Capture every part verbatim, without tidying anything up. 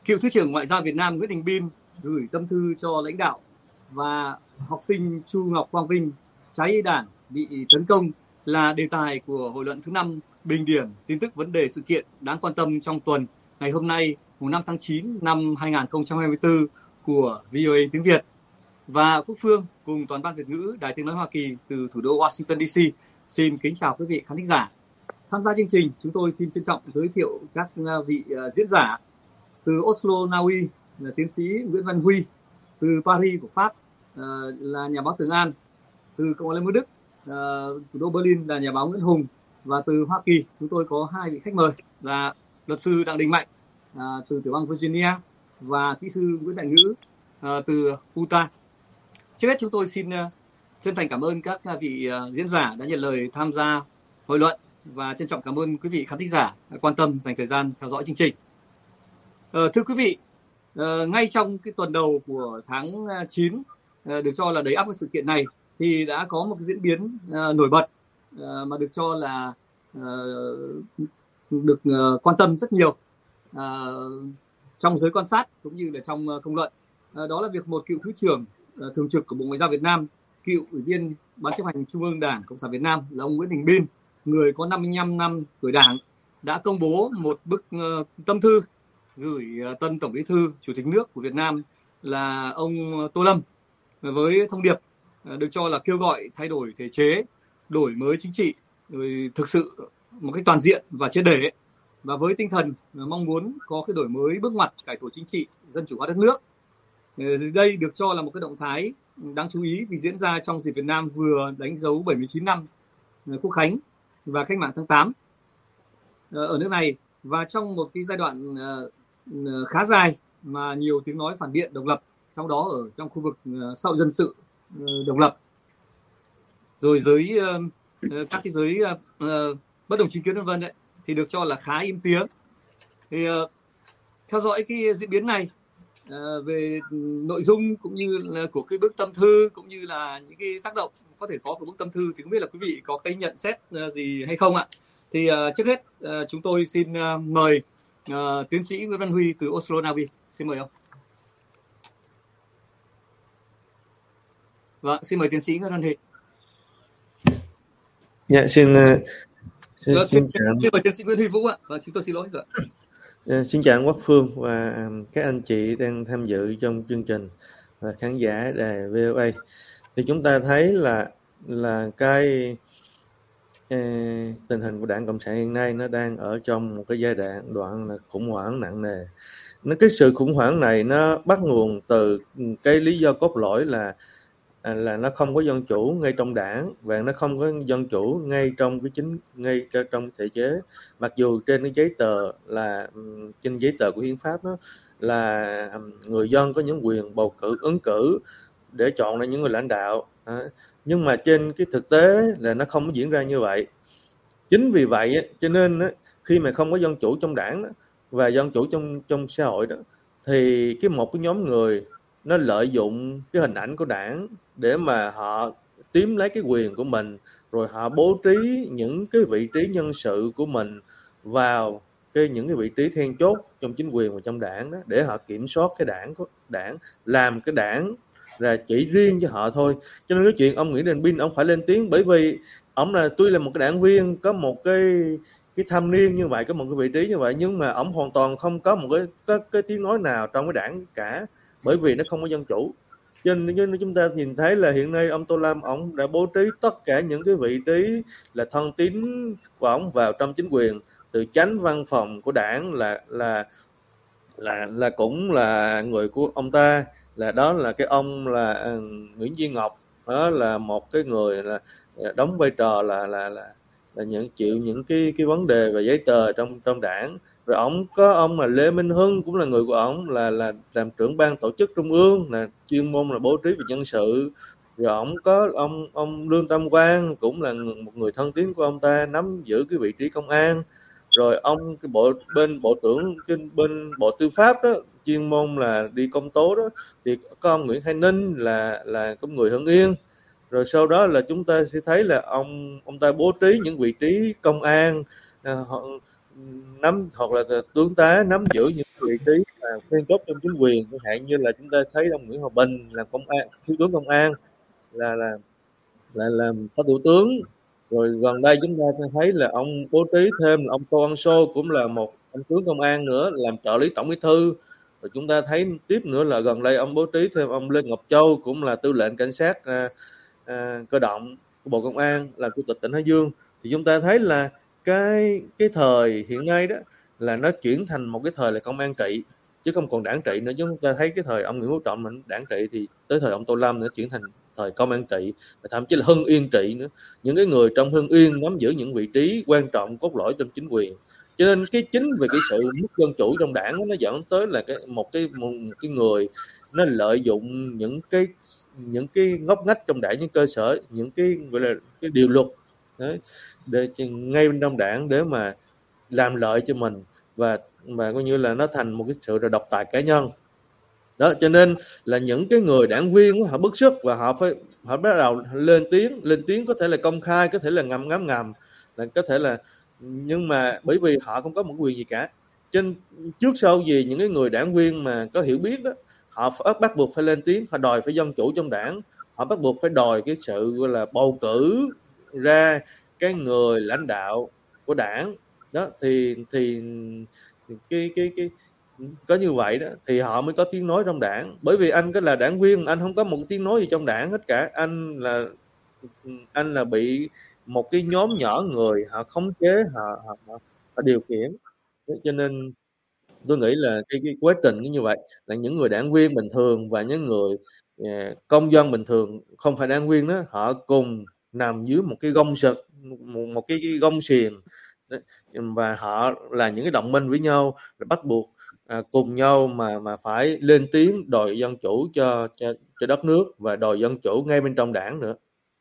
Cựu Thứ trưởng Ngoại giao Việt Nam Nguyễn Đình Bin gửi tâm thư cho lãnh đạo và học sinh Chu Ngọc Quang Vinh cháy đảng bị tấn công là đề tài của hội luận thứ năm bình điểm tin tức vấn đề sự kiện đáng quan tâm trong tuần ngày hôm nay mùng năm tháng chín năm hai nghìn không trăm hai mươi tư của vê o a tiếng Việt. Và Quốc Phương cùng toàn ban Việt ngữ Đài Tiếng nói Hoa Kỳ từ thủ đô Washington đê xê xin kính chào quý vị khán thính giả. Tham gia chương trình, chúng tôi xin trân trọng giới thiệu các vị uh, diễn giả. Từ Oslo, Na Uy là tiến sĩ Nguyễn Văn Huy, từ Paris của Pháp uh, là nhà báo Tường An, từ Cộng hòa Liên bang Đức, uh, thủ đô Berlin là nhà báo Nguyễn Hùng, và từ Hoa Kỳ chúng tôi có hai vị khách mời là luật sư Đặng Đình Mạnh uh, từ tiểu bang Virginia và kỹ sư Nguyễn Đại Ngữ uh, từ Utah. Trước hết chúng tôi xin uh, chân thành cảm ơn các vị uh, diễn giả đã nhận lời tham gia hội luận và trân trọng cảm ơn quý vị khán thính giả đã quan tâm dành thời gian theo dõi chương trình. Uh, thưa quý vị, uh, ngay trong cái tuần đầu của tháng chín uh, được cho là đầy ắp cái sự kiện này thì đã có một cái diễn biến uh, nổi bật uh, mà được cho là uh, được uh, quan tâm rất nhiều uh, trong giới quan sát cũng như là trong uh, công luận. Uh, đó là việc một cựu thứ trưởng uh, thường trực của Bộ Ngoại giao Việt Nam, cựu ủy viên Ban chấp hành Trung ương Đảng Cộng sản Việt Nam là ông Nguyễn Đình Bin, người có năm mươi lăm năm tuổi Đảng, đã công bố một bức uh, tâm thư gửi uh, tân Tổng Bí thư Chủ tịch nước của Việt Nam là ông Tô Lâm với thông điệp uh, được cho là kêu gọi thay đổi thể chế, đổi mới chính trị, rồi thực sự một cách toàn diện và triệt để, và với tinh thần uh, mong muốn có cái đổi mới bước ngoặt cải tổ chính trị, dân chủ hóa đất nước. Uh, đây được cho là một cái động thái đáng chú ý vì diễn ra trong dịp Việt Nam vừa đánh dấu bảy mươi chín năm uh, Quốc khánh và cách mạng tháng tám ở nước này, và trong một cái giai đoạn khá dài mà nhiều tiếng nói phản biện độc lập, trong đó ở trong khu vực xã hội dân sự độc lập, rồi giới các cái giới bất đồng chính kiến vân vân đấy, thì được cho là khá im tiếng. Thì theo dõi cái diễn biến này về nội dung cũng như là của cái bức tâm thư cũng như là những cái tác động có thể có của bức tâm thư, thì không biết là quý vị có cái nhận xét gì hay không ạ? Thì uh, trước hết uh, chúng tôi xin uh, mời uh, tiến sĩ Nguyễn Văn Huy từ Oslo, Na Uy. Xin mời ông. Vâng, xin mời tiến sĩ Nguyễn Văn Huy. Dạ, xin uh, xin, Vâng, xin, xin, xin mời tiến sĩ Nguyễn Huy Vũ ạ. Và chúng tôi xin lỗi. Uh, xin chào anh Quốc Phương và các anh chị đang tham dự trong chương trình và khán giả đài vê o a. Thì chúng ta thấy là là cái tình hình của Đảng Cộng sản hiện nay nó đang ở trong một cái giai đoạn đoạn là khủng hoảng nặng nề. Nó cái sự khủng hoảng này nó bắt nguồn từ cái lý do cốt lõi là là nó không có dân chủ ngay trong đảng và nó không có dân chủ ngay trong cái chính ngay trong thể chế. Mặc dù trên cái giấy tờ là trên giấy tờ của hiến pháp đó là người dân có những quyền bầu cử ứng cử để chọn ra những người lãnh đạo. Nhưng mà trên cái thực tế là nó không có diễn ra như vậy. Chính vì vậy cho nên khi mà không có dân chủ trong đảng và dân chủ trong trong xã hội đó, thì cái một cái nhóm người nó lợi dụng cái hình ảnh của đảng để mà họ chiếm lấy cái quyền của mình, rồi họ bố trí những cái vị trí nhân sự của mình vào cái những cái vị trí then chốt trong chính quyền và trong đảng đó, để họ kiểm soát cái đảng của đảng, làm cái đảng là chỉ riêng cho họ thôi. Cho nên cái chuyện ông Nguyễn Đình Bin ông phải lên tiếng, bởi vì ông là tuy là một cái đảng viên có một cái cái thâm niên như vậy, có một cái vị trí như vậy, nhưng mà ông hoàn toàn không có một cái cái, cái tiếng nói nào trong cái đảng cả, bởi vì nó không có dân chủ. Cho nên chúng ta nhìn thấy là hiện nay ông Tô Lâm ông đã bố trí tất cả những cái vị trí là thân tín của ông vào trong chính quyền, từ chánh văn phòng của đảng là là là là cũng là người của ông ta, là đó là cái ông là uh, Nguyễn Duy Ngọc, đó là một cái người là đóng vai trò là là là là nhận chịu những cái cái vấn đề về giấy tờ trong trong đảng. Rồi ông có ông là Lê Minh Hưng cũng là người của ông, là là làm trưởng ban tổ chức trung ương, là chuyên môn là bố trí về nhân sự. Rồi ông có ông ông Lương Tam Quang cũng là một người thân tín của ông ta, nắm giữ cái vị trí công an. Rồi ông cái bộ bên bộ trưởng cái bên bộ tư pháp đó, chuyên môn là đi công tố đó, thì có ông Nguyễn Khai Ninh là là có người Hưng Yên. Rồi sau đó là chúng ta sẽ thấy là ông ông ta bố trí những vị trí công an, nắm hoặc là tướng tá nắm giữ những vị trí là then chốt trong chính quyền, chẳng hạn như là chúng ta thấy ông Nguyễn Hòa Bình là công an, thiếu tướng công an, là là là làm phó thủ tướng. Rồi gần đây chúng ta thấy là ông bố trí thêm là ông Tô Ân Sô cũng là một ông tướng công an nữa, làm trợ lý tổng bí thư. Rồi chúng ta thấy tiếp nữa là gần đây ông bố trí thêm ông Lê Ngọc Châu cũng là tư lệnh cảnh sát à, à, cơ động của Bộ Công an, làm chủ tịch tỉnh Hải Dương. Thì chúng ta thấy là cái cái thời hiện nay đó là nó chuyển thành một cái thời là công an trị chứ không còn đảng trị nữa. Chúng ta thấy cái thời ông Nguyễn Phú Trọng mình đảng trị, thì tới thời ông Tô Lâm nữa chuyển thành thời công an trị, và thậm chí là Hưng Yên trị nữa. Những cái người trong Hưng Yên nắm giữ những vị trí quan trọng cốt lõi trong chính quyền. Cho nên cái chính về cái sự mất dân chủ trong đảng nó dẫn tới là cái một cái một cái người nó lợi dụng những cái những cái ngóc ngách trong đảng, những cơ sở, những cái gọi là cái điều luật đấy, để ngay bên trong đảng để mà làm lợi cho mình, và mà coi như là nó thành một cái sự độc tài cá nhân đó. Cho nên là những cái người đảng viên họ bức xúc và họ phải họ bắt đầu lên tiếng lên tiếng có thể là công khai, có thể là ngầm ngấm ngầm, là có thể là, nhưng mà bởi vì họ không có một quyền gì cả. Trên trước sau gì những cái người đảng viên mà có hiểu biết đó, họ bắt buộc phải lên tiếng, họ đòi phải dân chủ trong đảng, họ bắt buộc phải đòi cái sự gọi là bầu cử ra cái người lãnh đạo của đảng đó. Thì thì cái cái cái có như vậy đó thì họ mới có tiếng nói trong đảng. Bởi vì anh có là đảng viên, anh không có một tiếng nói gì trong đảng hết cả. Anh là anh là bị một cái nhóm nhỏ người họ khống chế, họ họ, họ, họ điều khiển. Cho nên tôi nghĩ là cái, cái quá trình như vậy là những người đảng viên bình thường và những người uh, công dân bình thường không phải đảng viên đó, họ cùng nằm dưới một cái gông sực, một, một cái, cái gông xiềng, và họ là những cái đồng minh với nhau, bắt buộc à, cùng nhau mà mà phải lên tiếng đòi dân chủ cho cho cho đất nước và đòi dân chủ ngay bên trong đảng nữa.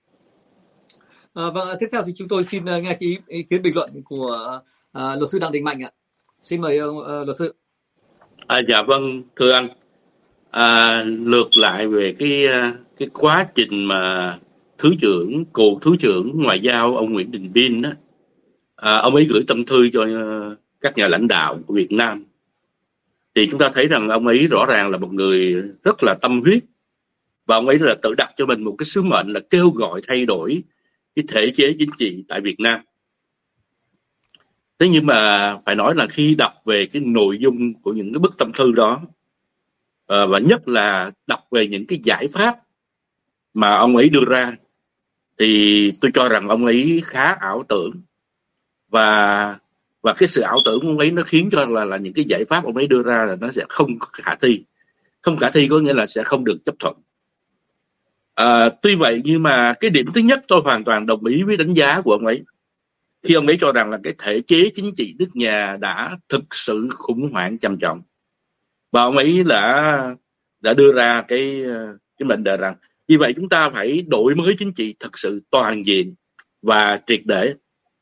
À, vâng, tiếp theo thì chúng tôi xin nghe cái ý, ý kiến bình luận của à, luật sư Đặng Đình Mạnh ạ. Xin mời ông uh, luật sư. À, dạ vâng, thưa anh. À, lược lại về cái cái quá trình mà thứ trưởng cựu thứ trưởng ngoại giao ông Nguyễn Đình Bin đó, à, ông ấy gửi tâm thư cho các nhà lãnh đạo của Việt Nam, thì chúng ta thấy rằng ông ấy rõ ràng là một người rất là tâm huyết, và ông ấy là tự đặt cho mình một cái sứ mệnh là kêu gọi thay đổi cái thể chế chính trị tại Việt Nam. Thế nhưng mà phải nói là khi đọc về cái nội dung của những cái bức tâm thư đó, à, và nhất là đọc về những cái giải pháp mà ông ấy đưa ra, thì tôi cho rằng ông ấy khá ảo tưởng, và và cái sự ảo tưởng của ông ấy nó khiến cho là là những cái giải pháp ông ấy đưa ra là nó sẽ không khả thi. Không khả thi có nghĩa là sẽ không được chấp thuận. À, tuy vậy nhưng mà cái điểm thứ nhất tôi hoàn toàn đồng ý với đánh giá của ông ấy, khi ông ấy cho rằng là cái thể chế chính trị nước nhà đã thực sự khủng hoảng trầm trọng, và ông ấy đã đã đưa ra cái cái mệnh đề rằng vì vậy chúng ta phải đổi mới chính trị thật sự toàn diện và triệt để.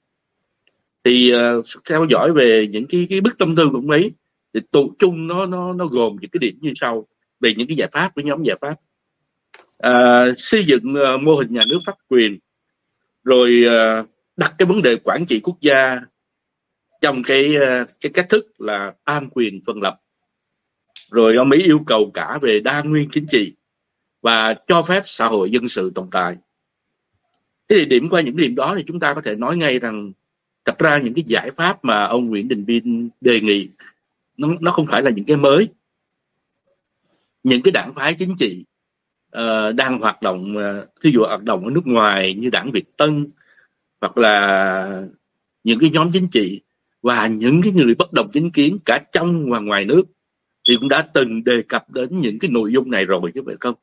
Thì uh, theo dõi về những cái cái bức tâm thư của ông ấy, thì tụ chung nó nó nó gồm những cái điểm như sau về những cái giải pháp, với nhóm giải pháp. Uh, xây dựng uh, mô hình nhà nước pháp quyền, rồi uh, đặt cái vấn đề quản trị quốc gia trong cái uh, cái cách thức là tam quyền phân lập, rồi ông ấy yêu cầu cả về đa nguyên chính trị và cho phép xã hội dân sự tồn tại. Thế thì điểm qua những điểm đó thì chúng ta có thể nói ngay rằng thật ra những cái giải pháp mà ông Nguyễn Đình Bin đề nghị nó, nó không phải là những cái mới. Những cái đảng phái chính trị uh, đang hoạt động, uh, thí dụ hoạt động ở nước ngoài như đảng Việt Tân, hoặc là những cái nhóm chính trị và những cái người bất đồng chính kiến cả trong và ngoài nước, thì cũng đã từng đề cập đến những cái nội dung này rồi chứ phải không?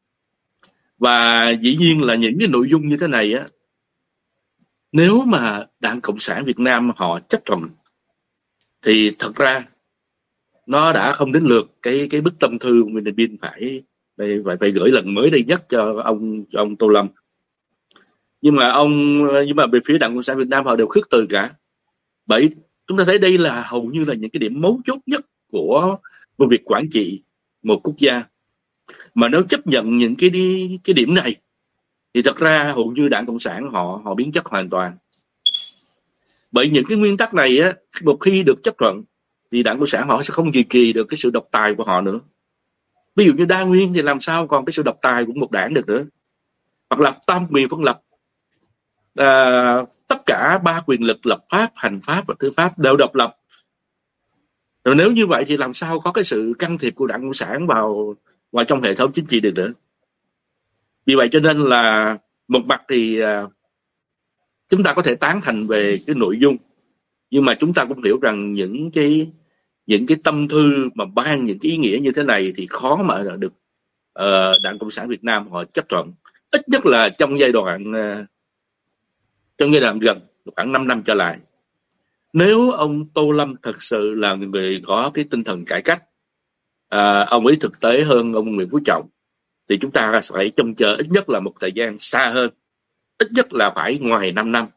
Và dĩ nhiên là những cái nội dung như thế này á, nếu mà Đảng Cộng sản Việt Nam họ chấp thuận thì thật ra nó đã không đến lượt cái cái bức tâm thư của Nguyễn Đình Bin phải phải phải gửi lần mới đây nhất cho ông cho ông Tô Lâm. Nhưng mà ông nhưng mà về phía Đảng Cộng sản Việt Nam họ đều khước từ cả. Bởi chúng ta thấy đây là hầu như là những cái điểm mấu chốt nhất của một việc quản trị một quốc gia. Mà nếu chấp nhận những cái cái điểm này thì thật ra hầu như Đảng Cộng sản họ họ biến chất hoàn toàn. Bởi những cái nguyên tắc này á, một khi được chấp thuận thì Đảng Cộng sản họ sẽ không duy trì được cái sự độc tài của họ nữa. Ví dụ như đa nguyên thì làm sao còn cái sự độc tài của một đảng được nữa, hoặc là tam quyền phân lập, à, tất cả ba quyền lực lập pháp, hành pháp và tư pháp đều độc lập. Rồi nếu như vậy thì làm sao có cái sự can thiệp của Đảng Cộng sản vào vào trong hệ thống chính trị được nữa. Vì vậy cho nên là một mặt thì à, chúng ta có thể tán thành về cái nội dung, nhưng mà chúng ta cũng hiểu rằng những cái những cái tâm thư mà ban những cái ý nghĩa như thế này thì khó mà được uh, Đảng Cộng sản Việt Nam họ chấp thuận, ít nhất là trong giai đoạn uh, trong giai đoạn gần khoảng năm năm trở lại. Nếu ông Tô Lâm thật sự là người có cái tinh thần cải cách, uh, ông ấy thực tế hơn ông Nguyễn Phú Trọng, thì chúng ta phải trông chờ ít nhất là một thời gian xa hơn, ít nhất là phải ngoài năm năm.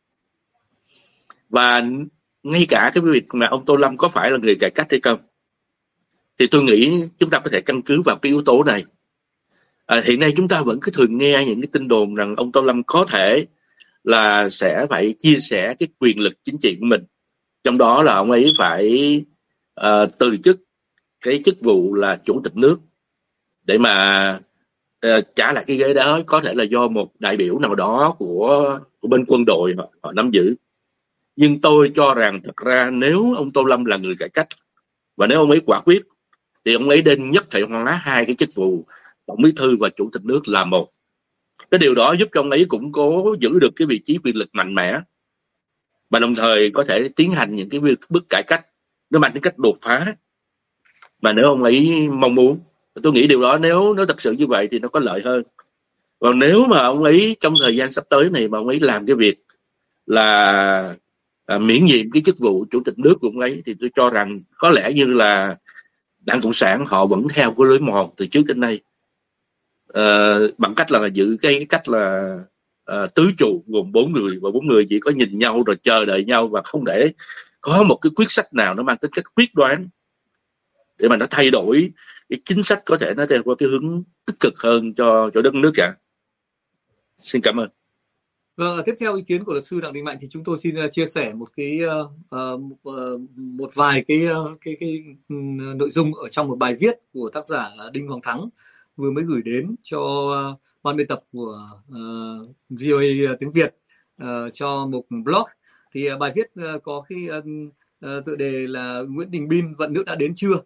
Và ngay cả cái việc mà ông Tô Lâm có phải là người cải cách hay không thì tôi nghĩ chúng ta có thể căn cứ vào cái yếu tố này. À, hiện nay chúng ta vẫn cứ thường nghe những cái tin đồn rằng ông Tô Lâm có thể là sẽ phải chia sẻ cái quyền lực chính trị của mình, trong đó là ông ấy phải uh, từ chức cái chức vụ là chủ tịch nước để mà uh, trả lại cái ghế đó, có thể là do một đại biểu nào đó của, của bên quân đội họ, họ nắm giữ. Nhưng tôi cho rằng thật ra nếu ông Tô Lâm là người cải cách và nếu ông ấy quả quyết thì ông ấy nên nhất thể hóa hai cái chức vụ tổng bí thư và chủ tịch nước là một. Cái điều đó giúp cho ông ấy củng cố giữ được cái vị trí quyền lực mạnh mẽ, và đồng thời có thể tiến hành những cái bước cải cách nó mang tính cách đột phá mà nếu ông ấy mong muốn. Tôi nghĩ điều đó nếu nó thật sự như vậy thì nó có lợi hơn. Còn nếu mà ông ấy trong thời gian sắp tới này mà ông ấy làm cái việc là à, miễn nhiệm cái chức vụ chủ tịch nước của ông ấy thì tôi cho rằng có lẽ như là Đảng Cộng sản họ vẫn theo cái lối mòn từ trước đến nay, à, bằng cách là giữ cái, cái cách là à, tứ trụ gồm bốn người, và bốn người chỉ có nhìn nhau rồi chờ đợi nhau và không để có một cái quyết sách nào nó mang tính cách quyết đoán để mà nó thay đổi cái chính sách, có thể nó theo cái hướng tích cực hơn cho cho đất nước cả. Xin cảm ơn. Vâng, tiếp theo ý kiến của luật sư Đặng Đình Mạnh thì chúng tôi xin chia sẻ một cái uh, một, một vài cái, uh, cái cái um, nội dung ở trong một bài viết của tác giả Đinh Hoàng Thắng vừa mới gửi đến cho uh, ban biên tập của uh, vê o a tiếng Việt uh, cho một blog. Thì uh, bài viết uh, có cái uh, uh, tựa đề là Nguyễn Đình Bin vận nước đã đến chưa?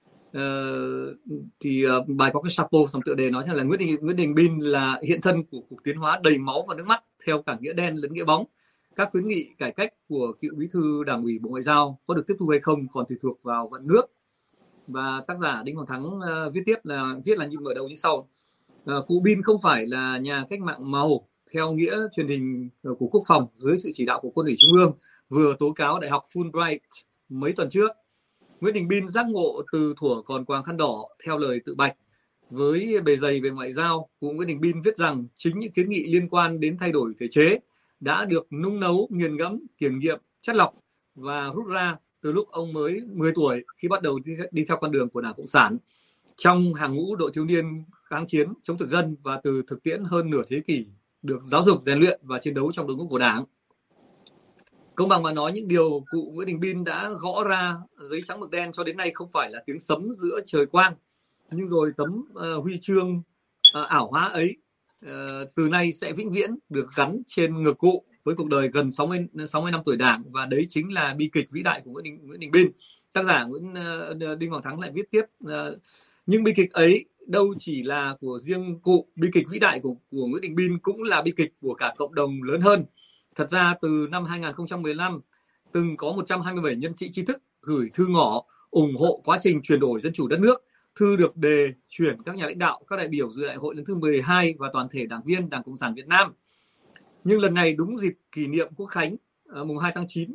Uh, thì uh, bài có cái chapo trong tựa đề nói rằng là Nguyễn Đình, Nguyễn Đình Bin là hiện thân của cuộc tiến hóa đầy máu và nước mắt theo cả nghĩa đen lẫn nghĩa bóng. Các khuyến nghị cải cách của cựu bí thư Đảng ủy Bộ Ngoại giao có được tiếp thu hay không còn tùy thuộc vào vận nước. Và tác giả Đinh Hoàng Thắng uh, viết tiếp là viết là như mở đầu như sau: uh, cụ Bin không phải là nhà cách mạng màu theo nghĩa truyền hình của Quốc phòng dưới sự chỉ đạo của Quân ủy Trung ương vừa tố cáo Đại học Fulbright mấy tuần trước. Nguyễn Đình Bin giác ngộ từ thuở còn quàng khăn đỏ theo lời tự bạch. Với bề dày về ngoại giao, cụ Nguyễn Đình Bin viết rằng chính những kiến nghị liên quan đến thay đổi thể chế đã được nung nấu, nghiền ngẫm, kiểm nghiệm, chắt lọc và rút ra từ lúc ông mới mười tuổi khi bắt đầu đi, đi theo con đường của Đảng Cộng sản trong hàng ngũ đội thiếu niên kháng chiến chống thực dân, và từ thực tiễn hơn nửa thế kỷ được giáo dục, rèn luyện và chiến đấu trong đội ngũ của Đảng. Công bằng mà nói, những điều cụ Nguyễn Đình Bin đã gõ ra giấy trắng mực đen cho đến nay không phải là tiếng sấm giữa trời quang, nhưng rồi tấm uh, huy chương uh, ảo hóa ấy uh, từ nay sẽ vĩnh viễn được gắn trên ngực cụ với cuộc đời gần sáu mươi, sáu mươi năm tuổi Đảng, và đấy chính là bi kịch vĩ đại của Nguyễn Đình, Nguyễn Đình Bin. Tác giả Nguyễn uh, Đinh Hoàng Thắng lại viết tiếp: uh, nhưng bi kịch ấy đâu chỉ là của riêng cụ, bi kịch vĩ đại của, của Nguyễn Đình Bin cũng là bi kịch của cả cộng đồng lớn hơn. Thật ra từ năm hai không một lăm, từng có một trăm hai mươi bảy nhân sĩ trí thức gửi thư ngỏ ủng hộ quá trình chuyển đổi dân chủ đất nước. Thư được đề chuyển các nhà lãnh đạo, các đại biểu dự đại hội lần thứ mười hai và toàn thể đảng viên Đảng Cộng sản Việt Nam. Nhưng lần này đúng dịp kỷ niệm Quốc khánh mùng hai tháng chín,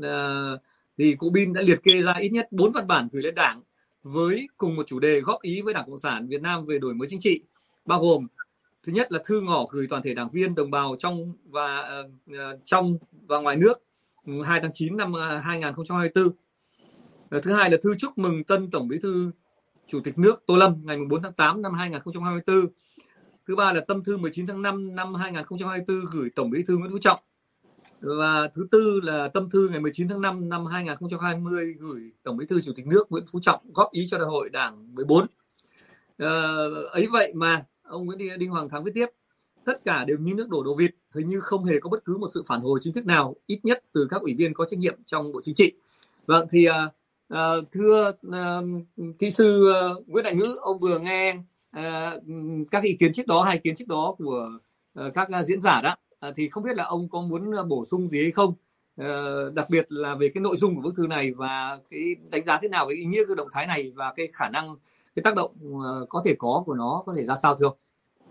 thì cụ Bin đã liệt kê ra ít nhất bốn văn bản gửi lên Đảng với cùng một chủ đề góp ý với Đảng Cộng sản Việt Nam về đổi mới chính trị, bao gồm: thứ nhất là thư ngỏ gửi toàn thể đảng viên đồng bào trong và uh, trong và ngoài nước hai tháng chín năm hai không hai tư. Uh, thứ hai là thư chúc mừng tân Tổng Bí thư Chủ tịch nước Tô Lâm ngày bốn tháng tám năm hai không hai tư. Thứ ba là tâm thư mười chín tháng năm năm hai không hai tư gửi Tổng Bí thư Nguyễn Phú Trọng. Và thứ tư là tâm thư ngày mười chín tháng năm năm hai nghìn không trăm hai mươi gửi Tổng Bí thư Chủ tịch nước Nguyễn Phú Trọng góp ý cho Đại hội Đảng mười bốn. Ờ, ấy vậy mà ông Nguyễn Đinh Hoàng Thắng viết tiếp, tất cả đều như nước đổ đầu vịt, hình như không hề có bất cứ một sự phản hồi chính thức nào, ít nhất từ các ủy viên có trách nhiệm trong Bộ Chính trị. Vâng, thì uh, uh, thưa uh, kỹ sư uh, Nguyễn Đại Ngữ, ông vừa nghe uh, các ý kiến trước đó, hai ý kiến trước đó của uh, các uh, diễn giả đó, uh, thì không biết là ông có muốn uh, bổ sung gì hay không? Uh, đặc biệt là về cái nội dung của bức thư này và cái đánh giá thế nào về ý nghĩa cái động thái này và cái khả năng, cái tác động uh, có thể có của nó có thể ra sao thưa ông?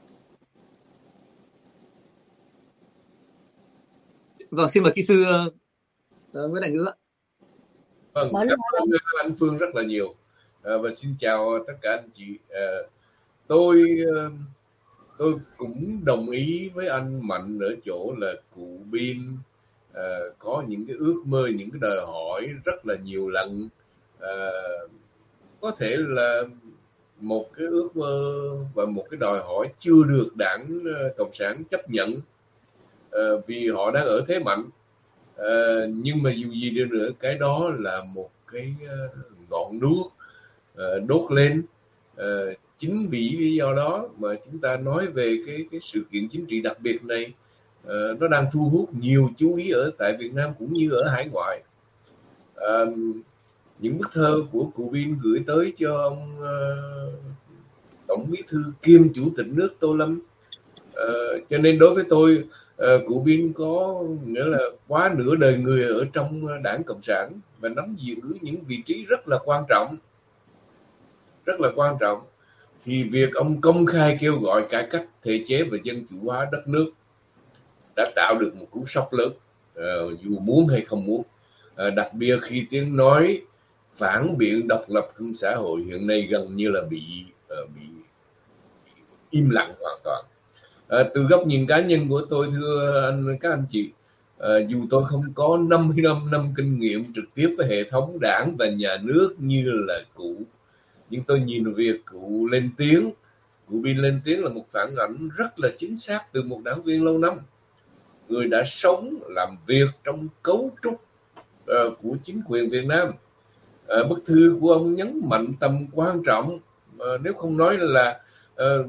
Vâng, xin mời kỹ sư uh, Nguyễn Đại Ngữ ạ. Vâng, cảm ơn anh Phương rất là nhiều à, và xin chào tất cả anh chị. À, tôi tôi cũng đồng ý với anh Mạnh ở chỗ là cụ Bin à, có những cái ước mơ, những cái đòi hỏi rất là nhiều lần. À, có thể là một cái ước mơ và một cái đòi hỏi chưa được Đảng Cộng sản chấp nhận à, vì họ đang ở thế mạnh. À, nhưng mà dù gì đi nữa, cái đó là một cái uh, ngọn đuốc uh, đốt lên. Uh, chính vì lý do đó mà chúng ta nói về cái cái sự kiện chính trị đặc biệt này, uh, nó đang thu hút nhiều chú ý ở tại Việt Nam cũng như ở hải ngoại. Uh, những bức thơ của cụ Bin gửi tới cho ông uh, Tổng Bí thư kiêm Chủ tịch nước Tô Lâm, uh, cho nên đối với tôi, Uh, cụ Bin có nghĩa là quá nửa đời người ở trong Đảng Cộng sản và nắm giữ những vị trí rất là quan trọng, rất là quan trọng. Thì việc ông công khai kêu gọi cải cách thể chế và dân chủ hóa đất nước đã tạo được một cú sốc lớn, uh, dù muốn hay không muốn. Uh, đặc biệt khi tiếng nói phản biện độc lập trong xã hội hiện nay gần như là bị, uh, bị, bị im lặng hoàn toàn. À, từ góc nhìn cá nhân của tôi, thưa anh các anh chị, à, dù tôi không có năm mươi lăm năm kinh nghiệm trực tiếp với hệ thống đảng và nhà nước như là cụ, nhưng tôi nhìn việc cụ lên tiếng, cụ Bin lên tiếng là một phản ảnh rất là chính xác từ một đảng viên lâu năm, người đã sống làm việc trong cấu trúc uh, của chính quyền Việt Nam. Uh, bức thư của ông nhấn mạnh tầm quan trọng, uh, nếu không nói là uh,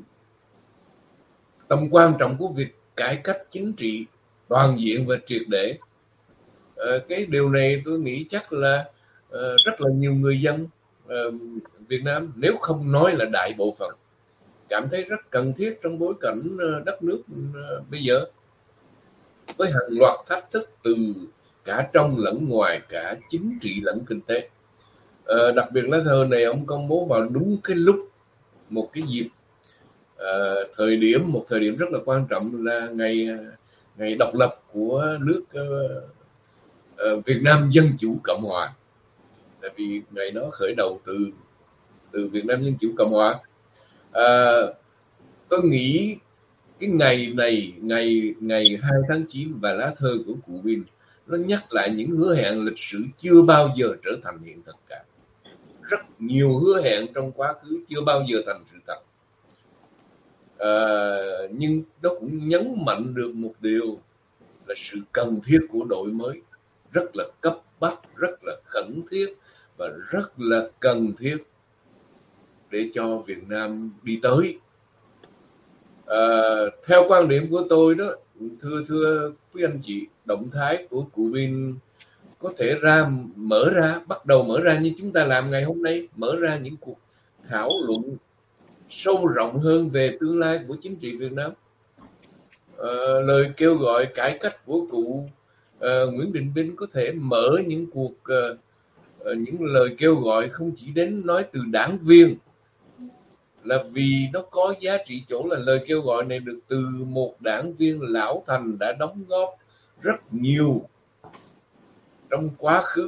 tầm quan trọng của việc cải cách chính trị toàn diện và triệt để. À, cái điều này tôi nghĩ chắc là uh, rất là nhiều người dân uh, Việt Nam, nếu không nói là đại bộ phận, cảm thấy rất cần thiết trong bối cảnh uh, đất nước uh, bây giờ với hàng loạt thách thức từ cả trong lẫn ngoài, cả chính trị lẫn kinh tế. À, đặc biệt lá thơ này ông công bố vào đúng cái lúc, một cái dịp, À, thời điểm một thời điểm rất là quan trọng là ngày ngày độc lập của nước uh, uh, Việt Nam Dân Chủ Cộng Hòa, tại vì ngày đó khởi đầu từ từ Việt Nam Dân Chủ Cộng Hòa. À, tôi nghĩ cái ngày này, ngày ngày hai tháng chín và lá thơ của cụ Bin nó nhắc lại những hứa hẹn lịch sử chưa bao giờ trở thành hiện thực cả. Rất nhiều hứa hẹn trong quá khứ chưa bao giờ thành sự thật. À, nhưng nó cũng nhấn mạnh được một điều là sự cần thiết của đổi mới, rất là cấp bách, rất là khẩn thiết và rất là cần thiết để cho Việt Nam đi tới. À, theo quan điểm của tôi đó, thưa thưa quý anh chị, động thái của cụ Bin có thể ra mở ra bắt đầu mở ra như chúng ta làm ngày hôm nay, mở ra những cuộc thảo luận sâu rộng hơn về tương lai của chính trị Việt Nam. À, lời kêu gọi cải cách của cụ à, Nguyễn Đình Binh có thể mở những cuộc à, những lời kêu gọi không chỉ đến nói từ đảng viên, là vì nó có giá trị chỗ là lời kêu gọi này được từ một đảng viên lão thành đã đóng góp rất nhiều trong quá khứ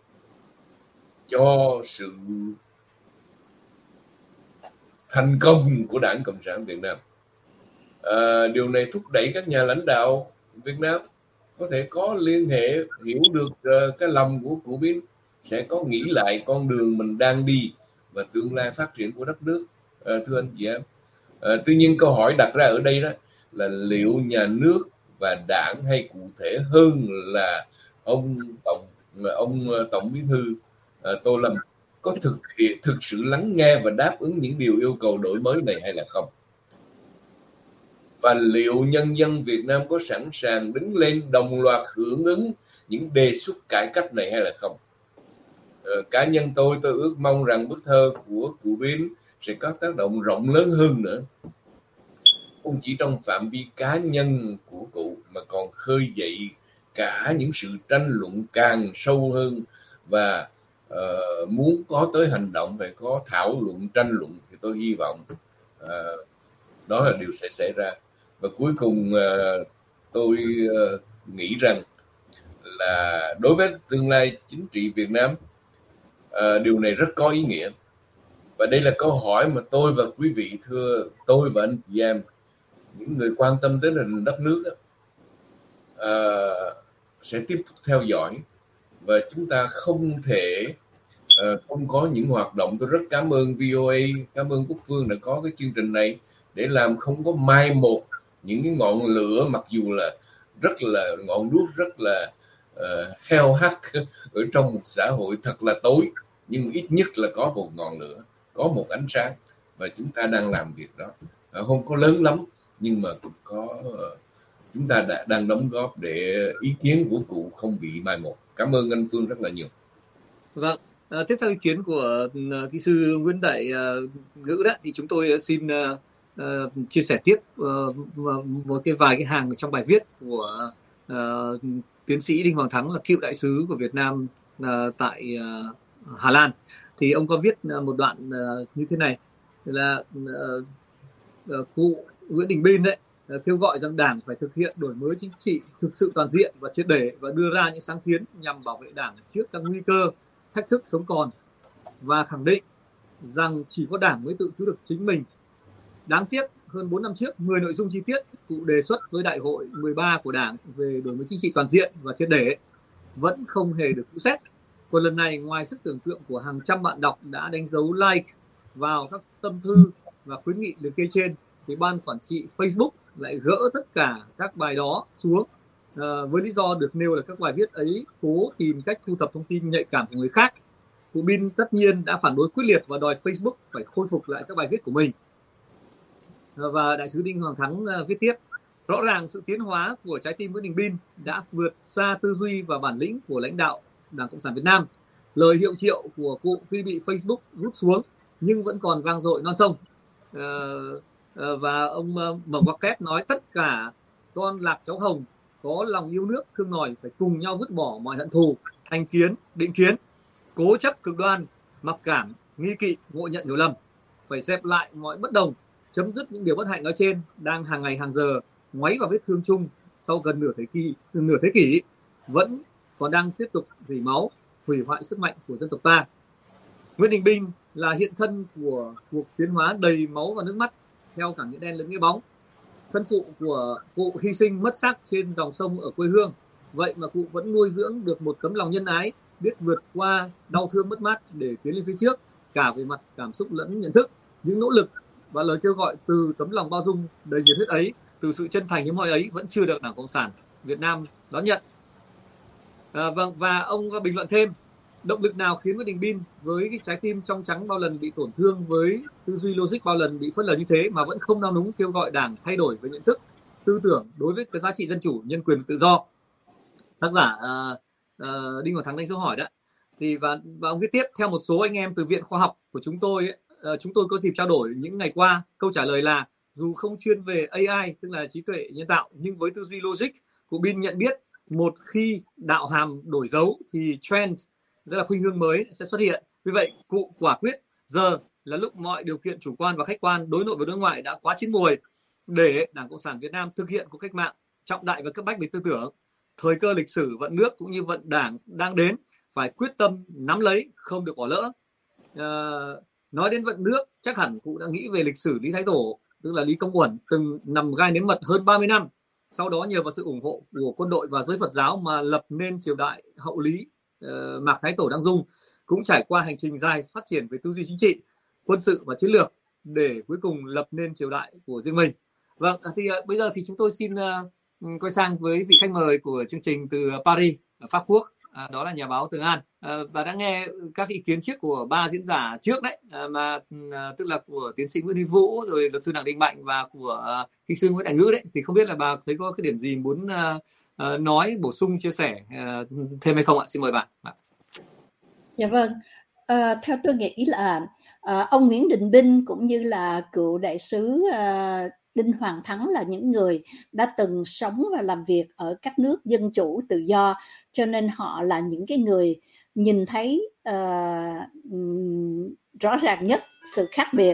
cho sự thành công của Đảng Cộng sản Việt Nam. À, điều này thúc đẩy các nhà lãnh đạo Việt Nam có thể có liên hệ, hiểu được uh, cái lòng của cụ Bin, sẽ có nghĩ lại con đường mình đang đi và tương lai phát triển của đất nước. À, thưa anh chị em, à, tuy nhiên câu hỏi đặt ra ở đây đó là liệu nhà nước và đảng, hay cụ thể hơn là ông tổng ông tổng bí thư uh, Tô Lâm có thực hiện thực sự lắng nghe và đáp ứng những điều yêu cầu đổi mới này hay là không? Và liệu nhân dân Việt Nam có sẵn sàng đứng lên đồng loạt hưởng ứng những đề xuất cải cách này hay là không? Ờ, cá nhân tôi tôi ước mong rằng bức thơ của cụ Bin sẽ có tác động rộng lớn hơn nữa, không chỉ trong phạm vi cá nhân của cụ mà còn khơi dậy cả những sự tranh luận càng sâu hơn. Và uh, muốn có tới hành động phải có thảo luận, tranh luận, thì tôi hy vọng uh, đó là điều sẽ xảy ra. Và cuối cùng uh, tôi uh, nghĩ rằng là đối với tương lai chính trị Việt Nam, uh, điều này rất có ý nghĩa. Và đây là câu hỏi mà tôi và quý vị, thưa tôi và anh chị em, những người quan tâm đến nền đất nước đó, uh, sẽ tiếp tục theo dõi. Và chúng ta không thể uh, không có những hoạt động. Tôi rất cảm ơn vê o a, cảm ơn Quốc Phương đã có cái chương trình này để làm không có mai một những cái ngọn lửa, mặc dù là rất là ngọn đuốc rất là uh, heo hắt ở trong một xã hội thật là tối, nhưng ít nhất là có một ngọn lửa, có một ánh sáng, và chúng ta đang làm việc đó. Uh, không có lớn lắm, nhưng mà cũng có uh, chúng ta đã, đang đóng góp để ý kiến của cụ không bị mai một. Cảm ơn anh Phương rất là nhiều. Vâng, à, tiếp theo ý kiến của uh, kỹ sư Nguyễn Đại uh, Ngữ đó, thì chúng tôi xin uh, uh, chia sẻ tiếp uh, một cái vài cái hàng trong bài viết của uh, tiến sĩ Đinh Hoàng Thắng, là cựu đại sứ của Việt Nam uh, tại uh, Hà Lan. Thì ông có viết uh, một đoạn uh, như thế này, là uh, uh, cụ Nguyễn Đình Bin đấy kêu gọi rằng Đảng phải thực hiện đổi mới chính trị thực sự toàn diện và triệt để, và đưa ra những sáng kiến nhằm bảo vệ Đảng trước các nguy cơ, thách thức sống còn, và khẳng định rằng chỉ có Đảng mới tự cứu được chính mình. Đáng tiếc, hơn bốn năm trước, mười nội dung chi tiết cụ đề xuất với Đại hội mười ba của Đảng về đổi mới chính trị toàn diện và triệt để vẫn không hề được cứu xét. Còn lần này, ngoài sức tưởng tượng của hàng trăm bạn đọc đã đánh dấu like vào các tâm thư và khuyến nghị liệt kê trên, thì ban quản trị Facebook lại gỡ tất cả các bài đó xuống, à, với lý do được nêu là các bài viết ấy cố tìm cách thu thập thông tin nhạy cảm của người khác. Cụ Bin tất nhiên đã phản đối quyết liệt và đòi Facebook phải khôi phục lại các bài viết của mình. À, và đại sứ Đinh Hoàng Thắng à, viết tiếp: rõ ràng sự tiến hóa của trái tim Nguyễn Đình Bin đã vượt xa tư duy và bản lĩnh của lãnh đạo Đảng Cộng sản Việt Nam. Lời hiệu triệu của cụ khi bị Facebook rút xuống nhưng vẫn còn vang dội non sông. À, và ông M. Wacket nói tất cả con lạc cháu hồng có lòng yêu nước thương nòi phải cùng nhau vứt bỏ mọi hận thù, thành kiến, định kiến, cố chấp cực đoan, mặc cảm, nghi kỵ, ngộ nhận hiểu lầm, phải dẹp lại mọi bất đồng, chấm dứt những điều bất hạnh nói trên đang hàng ngày hàng giờ ngoáy vào vết thương chung sau gần nửa thế kỷ, nửa thế kỷ vẫn còn đang tiếp tục rỉ máu, hủy hoại sức mạnh của dân tộc ta. Nguyễn Đình Bin là hiện thân của cuộc tiến hóa đầy máu và nước mắt, theo cả nghĩa đen lẫn nghĩa bóng. Thân phụ của cụ hy sinh mất xác trên dòng sông ở quê hương, vậy mà cụ vẫn nuôi dưỡng được một tấm lòng nhân ái, biết vượt qua đau thương mất mát để tiến lên phía trước, cả về mặt cảm xúc lẫn nhận thức. Những nỗ lực và lời kêu gọi từ tấm lòng bao dung đầy nhiệt huyết ấy, từ sự chân thành hiếm hoi ấy vẫn chưa được Đảng Cộng sản Việt Nam đón nhận. À, vâng, và ông bình luận thêm: động lực nào khiến Nguyễn Đình Bin với cái trái tim trong trắng bao lần bị tổn thương, với tư duy logic bao lần bị phớt lờ như thế mà vẫn không nao núng kêu gọi Đảng thay đổi về nhận thức, tư tưởng đối với cái giá trị dân chủ, nhân quyền và tự do? Tác giả uh, uh, Đinh Hoàng Thắng đánh dấu hỏi đó. Thì và, và ông viết tiếp: theo một số anh em từ viện khoa học của chúng tôi ấy, uh, chúng tôi có dịp trao đổi những ngày qua, câu trả lời là dù không chuyên về a i, tức là trí tuệ nhân tạo, nhưng với tư duy logic, cụ Bin nhận biết một khi đạo hàm đổi dấu thì trend, tức là khuynh hướng mới sẽ xuất hiện. Vì vậy, cụ quả quyết giờ là lúc mọi điều kiện chủ quan và khách quan, đối nội và đối ngoại đã quá chín muồi để Đảng Cộng sản Việt Nam thực hiện cuộc cách mạng trọng đại và cấp bách về tư tưởng. Thời cơ lịch sử vận nước cũng như vận Đảng đang đến, phải quyết tâm nắm lấy, không được bỏ lỡ. À, nói đến vận nước, chắc hẳn cụ đã nghĩ về lịch sử Lý Thái Tổ, tức là Lý Công Uẩn, từng nằm gai nếm mật hơn ba mươi năm. Sau đó nhờ vào sự ủng hộ của quân đội và giới Phật giáo mà lập nên triều đại hậu Lý, uh, Mạc Thái Tổ Đăng Dung, cũng trải qua hành trình dài phát triển về tư duy chính trị, quân sự và chiến lược để cuối cùng lập nên triều đại của riêng mình. Vâng, thì uh, bây giờ thì chúng tôi xin uh, quay sang với vị khách mời của chương trình từ Paris, ở Pháp Quốc. À, đó là nhà báo Tường An. À, và đã nghe các ý kiến trước của ba diễn giả trước đấy, à, mà à, tức là của tiến sĩ Nguyễn Huy Vũ, rồi luật sư Đặng Đình Mạnh và của à, kỹ sư Nguyễn Đại Ngữ đấy. Thì không biết là bà thấy có cái điểm gì muốn à, à, nói, bổ sung, chia sẻ à, thêm hay không ạ? Xin mời bạn. Dạ vâng. À, theo tôi nghĩ là à, ông Nguyễn Đình Binh cũng như là cựu đại sứ à, Đinh Hoàng Thắng là những người đã từng sống và làm việc ở các nước dân chủ tự do, cho nên họ là những cái người nhìn thấy uh, rõ ràng nhất sự khác biệt.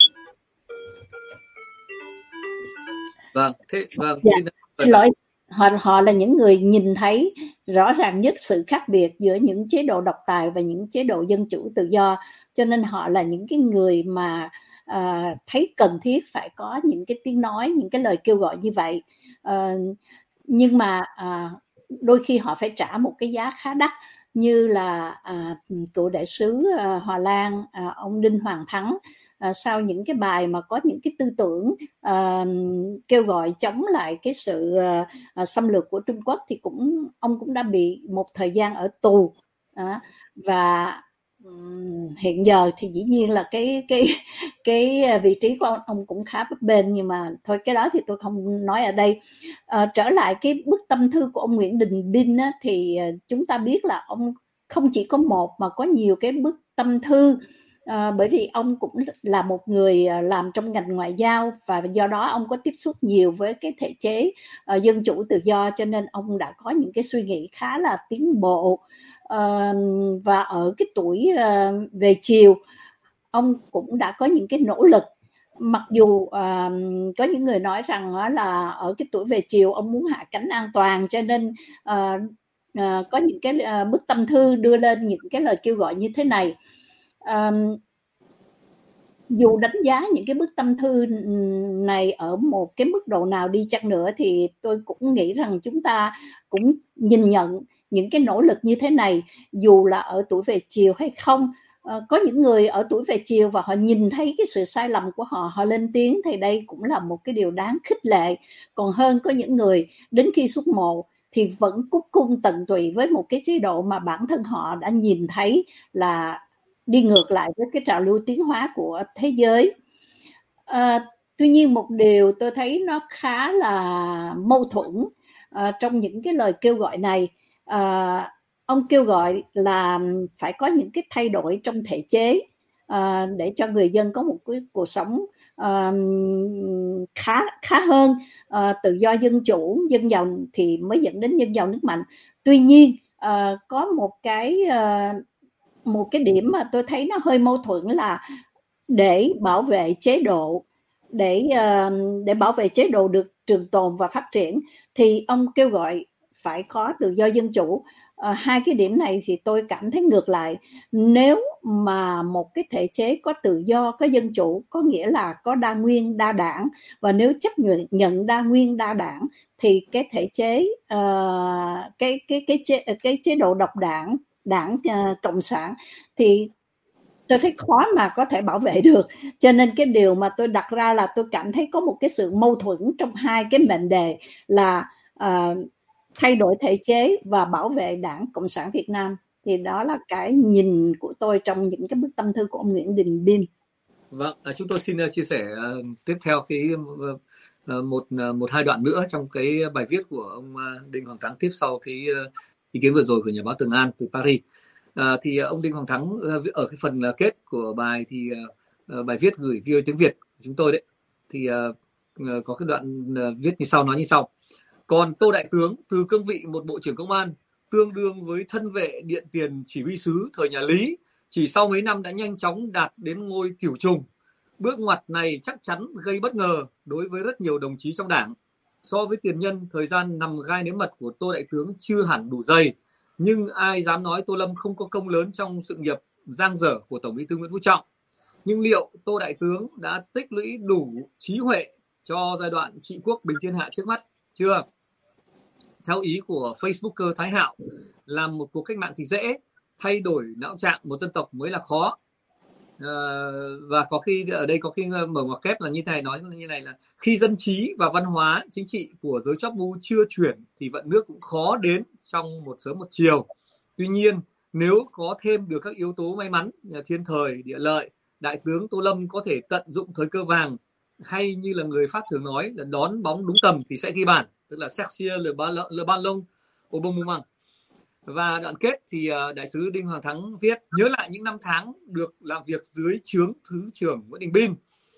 Vâng, thế vâng. Dạ, xin lỗi, họ họ là những người nhìn thấy rõ ràng nhất sự khác biệt giữa những chế độ độc tài và những chế độ dân chủ tự do, cho nên họ là những cái người mà À, thấy cần thiết phải có những cái tiếng nói, những cái lời kêu gọi như vậy. À, nhưng mà à, đôi khi họ phải trả một cái giá khá đắt, như là à, cựu đại sứ à, Hòa Lan à, ông Đinh Hoàng Thắng à, sau những cái bài mà có những cái tư tưởng à, kêu gọi chống lại cái sự à, xâm lược của Trung Quốc, thì cũng ông cũng đã bị một thời gian ở tù. À, và hiện giờ thì dĩ nhiên là cái cái cái vị trí của ông, ông cũng khá bấp bênh, nhưng mà thôi cái đó thì tôi không nói ở đây. À, trở lại cái bức tâm thư của ông Nguyễn Đình Binh á, thì chúng ta biết là ông không chỉ có một mà có nhiều cái bức tâm thư, à, bởi vì ông cũng là một người làm trong ngành ngoại giao, và do đó ông có tiếp xúc nhiều với cái thể chế uh, dân chủ tự do, cho nên ông đã có những cái suy nghĩ khá là tiến bộ. Uh, và ở cái tuổi uh, về chiều, ông cũng đã có những cái nỗ lực, mặc dù uh, có những người nói rằng uh, là ở cái tuổi về chiều ông muốn hạ cánh an toàn, cho nên uh, uh, có những cái uh, bức tâm thư đưa lên những cái lời kêu gọi như thế này. Uh, dù đánh giá những cái bức tâm thư này ở một cái mức độ nào đi chăng nữa, thì tôi cũng nghĩ rằng chúng ta cũng nhìn nhận những cái nỗ lực như thế này, dù là ở tuổi về chiều hay không. À, có những người ở tuổi về chiều và họ nhìn thấy cái sự sai lầm của họ, họ lên tiếng, thì đây cũng là một cái điều đáng khích lệ. Còn hơn có những người đến khi xuất mộ thì vẫn cúc cung tận tụy với một cái chế độ mà bản thân họ đã nhìn thấy là đi ngược lại với cái trào lưu tiến hóa của thế giới. À, tuy nhiên một điều tôi thấy nó khá là mâu thuẫn à, trong những cái lời kêu gọi này. À, ông kêu gọi là phải có những cái thay đổi trong thể chế à, để cho người dân có một cái cuộc sống à, khá khá hơn, à, tự do dân chủ, dân giàu thì mới dẫn đến dân giàu nước mạnh. Tuy nhiên à, có một cái à, một cái điểm mà tôi thấy nó hơi mâu thuẫn là để bảo vệ chế độ, để uh, để bảo vệ chế độ được trường tồn và phát triển, thì ông kêu gọi phải có tự do dân chủ. Uh, hai cái điểm này thì tôi cảm thấy ngược lại. Nếu mà một cái thể chế có tự do, có dân chủ, có nghĩa là có đa nguyên đa đảng, và nếu chấp nhận nhận đa nguyên đa đảng thì cái thể chế uh, cái cái cái chế cái chế độ độc đảng, đảng uh, cộng sản, thì tôi thấy khó mà có thể bảo vệ được. Cho nên cái điều mà tôi đặt ra là tôi cảm thấy có một cái sự mâu thuẫn trong hai cái mệnh đề là uh, thay đổi thể chế và bảo vệ Đảng Cộng sản Việt Nam. Thì đó là cái nhìn của tôi trong những cái bức tâm thư của ông Nguyễn Đình Binh. Vâng, à, chúng tôi xin uh, chia sẻ uh, tiếp theo cái uh, một uh, một hai đoạn nữa trong cái bài viết của ông uh, Đinh Hoàng Thắng tiếp sau cái uh, ý kiến vừa rồi của nhà báo Tường An từ Paris. À, thì ông Đinh Hoàng Thắng ở cái phần kết của bài thì uh, bài viết gửi vê o a tiếng Việt của chúng tôi đấy, thì uh, có cái đoạn uh, viết như sau, nói như sau: còn Tô Đại Tướng từ cương vị một bộ trưởng công an tương đương với thân vệ điện tiền chỉ huy sứ thời nhà Lý, chỉ sau mấy năm đã nhanh chóng đạt đến ngôi cửu trùng. Bước ngoặt này chắc chắn gây bất ngờ đối với rất nhiều đồng chí trong Đảng. So với tiền nhân, thời gian nằm gai nếm mật của Tô Đại Tướng chưa hẳn đủ dày, nhưng ai dám nói Tô Lâm không có công lớn trong sự nghiệp giang dở của Tổng Bí thư Nguyễn Phú Trọng. Nhưng liệu Tô Đại Tướng đã tích lũy đủ trí huệ cho giai đoạn trị quốc bình thiên hạ trước mắt chưa? Theo ý của Facebooker Thái Hạo, làm một cuộc cách mạng thì dễ, thay đổi não trạng một dân tộc mới là khó. và có khi ở đây có khi mở ngoặc kép là như này, nói như này là khi dân trí và văn hóa chính trị của giới chóp bu chưa chuyển thì vận nước cũng khó đến trong một sớm một chiều. Tuy nhiên nếu có thêm được các yếu tố may mắn, thiên thời địa lợi, đại tướng Tô Lâm có thể tận dụng thời cơ vàng, hay như là người Pháp thường nói là đón bóng đúng tầm thì sẽ ghi bàn, tức là chercher le ballon, le ballon au bon moment. Và đoạn kết thì đại sứ Đinh Hoàng Thắng viết: nhớ lại những năm tháng được làm việc dưới trướng Thứ trưởng Nguyễn Đình Bin,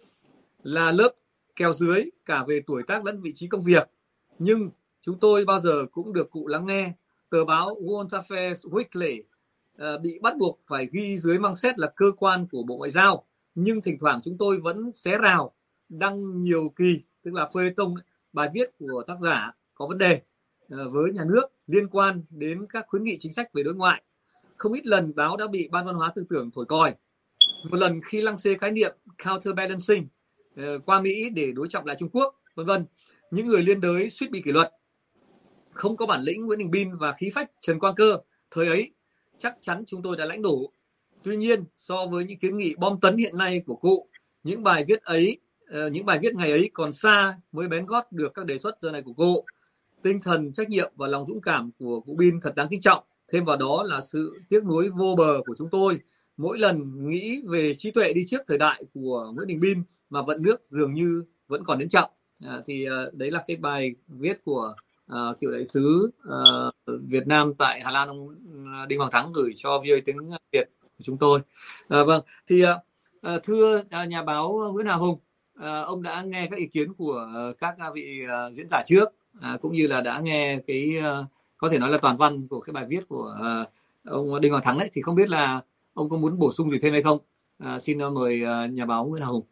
là lớp kèo dưới cả về tuổi tác lẫn vị trí công việc, nhưng chúng tôi bao giờ cũng được cụ lắng nghe. Tờ báo World Affairs Weekly uh, bị bắt buộc phải ghi dưới mang xét là cơ quan của Bộ Ngoại giao, nhưng thỉnh thoảng chúng tôi vẫn xé rào đăng nhiều kỳ, tức là feuilleton, bài viết của tác giả có vấn đề uh, với nhà nước liên quan đến các khuyến nghị chính sách về đối ngoại. Không ít lần báo đã bị Ban Văn hóa Tư tưởng thổi còi. Một lần khi lăng xê khái niệm counterbalancing uh, qua Mỹ để đối trọng lại Trung Quốc, vân vân, những người liên đới suýt bị kỷ luật. Không có bản lĩnh Nguyễn Đình Bin và khí phách Trần Quang Cơ thời ấy, chắc chắn chúng tôi đã lãnh đủ. Tuy nhiên, so với những kiến nghị bom tấn hiện nay của cụ, những bài viết ấy, uh, những bài viết ngày ấy còn xa mới bén gót được các đề xuất giờ này của cụ. Tinh thần trách nhiệm và lòng dũng cảm của cụ Bin thật đáng kính trọng. Thêm vào đó là sự tiếc nuối vô bờ của chúng tôi mỗi lần nghĩ về trí tuệ đi trước thời đại của Nguyễn Đình Bin mà vận nước dường như vẫn còn đến chậm. À, thì uh, đấy là cái bài viết của uh, cựu đại sứ uh, Việt Nam tại Hà Lan, ông Đinh Hoàng Thắng gửi cho vê o a tiếng Việt của chúng tôi. À, vâng, thì uh, thưa uh, nhà báo Nguyễn Hà Hùng, uh, ông đã nghe các ý kiến của uh, các vị uh, diễn giả trước, uh, cũng như là đã nghe cái uh, có thể nói là toàn văn của cái bài viết của uh, ông Đinh Hoàng Thắng đấy, thì không biết là ông có muốn bổ sung gì thêm hay không? Uh, xin uh, mời uh, nhà báo Nguyễn Hà Hùng.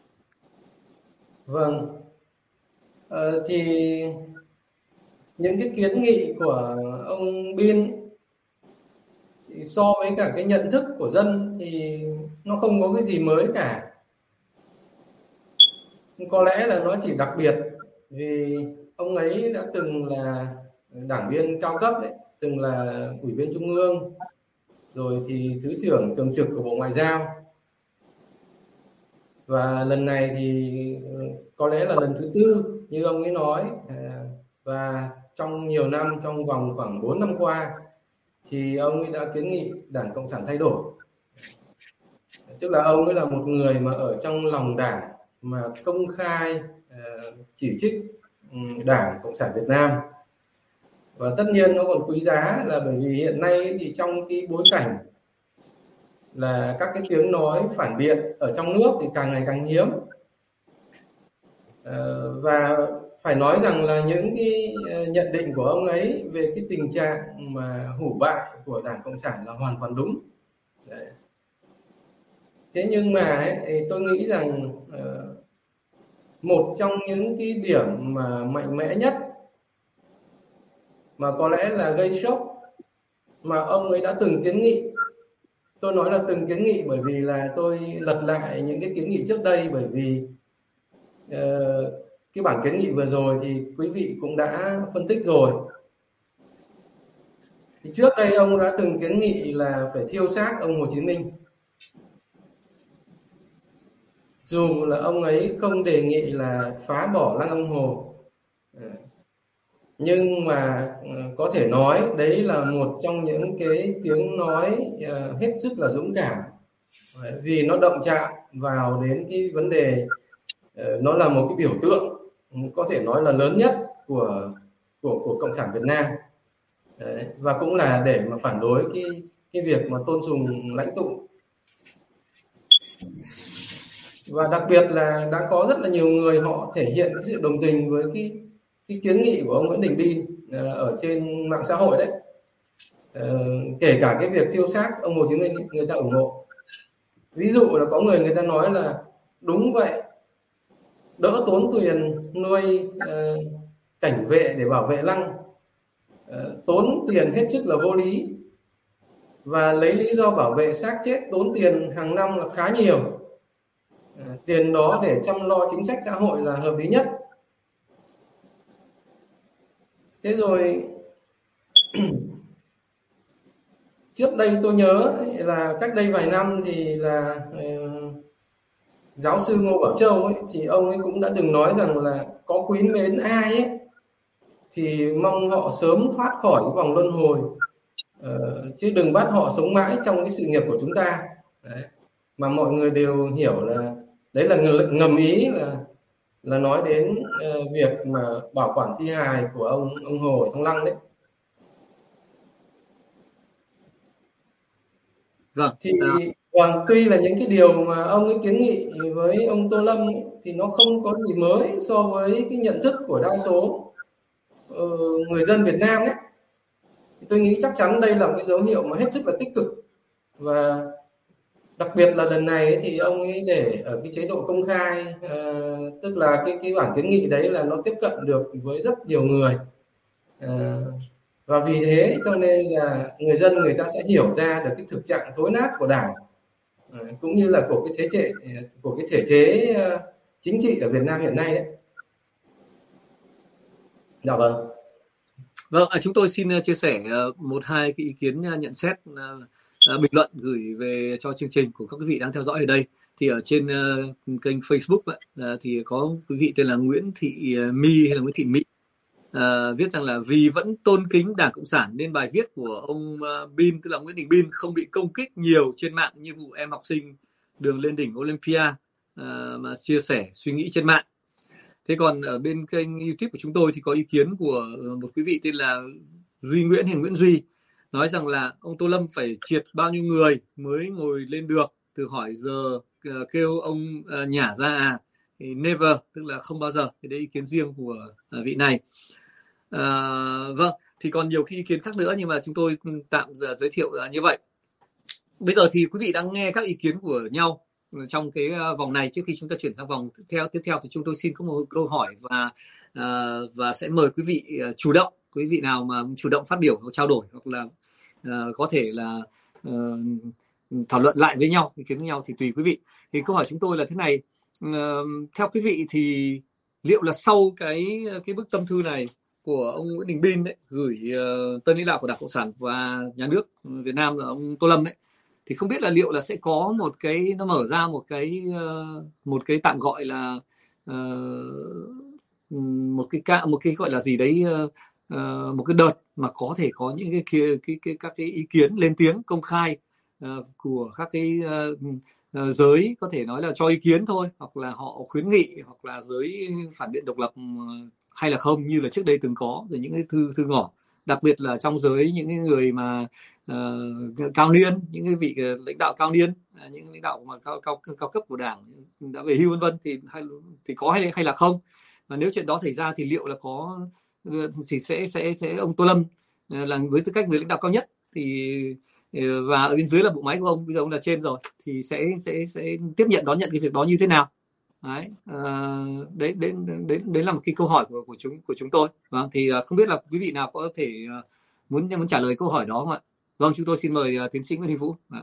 Vâng, ờ, thì những cái kiến nghị của ông Bin thì so với cả cái nhận thức của dân thì nó không có cái gì mới cả. Có lẽ là nó chỉ đặc biệt vì ông ấy đã từng là đảng viên cao cấp đấy, từng là ủy viên trung ương, rồi thì thứ trưởng thường trực của Bộ Ngoại giao. Và lần này thì có lẽ là lần thứ tư như ông ấy nói, và trong nhiều năm, trong vòng khoảng bốn năm qua thì ông ấy đã kiến nghị Đảng Cộng sản thay đổi. Tức là ông ấy là một người mà ở trong lòng đảng mà công khai chỉ trích Đảng Cộng sản Việt Nam. Và tất nhiên nó còn quý giá là bởi vì hiện nay thì trong cái bối cảnh là các cái tiếng nói phản biện ở trong nước thì càng ngày càng hiếm. Và phải nói rằng là những cái nhận định của ông ấy về cái tình trạng mà hủ bại của Đảng Cộng sản là hoàn toàn đúng. Đấy. Thế nhưng mà ấy, tôi nghĩ rằng uh, một trong những cái điểm mà mạnh mẽ nhất mà có lẽ là gây sốc mà ông ấy đã từng kiến nghị, tôi nói là từng kiến nghị bởi vì là tôi lật lại những cái kiến nghị trước đây, bởi vì uh, cái bản kiến nghị vừa rồi thì quý vị cũng đã phân tích rồi. Thì trước đây ông đã từng kiến nghị là phải thiêu xác ông Hồ Chí Minh, dù là ông ấy không đề nghị là phá bỏ Lăng Ông Hồ, nhưng mà có thể nói đấy là một trong những cái tiếng nói hết sức là dũng cảm, vì nó động chạm vào đến cái vấn đề, nó là một cái biểu tượng có thể nói là lớn nhất của của của Cộng sản Việt Nam. Đấy, và cũng là để mà phản đối cái cái việc mà tôn sùng lãnh tụ. Và đặc biệt là đã có rất là nhiều người họ thể hiện cái sự đồng tình với cái cái kiến nghị của ông Nguyễn Đình Bin ở trên mạng xã hội đấy. Ờ, kể cả cái việc thiêu xác ông Hồ Chí Minh người ta ủng hộ. Ví dụ là có người người ta nói là đúng vậy, đỡ tốn tiền nuôi uh, cảnh vệ để bảo vệ lăng, uh, tốn tiền hết sức là vô lý, và lấy lý do bảo vệ xác chết tốn tiền hàng năm là khá nhiều, uh, tiền đó để chăm lo chính sách xã hội là hợp lý nhất. Thế rồi trước đây tôi nhớ là cách đây vài năm thì là uh, giáo sư Ngô Bảo Châu ấy, thì ông ấy cũng đã từng nói rằng là có quý mến ai ấy thì mong họ sớm thoát khỏi cái vòng luân hồi, uh, chứ đừng bắt họ sống mãi trong cái sự nghiệp của chúng ta. Đấy. Mà mọi người đều hiểu là đấy là ngầm ý là là nói đến uh, việc mà bảo quản thi hài của ông ông Hồ ở Thăng Lăng đấy. Vâng. Thì vâng, tuy là những cái điều mà ông ấy kiến nghị với ông Tô Lâm ấy, thì nó không có gì mới so với cái nhận thức của đa số uh, người dân Việt Nam đấy. Thì tôi nghĩ chắc chắn đây là một cái dấu hiệu mà hết sức là tích cực, và đặc biệt là lần này ấy, thì ông ấy để ở cái chế độ công khai, uh, tức là cái cái bản kiến nghị đấy là nó tiếp cận được với rất nhiều người, uh, và vì thế cho nên là người dân người ta sẽ hiểu ra được cái thực trạng thối nát của Đảng, uh, cũng như là của cái thế chế của cái thể chế uh, chính trị ở Việt Nam hiện nay đấy. Dạ vâng. Vâng, chúng tôi xin chia sẻ một hai cái ý kiến nhận xét bình luận gửi về cho chương trình của các quý vị đang theo dõi ở đây. Thì ở trên kênh Facebook ấy, thì có quý vị tên là Nguyễn Thị My hay là Nguyễn Thị Mỹ à, viết rằng là vì vẫn tôn kính Đảng Cộng sản nên bài viết của ông Bin, tức là Nguyễn Đình Bin, không bị công kích nhiều trên mạng như vụ em học sinh đường lên đỉnh Olympia à, mà chia sẻ suy nghĩ trên mạng. Thế còn ở bên kênh YouTube của chúng tôi thì có ý kiến của một quý vị tên là Duy Nguyễn hay Nguyễn Duy, nói rằng là ông Tô Lâm phải triệt bao nhiêu người mới ngồi lên được, từ hỏi giờ kêu ông nhả ra à, thì never, tức là không bao giờ. Thì đấy ý kiến riêng của vị này. À, vâng, thì còn nhiều ý kiến khác nữa nhưng mà chúng tôi tạm giới thiệu như vậy. Bây giờ thì quý vị đang nghe các ý kiến của nhau trong cái vòng này. Trước khi chúng ta chuyển sang vòng tiếp theo tiếp theo thì chúng tôi xin có một câu hỏi và uh, và sẽ mời quý vị uh, chủ động, quý vị nào mà chủ động phát biểu hoặc trao đổi hoặc là uh, có thể là uh, thảo luận lại với nhau, ý kiến với nhau thì tùy quý vị. Thì câu hỏi chúng tôi là thế này, uh, theo quý vị thì liệu là sau cái cái bức tâm thư này của ông Nguyễn Đình Bin đấy gửi uh, tân lãnh đạo của Đảng Cộng sản và nhà nước Việt Nam là ông Tô Lâm đấy, thì không biết là liệu là sẽ có một cái, nó mở ra một cái một cái tạm gọi là uh, một cái một cái gọi là gì đấy, uh, một cái đợt mà có thể có những cái kia cái, cái các cái ý kiến lên tiếng công khai uh, của các cái uh, uh, giới có thể nói là cho ý kiến thôi, hoặc là họ khuyến nghị, hoặc là giới phản biện độc lập uh, hay là không, như là trước đây từng có rồi những cái thư thư ngỏ, đặc biệt là trong giới những cái người mà uh, cao niên, những cái vị lãnh đạo cao niên, uh, những lãnh đạo mà cao cao cao cấp của Đảng đã về hưu vân vân, thì hay thì có hay hay là không, và nếu chuyện đó xảy ra thì liệu là có thì sẽ sẽ sẽ ông Tô Lâm uh, là với tư cách người lãnh đạo cao nhất thì uh, và ở bên dưới là bộ máy của ông, bây giờ ông là trên rồi, thì sẽ sẽ sẽ tiếp nhận đón nhận cái việc đó như thế nào? Đấy, à, đấy, đấy, đấy, đấy là một cái câu hỏi của của chúng của chúng tôi. Vâng, thì uh, không biết là quý vị nào có thể uh, muốn muốn trả lời câu hỏi đó không ạ? Vâng, chúng tôi xin mời uh, tiến sĩ Nguyễn Huy Vũ. À.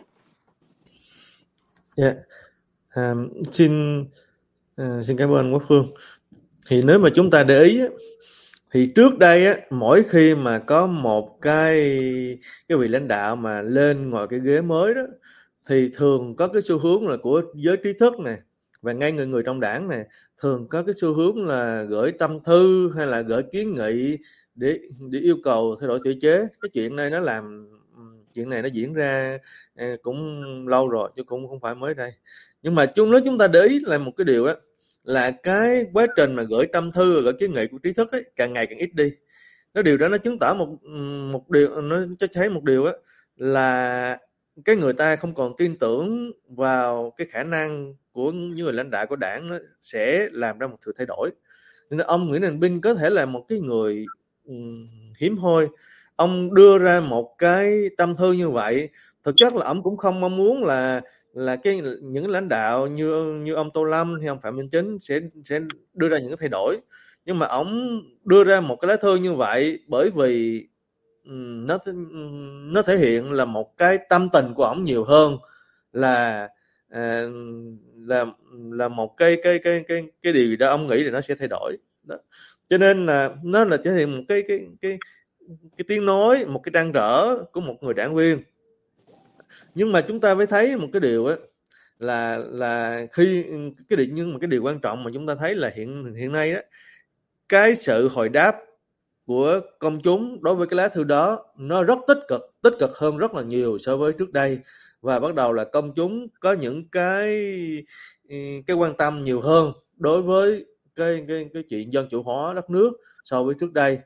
Yeah. Um, xin uh, xin cảm ơn Quốc Phương. Thì nếu mà chúng ta để ý thì trước đây á, mỗi khi mà có một cái cái vị lãnh đạo mà lên ngồi cái ghế mới đó, thì thường có cái xu hướng là của giới trí thức này và ngay người người trong đảng này thường có cái xu hướng là gửi tâm thư hay là gửi kiến nghị để để yêu cầu thay đổi thể chế. Cái chuyện này nó làm chuyện này nó diễn ra cũng lâu rồi chứ cũng không phải mới đây. Nhưng mà chúng nếu chúng ta để ý là một cái điều á, là cái quá trình mà gửi tâm thư và gửi kiến nghị của trí thức ấy càng ngày càng ít đi. Nó điều đó nó chứng tỏ một một điều, nó cho thấy một điều á, là cái người ta không còn tin tưởng vào cái khả năng của những người lãnh đạo của đảng nó sẽ làm ra một sự thay đổi. Nên ông Nguyễn Đình Bin có thể là một cái người um, hiếm hoi. Ông đưa ra một cái tâm thư như vậy, thực chất là ông cũng không mong muốn là là cái những lãnh đạo như như ông Tô Lâm hay ông Phạm Minh Chính sẽ sẽ đưa ra những cái thay đổi, nhưng mà ông đưa ra một cái lá thư như vậy bởi vì um, nó nó thể hiện là một cái tâm tình của ông nhiều hơn là à, là là một cái cái cái cái cái điều đó ông nghĩ là nó sẽ thay đổi đó. Cho nên là nó là thể hiện một cái cái cái cái tiếng nói, một cái trăn trở của một người đảng viên. Nhưng mà chúng ta phải thấy một cái điều á, là là khi cái điều nhưng mà cái điều quan trọng mà chúng ta thấy là hiện hiện nay đó, cái sự hồi đáp của công chúng đối với cái lá thư đó nó rất tích cực, tích cực hơn rất là nhiều so với trước đây, và bắt đầu là công chúng có những cái cái quan tâm nhiều hơn đối với cái cái cái chuyện dân chủ hóa đất nước so với trước đây.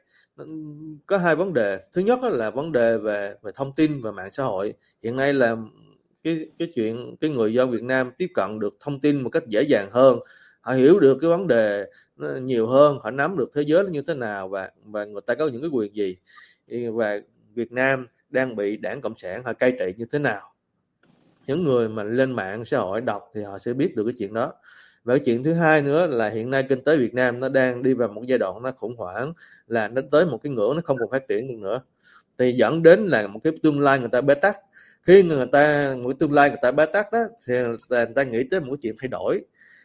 Có hai vấn đề. Thứ nhất là vấn đề về về thông tin và mạng xã hội. Hiện nay là cái cái chuyện cái người dân Việt Nam tiếp cận được thông tin một cách dễ dàng hơn, họ hiểu được cái vấn đề nhiều hơn, họ nắm được thế giới như thế nào và và người ta có những cái quyền gì, và Việt Nam đang bị Đảng Cộng sản họ cai trị như thế nào. Những người mà lên mạng xã hội đọc thì họ sẽ biết được cái chuyện đó. Và cái chuyện thứ hai nữa là hiện nay kinh tế Việt Nam nó đang đi vào một giai đoạn nó khủng hoảng, là nó tới một cái ngưỡng nó không còn phát triển được nữa, thì dẫn đến là một cái tương lai người ta bế tắc. Khi người ta một cái tương lai người ta bế tắc đó thì người ta nghĩ tới một cái chuyện thay đổi.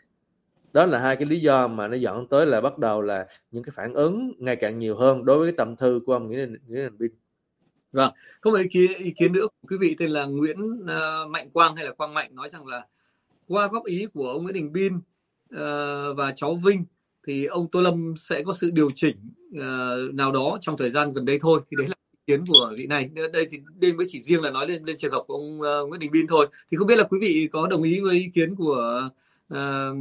Đó là hai cái lý do mà nó dẫn tới là bắt đầu là những cái phản ứng ngày càng nhiều hơn đối với cái tâm thư của ông Nguyễn Đình Bin. Vâng, có một ý kiến, ý kiến nữa của quý vị tên là Nguyễn uh, Mạnh Quang hay là Quang Mạnh nói rằng là qua góp ý của ông Nguyễn Đình Bin uh, và cháu Vinh thì ông Tô Lâm sẽ có sự điều chỉnh uh, nào đó trong thời gian gần đây thôi. Thì đấy là ý kiến của vị này. Đây thì đây mới chỉ riêng là nói lên lên trường hợp của ông uh, Nguyễn Đình Bin thôi. Thì không biết là quý vị có đồng ý với ý kiến của uh,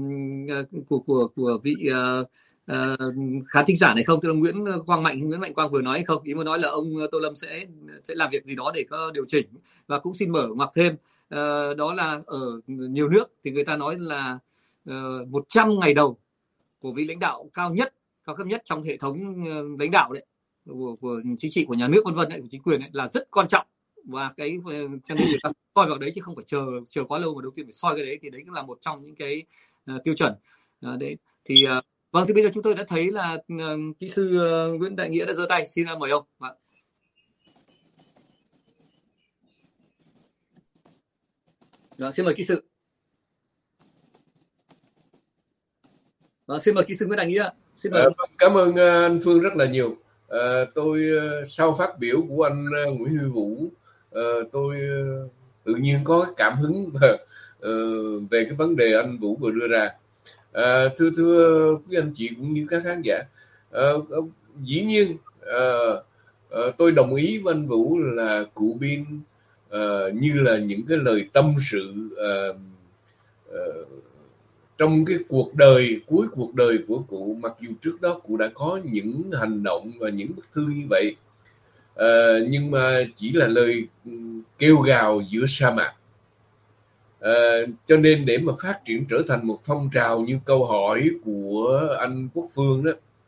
của của của vị uh, Uh, khán thính giả này không, tức là Nguyễn Quang Mạnh Nguyễn Mạnh Quang vừa nói hay không? Ý muốn nói là ông Tô Lâm sẽ sẽ làm việc gì đó để có điều chỉnh. Và cũng xin mở ngoặc thêm, uh, đó là ở nhiều nước thì người ta nói là uh, một trăm ngày đầu của vị lãnh đạo cao nhất cao cấp nhất trong hệ thống uh, lãnh đạo đấy của, của chính trị, của nhà nước vân vân đấy, của chính quyền ấy, là rất quan trọng. Và cái cho nên người ta soi vào đấy chứ không phải chờ chờ quá lâu, mà đầu tiên phải soi cái đấy, thì đấy cũng là một trong những cái uh, tiêu chuẩn uh, đấy thì uh, vâng, thì bây giờ chúng tôi đã thấy là uh, kỹ sư uh, Nguyễn Đại Nghĩa đã giơ tay, xin uh, mời ông. Vâng. Vâng, xin mời kỹ sư. Vâng, xin mời kỹ sư Nguyễn Đại Nghĩa. Xin mời. À, cảm ơn uh, anh Phương rất là nhiều. Uh, tôi uh, sau phát biểu của anh uh, Nguyễn Huy Vũ, uh, tôi uh, tự nhiên có cảm hứng uh, về cái vấn đề anh Vũ vừa đưa ra. À, thưa thưa quý anh chị cũng như các khán giả, à, dĩ nhiên à, à, tôi đồng ý với anh Vũ là cụ Bin à, như là những cái lời tâm sự à, à, trong cái cuộc đời, cuối cuộc đời của cụ, mặc dù trước đó cụ đã có những hành động và những bức thư như vậy, à, nhưng mà chỉ là lời kêu gào giữa sa mạc. À, cho nên để mà phát triển trở thành một phong trào như câu hỏi của anh Quốc Phương đó,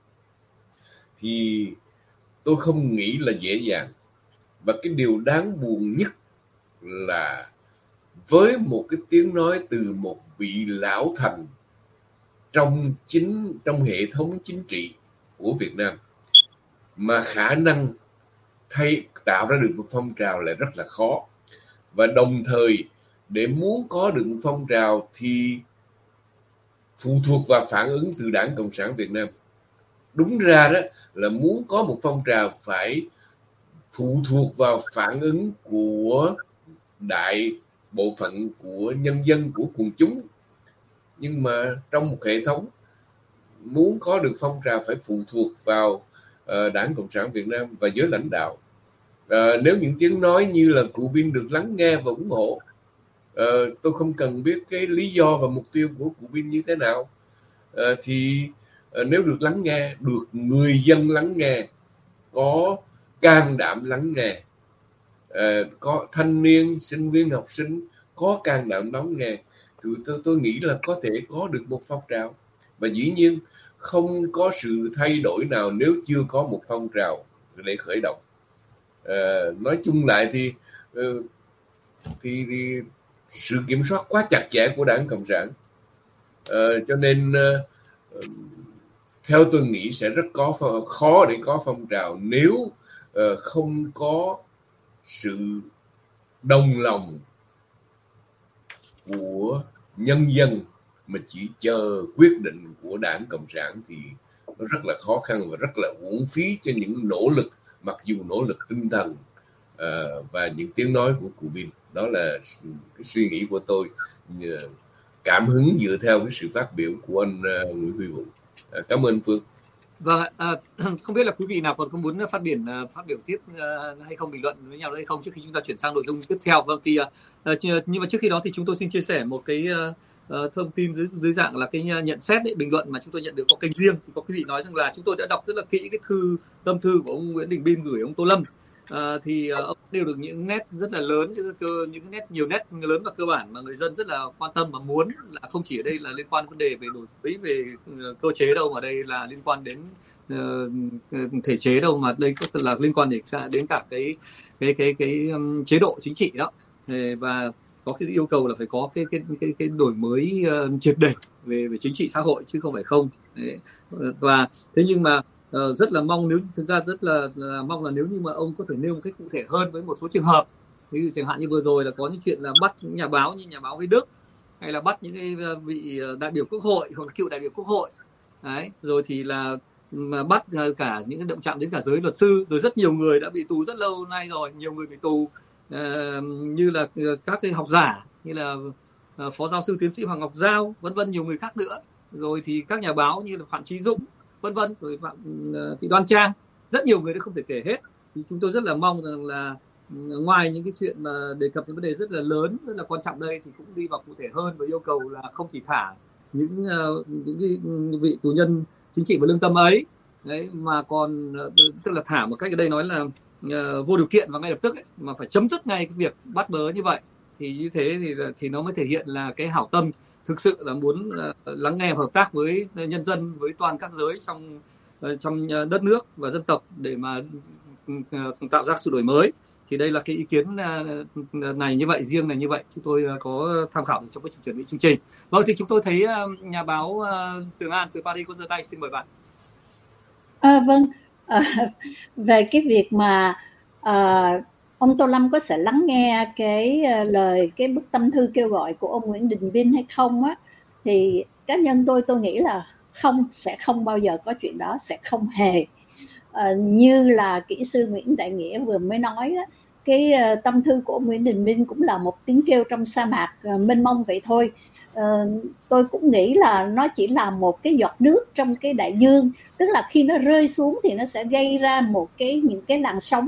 thì tôi không nghĩ là dễ dàng. Và cái điều đáng buồn nhất là với một cái tiếng nói từ một vị lão thành trong chính trong hệ thống chính trị của Việt Nam, mà khả năng thay tạo ra được một phong trào lại rất là khó. Và đồng thời để muốn có được một phong trào thì phụ thuộc vào phản ứng từ Đảng Cộng sản Việt Nam. Đúng ra đó là muốn có một phong trào phải phụ thuộc vào phản ứng của đại bộ phận của nhân dân, của quần chúng. Nhưng mà trong một hệ thống, muốn có được phong trào phải phụ thuộc vào uh, Đảng Cộng sản Việt Nam và giới lãnh đạo. Uh, nếu những tiếng nói như là cụ Bin được lắng nghe và ủng hộ, Uh, tôi không cần biết cái lý do và mục tiêu của cụ Bin như thế nào, uh, thì uh, nếu được lắng nghe, được người dân lắng nghe, có can đảm lắng nghe, uh, có thanh niên, sinh viên, học sinh có can đảm lắng nghe, thì tôi, tôi nghĩ là có thể có được một phong trào. Và dĩ nhiên không có sự thay đổi nào nếu chưa có một phong trào để khởi động. Uh, nói chung lại thì, uh, thì thì sự kiểm soát quá chặt chẽ của Đảng Cộng sản, uh, cho nên uh, theo tôi nghĩ sẽ rất có khó để có phong trào nếu uh, không có sự đồng lòng của nhân dân mà chỉ chờ quyết định của Đảng Cộng sản, thì nó rất là khó khăn và rất là uổng phí cho những nỗ lực mặc dù nỗ lực tinh thần uh, và những tiếng nói của cụ Bin. Đó là cái suy nghĩ của tôi, cảm hứng dựa theo cái sự phát biểu của anh uh, Nguyễn Huy Vũ. Uh, cảm ơn Phương. Vâng, à, không biết là quý vị nào còn có muốn phát biểu phát biểu tiếp uh, hay không, bình luận với nhau nữa hay không trước khi chúng ta chuyển sang nội dung tiếp theo. Vâng, thì uh, nhưng mà trước khi đó thì chúng tôi xin chia sẻ một cái uh, uh, thông tin dưới dưới dạng là cái nhận xét đấy, bình luận mà chúng tôi nhận được qua kênh riêng. Thì có quý vị nói rằng là chúng tôi đã đọc rất là kỹ cái thư tâm thư của ông Nguyễn Đình Bin gửi ông Tô Lâm. À, thì uh, ông nêu được những nét rất là lớn, những, những nét nhiều nét lớn và cơ bản mà người dân rất là quan tâm và muốn, là không chỉ ở đây là liên quan vấn đề về đổi mới về uh, cơ chế đâu, mà đây là liên quan đến uh, thể chế đâu, mà đây là liên quan đến cả, đến cả cái cái cái cái um, chế độ chính trị đó. Và có cái yêu cầu là phải có cái cái cái, cái đổi mới uh, triệt để về về chính trị xã hội chứ không phải không. Đấy. Và thế nhưng mà Uh, rất là mong, nếu thực ra rất là, là mong là nếu như mà ông có thể nêu một cách cụ thể hơn với một số trường hợp, ví dụ chẳng hạn như vừa rồi là có những chuyện là bắt những nhà báo như nhà báo Huy Đức, hay là bắt những cái vị đại biểu quốc hội hoặc là cựu đại biểu quốc hội đấy, rồi thì là mà bắt cả những cái động chạm đến cả giới luật sư, rồi rất nhiều người đã bị tù rất lâu nay rồi, nhiều người bị tù uh, như là các cái học giả như là uh, phó giáo sư tiến sĩ Hoàng Ngọc Giao, vân vân, nhiều người khác nữa, rồi thì các nhà báo như là Phạm Chí Dũng, vân vân, rồi Phạm Thị Đoan Trang, rất nhiều người đã không thể kể hết. Thì chúng tôi rất là mong rằng là ngoài những cái chuyện mà đề cập những vấn đề rất là lớn, rất là quan trọng đây, thì cũng đi vào cụ thể hơn và yêu cầu là không chỉ thả những những cái vị tù nhân chính trị và lương tâm ấy, đấy, mà còn tức là thả một cách ở đây nói là uh, vô điều kiện và ngay lập tức ấy, mà phải chấm dứt ngay cái việc bắt bớ như vậy. Thì như thế thì thì nó mới thể hiện là cái hảo tâm thực sự là muốn uh, lắng nghe và hợp tác với nhân dân, với toàn các giới trong uh, trong đất nước và dân tộc để mà uh, tạo ra sự đổi mới. Thì đây là cái ý kiến uh, này như vậy, riêng này như vậy, chúng tôi uh, có tham khảo trong quá trình chuẩn bị chương trình. Vâng, thì chúng tôi thấy uh, nhà báo uh, Tường An từ Paris có giơ tay, xin mời bạn. À, vâng, à, về cái việc mà à, ông Tô Lâm có sẽ lắng nghe cái uh, lời, cái bức tâm thư kêu gọi của ông Nguyễn Đình Bin hay không á, thì cá nhân tôi tôi nghĩ là không, sẽ không bao giờ có chuyện đó, sẽ không hề. À, như là kỹ sư Nguyễn Đại Nghĩa vừa mới nói đó, cái uh, tâm thư của ông Nguyễn Đình Bin cũng là một tiếng kêu trong sa mạc uh, mênh mông vậy thôi. Uh, tôi cũng nghĩ là nó chỉ là một cái giọt nước trong cái đại dương, tức là khi nó rơi xuống thì nó sẽ gây ra một cái những cái làn sóng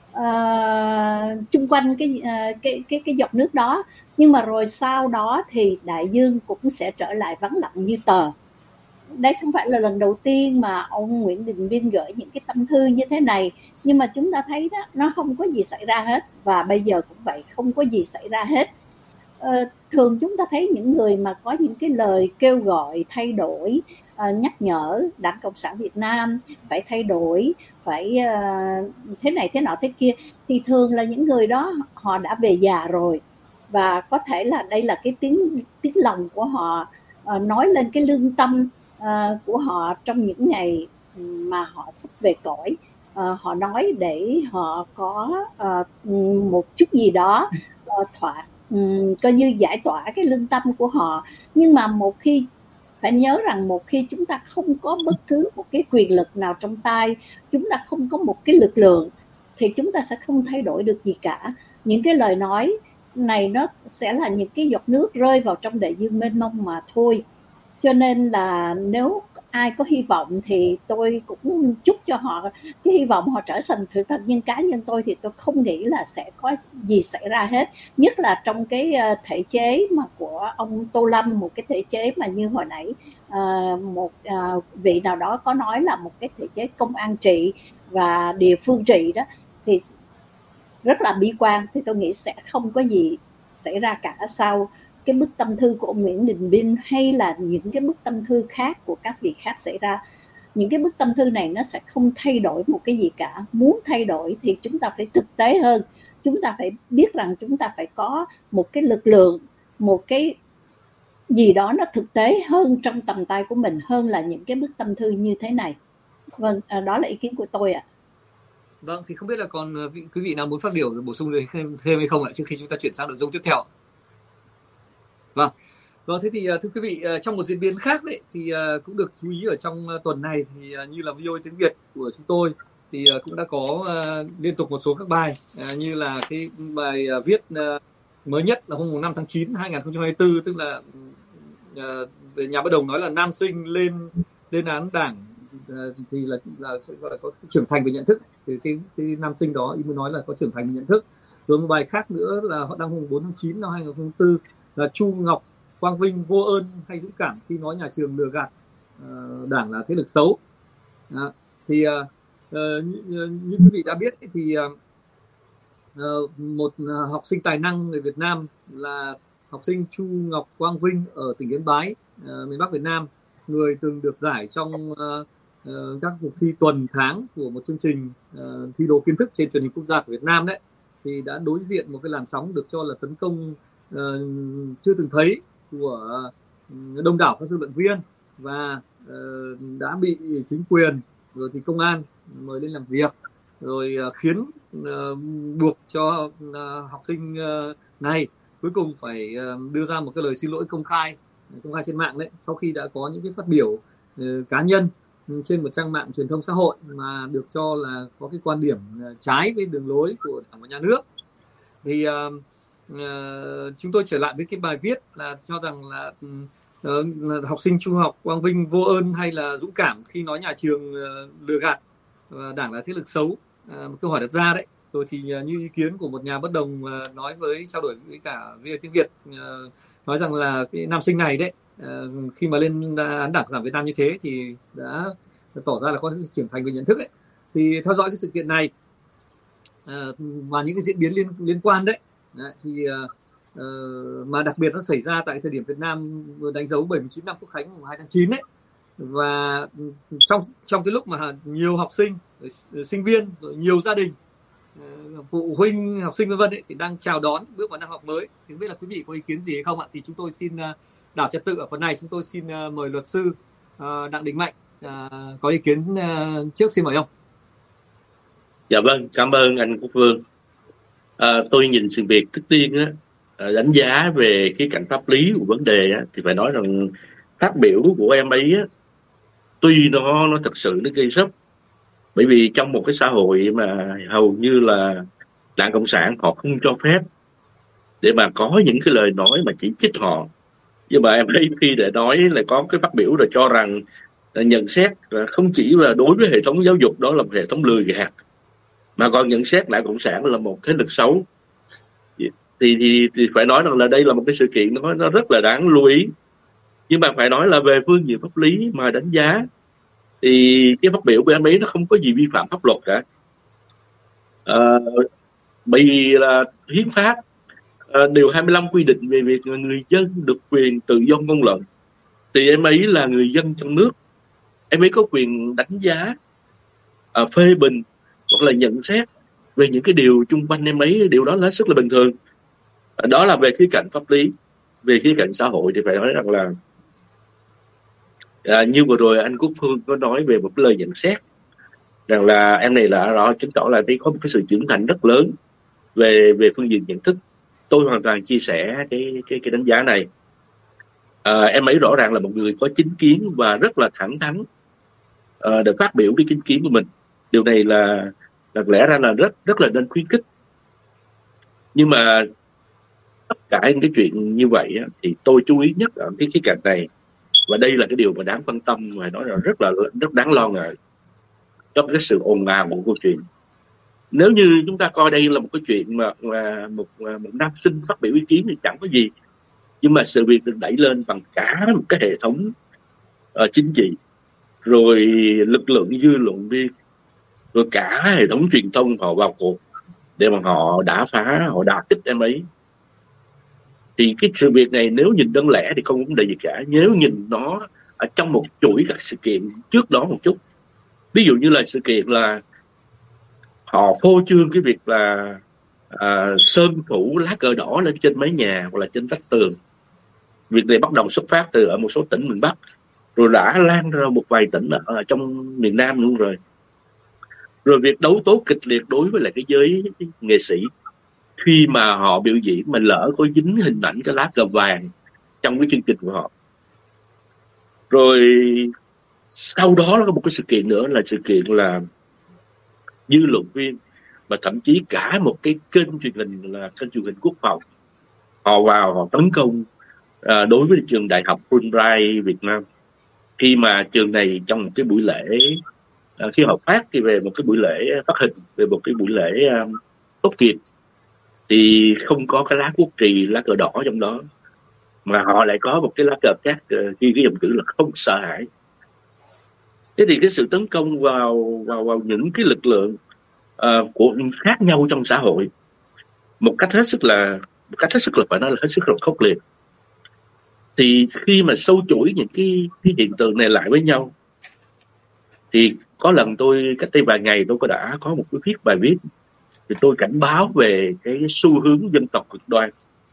uh, chung quanh cái, uh, cái cái cái giọt nước đó, nhưng mà rồi sau đó thì đại dương cũng sẽ trở lại vắng lặng như tờ. Đây không phải là lần đầu tiên mà ông Nguyễn Đình Bin gửi những cái tâm thư như thế này, nhưng mà chúng ta thấy đó, nó không có gì xảy ra hết, và bây giờ cũng vậy, không có gì xảy ra hết. Ờ, thường chúng ta thấy những người mà có những cái lời kêu gọi thay đổi, uh, nhắc nhở Đảng Cộng sản Việt Nam phải thay đổi, phải uh, thế này thế nọ thế kia, thì thường là những người đó họ đã về già rồi, và có thể là đây là cái tiếng tiếng lòng của họ, uh, nói lên cái lương tâm uh, của họ trong những ngày mà họ sắp về cõi. Uh, họ nói để họ có uh, một chút gì đó uh, thỏa Um, coi như giải tỏa cái lương tâm của họ. Nhưng mà một khi, phải nhớ rằng một khi chúng ta không có bất cứ một cái quyền lực nào trong tay, chúng ta không có một cái lực lượng, thì chúng ta sẽ không thay đổi được gì cả. Những cái lời nói này nó sẽ là những cái giọt nước rơi vào trong đại dương mênh mông mà thôi. Cho nên là nếu ai có hy vọng thì tôi cũng chúc cho họ cái hy vọng họ trở thành sự thật, nhưng cá nhân tôi thì tôi không nghĩ là sẽ có gì xảy ra hết, nhất là trong cái thể chế mà của ông Tô Lâm, một cái thể chế mà như hồi nãy uh, một uh, vị nào đó có nói là một cái thể chế công an trị và địa phương trị đó, thì rất là bi quan. Thì tôi nghĩ sẽ không có gì xảy ra cả sau cái bức tâm thư của ông Nguyễn Đình Bin hay là những cái bức tâm thư khác của các vị khác xảy ra. Những cái bức tâm thư này nó sẽ không thay đổi một cái gì cả. Muốn thay đổi thì chúng ta phải thực tế hơn. Chúng ta phải biết rằng chúng ta phải có một cái lực lượng, một cái gì đó nó thực tế hơn trong tầm tay của mình, hơn là những cái bức tâm thư như thế này. Vâng, đó là ý kiến của tôi ạ. Vâng, thì không biết là còn vị, quý vị nào muốn phát biểu bổ sung thêm, thêm hay không ạ, trước khi chúng ta chuyển sang nội dung tiếp theo. Vâng, vâng, thế thì thưa quý vị, trong một diễn biến khác đấy thì cũng được chú ý ở trong tuần này, thì như là vê o a tiếng Việt của chúng tôi thì cũng đã có uh, liên tục một số các bài uh, như là cái bài uh, viết uh, mới nhất là hôm năm tháng chín hai nghìn không trăm hai mươi tư, tức là uh, về nhà bất đồng nói là nam sinh lên lên án đảng uh, thì là, là gọi là có sự trưởng thành về nhận thức, thì cái, cái nam sinh đó ý muốn nói là có trưởng thành về nhận thức. Rồi một bài khác nữa là họ đăng hôm bốn tháng chín năm hai nghìn không trăm hai mươi tư là Chu Ngọc Quang Vinh vô ơn hay dũng cảm khi nói nhà trường lừa gạt uh, đảng là thế lực xấu. Đó. Thì uh, uh, như, như quý vị đã biết thì uh, uh, một uh, học sinh tài năng người Việt Nam là học sinh Chu Ngọc Quang Vinh ở tỉnh Yên Bái, uh, miền Bắc Việt Nam, người từng được giải trong uh, uh, các cuộc thi tuần tháng của một chương trình uh, thi đua kiến thức trên truyền hình quốc gia của Việt Nam đấy, thì đã đối diện một cái làn sóng được cho là tấn công uh, chưa từng thấy của uh, đông đảo các dư luận viên, và uh, đã bị chính quyền rồi thì công an mời lên làm việc, rồi uh, khiến uh, buộc cho uh, học sinh uh, này cuối cùng phải uh, đưa ra một cái lời xin lỗi công khai công khai trên mạng đấy, sau khi đã có những cái phát biểu uh, cá nhân trên một trang mạng truyền thông xã hội mà được cho là có cái quan điểm uh, trái với đường lối của Đảng và Nhà nước. Thì uh, uh, chúng tôi trở lại với cái bài viết là cho rằng là uh, học sinh Trung học Quang Vinh vô ơn hay là dũng cảm khi nói nhà trường uh, lừa gạt và đảng là thế lực xấu. Uh, một câu hỏi đặt ra đấy. Rồi thì uh, như ý kiến của một nhà bất đồng uh, nói với trao đổi với cả vê o a tiếng Việt, uh, nói rằng là cái nam sinh này đấy uh, khi mà lên án đảng Cộng sản Việt Nam như thế thì đã tỏ ra là có trưởng thành về nhận thức ấy. Thì theo dõi cái sự kiện này uh, và những cái diễn biến liên liên quan đấy, đấy thì uh, uh, mà đặc biệt nó xảy ra tại thời điểm Việt Nam vừa đánh dấu bảy mươi chín năm Quốc khánh mùng hai tháng chín đấy, và trong trong cái lúc mà nhiều học sinh, sinh viên, rồi nhiều gia đình, phụ huynh, học sinh vân vân thì đang chào đón bước vào năm học mới, thì không biết là quý vị có ý kiến gì hay không ạ? Thì chúng tôi xin đảo trật tự ở phần này, chúng tôi xin mời luật sư Đặng Đình Mạnh có ý kiến trước, xin mời ông. Dạ vâng, cảm ơn anh Quốc Vương. À, tôi nhìn sự việc trước tiên á, đánh giá về cái cạnh pháp lý của vấn đề á, thì phải nói rằng phát biểu của em ấy á, tuy nó nó thực sự nó gây sốc, bởi vì trong một cái xã hội mà hầu như là Đảng Cộng sản họ không cho phép để mà có những cái lời nói mà chỉ trích họ, nhưng mà em ấy khi để nói là có cái phát biểu rồi cho rằng nhận xét không chỉ là đối với hệ thống giáo dục đó là một hệ thống lừa gạt, mà còn nhận xét Đảng Cộng sản là một thế lực xấu, thì, thì thì phải nói rằng là đây là một cái sự kiện nó nó rất là đáng lưu ý. Nhưng mà phải nói là về phương diện pháp lý mà đánh giá thì cái phát biểu của em ấy nó không có gì vi phạm pháp luật cả. À, bởi vì là hiến pháp à, điều hai mươi lăm quy định về việc người dân được quyền tự do ngôn luận, thì em ấy là người dân trong nước, em ấy có quyền đánh giá, à, phê bình hoặc là nhận xét về những cái điều chung quanh em ấy, điều đó là rất là bình thường. À, đó là về khía cạnh pháp lý. Về khía cạnh xã hội thì phải nói rằng là à, như vừa rồi anh Quốc Phương có nói về một cái lời nhận xét rằng là em này là rõ chứng tỏ là có một cái sự trưởng thành rất lớn về về phương diện nhận thức. Tôi hoàn toàn chia sẻ cái cái cái đánh giá này. À, em ấy rõ ràng là một người có chính kiến và rất là thẳng thắn à, để phát biểu cái chính kiến của mình. Điều này là là lẽ ra là rất rất là nên khuyến khích. Nhưng mà tất cả những cái chuyện như vậy á, thì tôi chú ý nhất ở cái khía cạnh này, và đây là cái điều mà đáng quan tâm và nói là rất là rất đáng lo ngại cho cái sự ồn ào của câu chuyện. Nếu như chúng ta coi đây là một cái chuyện mà, mà một một nam sinh phát biểu ý kiến thì chẳng có gì, nhưng mà sự việc được đẩy lên bằng cả một cái hệ thống uh, chính trị, rồi lực lượng dư luận viên, rồi cả hệ thống truyền thông họ vào cuộc để mà họ đả phá, họ đả kích em ấy, thì cái sự việc này nếu nhìn đơn lẻ thì không vấn đề gì cả. Nếu nhìn nó ở trong một chuỗi các sự kiện trước đó một chút, ví dụ như là sự kiện là họ phô trương cái việc là à, sơn phủ lá cờ đỏ lên trên mái nhà hoặc là trên vách tường. Việc này bắt đầu xuất phát từ ở một số tỉnh miền Bắc, rồi đã lan ra một vài tỉnh ở, ở trong miền Nam luôn rồi. Rồi việc đấu tố kịch liệt đối với lại cái giới nghệ sĩ khi mà họ biểu diễn mà lỡ có dính hình ảnh cái lá cờ vàng trong cái chương trình của họ. Rồi sau đó có một cái sự kiện nữa là sự kiện là dư luận viên, và thậm chí cả một cái kênh truyền hình là kênh truyền hình quốc phòng, họ vào họ tấn công à, đối với trường đại học Fulbright Việt Nam. Khi mà trường này trong một cái buổi lễ à, khi họ phát thì về một cái buổi lễ phát hình, về một cái buổi lễ um, tốt nghiệp, thì không có cái lá quốc trì, lá cờ đỏ trong đó, mà họ lại có một cái lá cờ khác uh, ghi cái dòng chữ là không sợ hãi. Thế thì cái sự tấn công vào vào vào những cái lực lượng uh, của khác nhau trong xã hội một cách hết sức là một cách hết sức là phải nói là hết sức là khốc liệt. Thì khi mà sâu chuỗi những cái, cái hiện tượng này lại với nhau, thì có lần tôi cách đây vài ngày tôi có đã có một cái viết bài viết, thì tôi cảnh báo về cái xu hướng dân tộc cực đoan.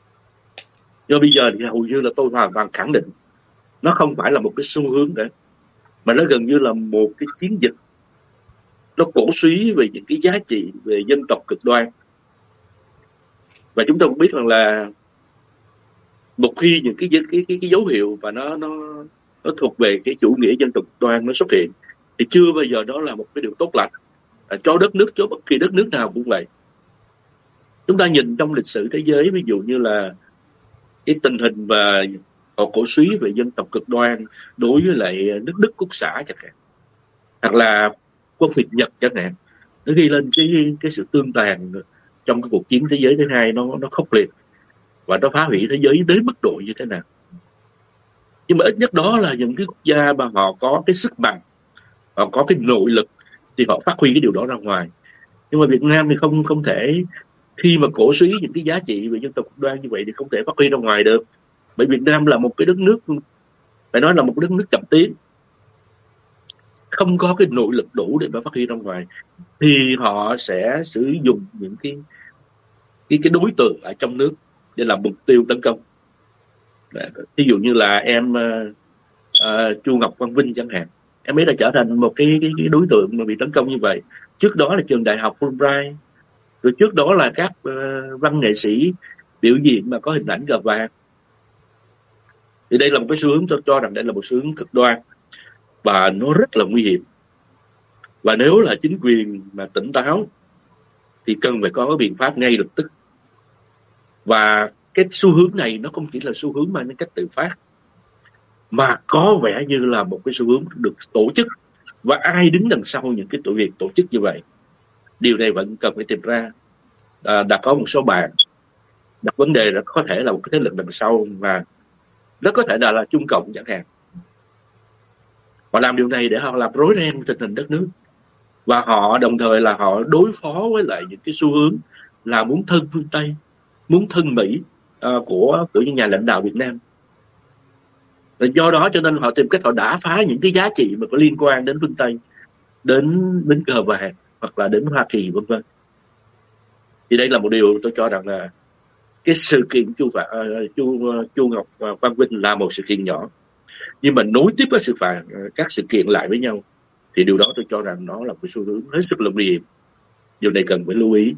Do bây giờ thì hầu như là tôi hoàn toàn khẳng định nó không phải là một cái xu hướng nữa, mà nó gần như là một cái chiến dịch. Nó cổ suý về những cái giá trị về dân tộc cực đoan. Và chúng ta cũng biết rằng là một khi những cái cái cái, cái dấu hiệu và nó nó nó thuộc về cái chủ nghĩa dân tộc cực đoan nó xuất hiện, thì chưa bao giờ đó là một cái điều tốt lành à, cho đất nước, cho bất kỳ đất nước nào cũng vậy. Chúng ta nhìn trong lịch sử thế giới, ví dụ như là cái tình hình và họ cổ suý về dân tộc cực đoan đối với lại nước Đức Quốc xã chẳng hạn, hoặc là quân Việt Nhật chẳng hạn, nó ghi lên cái cái sự tương tàn trong cái cuộc chiến thế giới thứ hai, nó nó khốc liệt và nó phá hủy thế giới đến mức độ như thế nào. Nhưng mà ít nhất đó là những cái quốc gia mà họ có cái sức mạnh, họ có cái nội lực, thì họ phát huy cái điều đó ra ngoài. Nhưng mà Việt Nam thì không không thể, khi mà cổ suý những cái giá trị về dân tộc cực đoan như vậy thì không thể phát huy ra ngoài được. Bởi Việt Nam là một cái đất nước, phải nói là một đất nước chậm tiến, không có cái nội lực đủ để mà phát huy ra ngoài, thì họ sẽ sử dụng những cái cái cái đối tượng ở trong nước để làm mục tiêu tấn công. Ví dụ như là em uh, uh, Chu Ngọc Quang Vinh chẳng hạn, em ấy đã trở thành một cái, cái, cái đối tượng mà bị tấn công như vậy. Trước đó là trường đại học Fulbright, rồi trước đó là các uh, văn nghệ sĩ biểu diễn mà có hình ảnh cờ vàng. Thì đây là một cái xu hướng, tôi cho rằng đây là một xu hướng cực đoan và nó rất là nguy hiểm. Và nếu là chính quyền mà tỉnh táo thì cần phải có cái biện pháp ngay lập tức. Và cái xu hướng này nó không chỉ là xu hướng mang tính cách tự phát, mà có vẻ như là một cái xu hướng được tổ chức, và ai đứng đằng sau những cái tổ việc tổ chức như vậy, điều này vẫn cần phải tìm ra. À, đã có một số bạn đặt vấn đề là có thể là một cái thế lực đằng sau, và nó có thể là, là Trung Cộng chẳng hạn. Họ làm điều này để họ làm rối ren tình hình đất nước, và họ đồng thời là họ đối phó với lại những cái xu hướng là muốn thân phương Tây, muốn thân Mỹ uh, của của những nhà lãnh đạo Việt Nam. Và do đó cho nên họ tìm cách họ đả phá những cái giá trị mà có liên quan đến phương Tây, đến đến cờ vàng hoặc là đến Hoa Kỳ vân vân. Thì đây là một điều tôi cho rằng là cái sự kiện Chu Phạm uh, Chu uh, Chu Ngọc uh, Quang Vinh là một sự kiện nhỏ, nhưng mà nối tiếp các sự phạt uh, các sự kiện lại với nhau, thì điều đó tôi cho rằng nó là một xu hướng hết sức là nguy hiểm. Điều này cần phải lưu ý.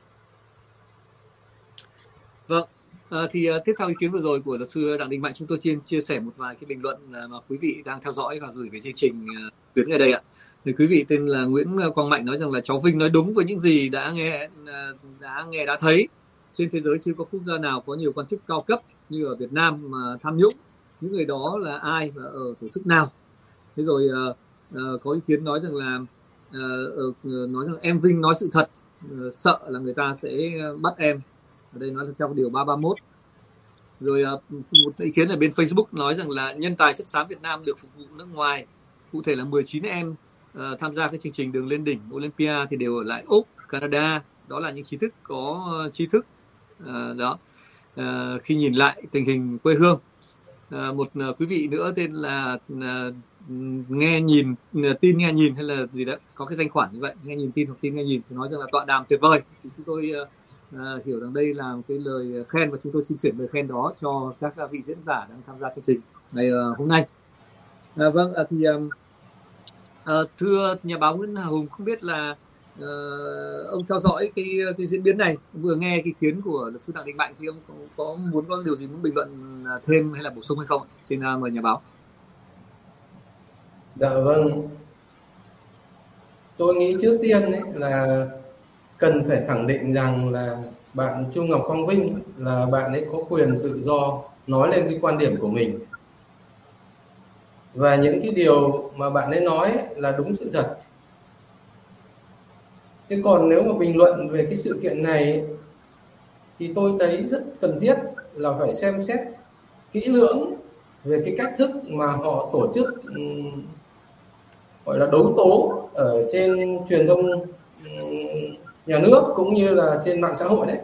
Vâng, à, thì uh, tiếp theo ý kiến vừa rồi của luật sư Đặng Đình Mạnh, chúng tôi chia chia sẻ một vài cái bình luận uh, mà quý vị đang theo dõi và gửi về chương trình uh, tuyến ở đây ạ. Thì quý vị tên là Nguyễn Quang Mạnh nói rằng là cháu Vinh nói đúng với những gì đã nghe uh, đã nghe đã thấy. Trên thế giới chưa có quốc gia nào có nhiều quan chức cao cấp như ở Việt Nam mà tham nhũng. Những người đó là ai và ở tổ chức nào? Thế rồi uh, uh, có ý kiến nói rằng là uh, uh, nói rằng em Vinh nói sự thật, uh, sợ là người ta sẽ bắt em. Ở đây nói là theo điều ba ba mốt. Rồi uh, một ý kiến ở bên Facebook nói rằng là nhân tài chất xám Việt Nam được phục vụ nước ngoài. Cụ thể là mười chín em uh, tham gia cái chương trình Đường lên đỉnh Olympia thì đều ở lại Úc, Canada. Đó là những trí thức có uh, trí thức uh, đó. Uh, khi nhìn lại tình hình quê hương. Uh, một uh, quý vị nữa tên là uh, nghe nhìn uh, tin nghe nhìn hay là gì đó, có cái danh khoản như vậy, nghe nhìn tin hoặc tin nghe nhìn, thì nói rằng là tọa đàm tuyệt vời. Thì chúng tôi uh, uh, hiểu rằng đây là một cái lời khen, và chúng tôi xin chuyển lời khen đó cho các vị diễn giả đang tham gia chương trình ngày uh, hôm nay. Uh, vâng, uh, thì um, uh, thưa nhà báo Nguyễn Hà Hùng, không biết là uh, ông theo dõi cái cái diễn biến này, vừa nghe cái ý kiến của luật sư Đặng Đình Mạnh, thì ông có, có muốn có điều gì muốn bình luận thêm hay là bổ sung hay không? Xin uh, mời nhà báo. Dạ vâng. tôi nghĩ trước tiên ấy là cần phải khẳng định rằng là bạn Chu Ngọc Quang Vinh là bạn ấy có quyền tự do nói lên cái quan điểm của mình, và những cái điều mà bạn ấy nói là đúng sự thật. Thế còn nếu mà bình luận về cái sự kiện này thì tôi thấy rất cần thiết là phải xem xét kỹ lưỡng về cái cách thức mà họ tổ chức um, gọi là đấu tố ở trên truyền thông um, nhà nước cũng như là trên mạng xã hội đấy.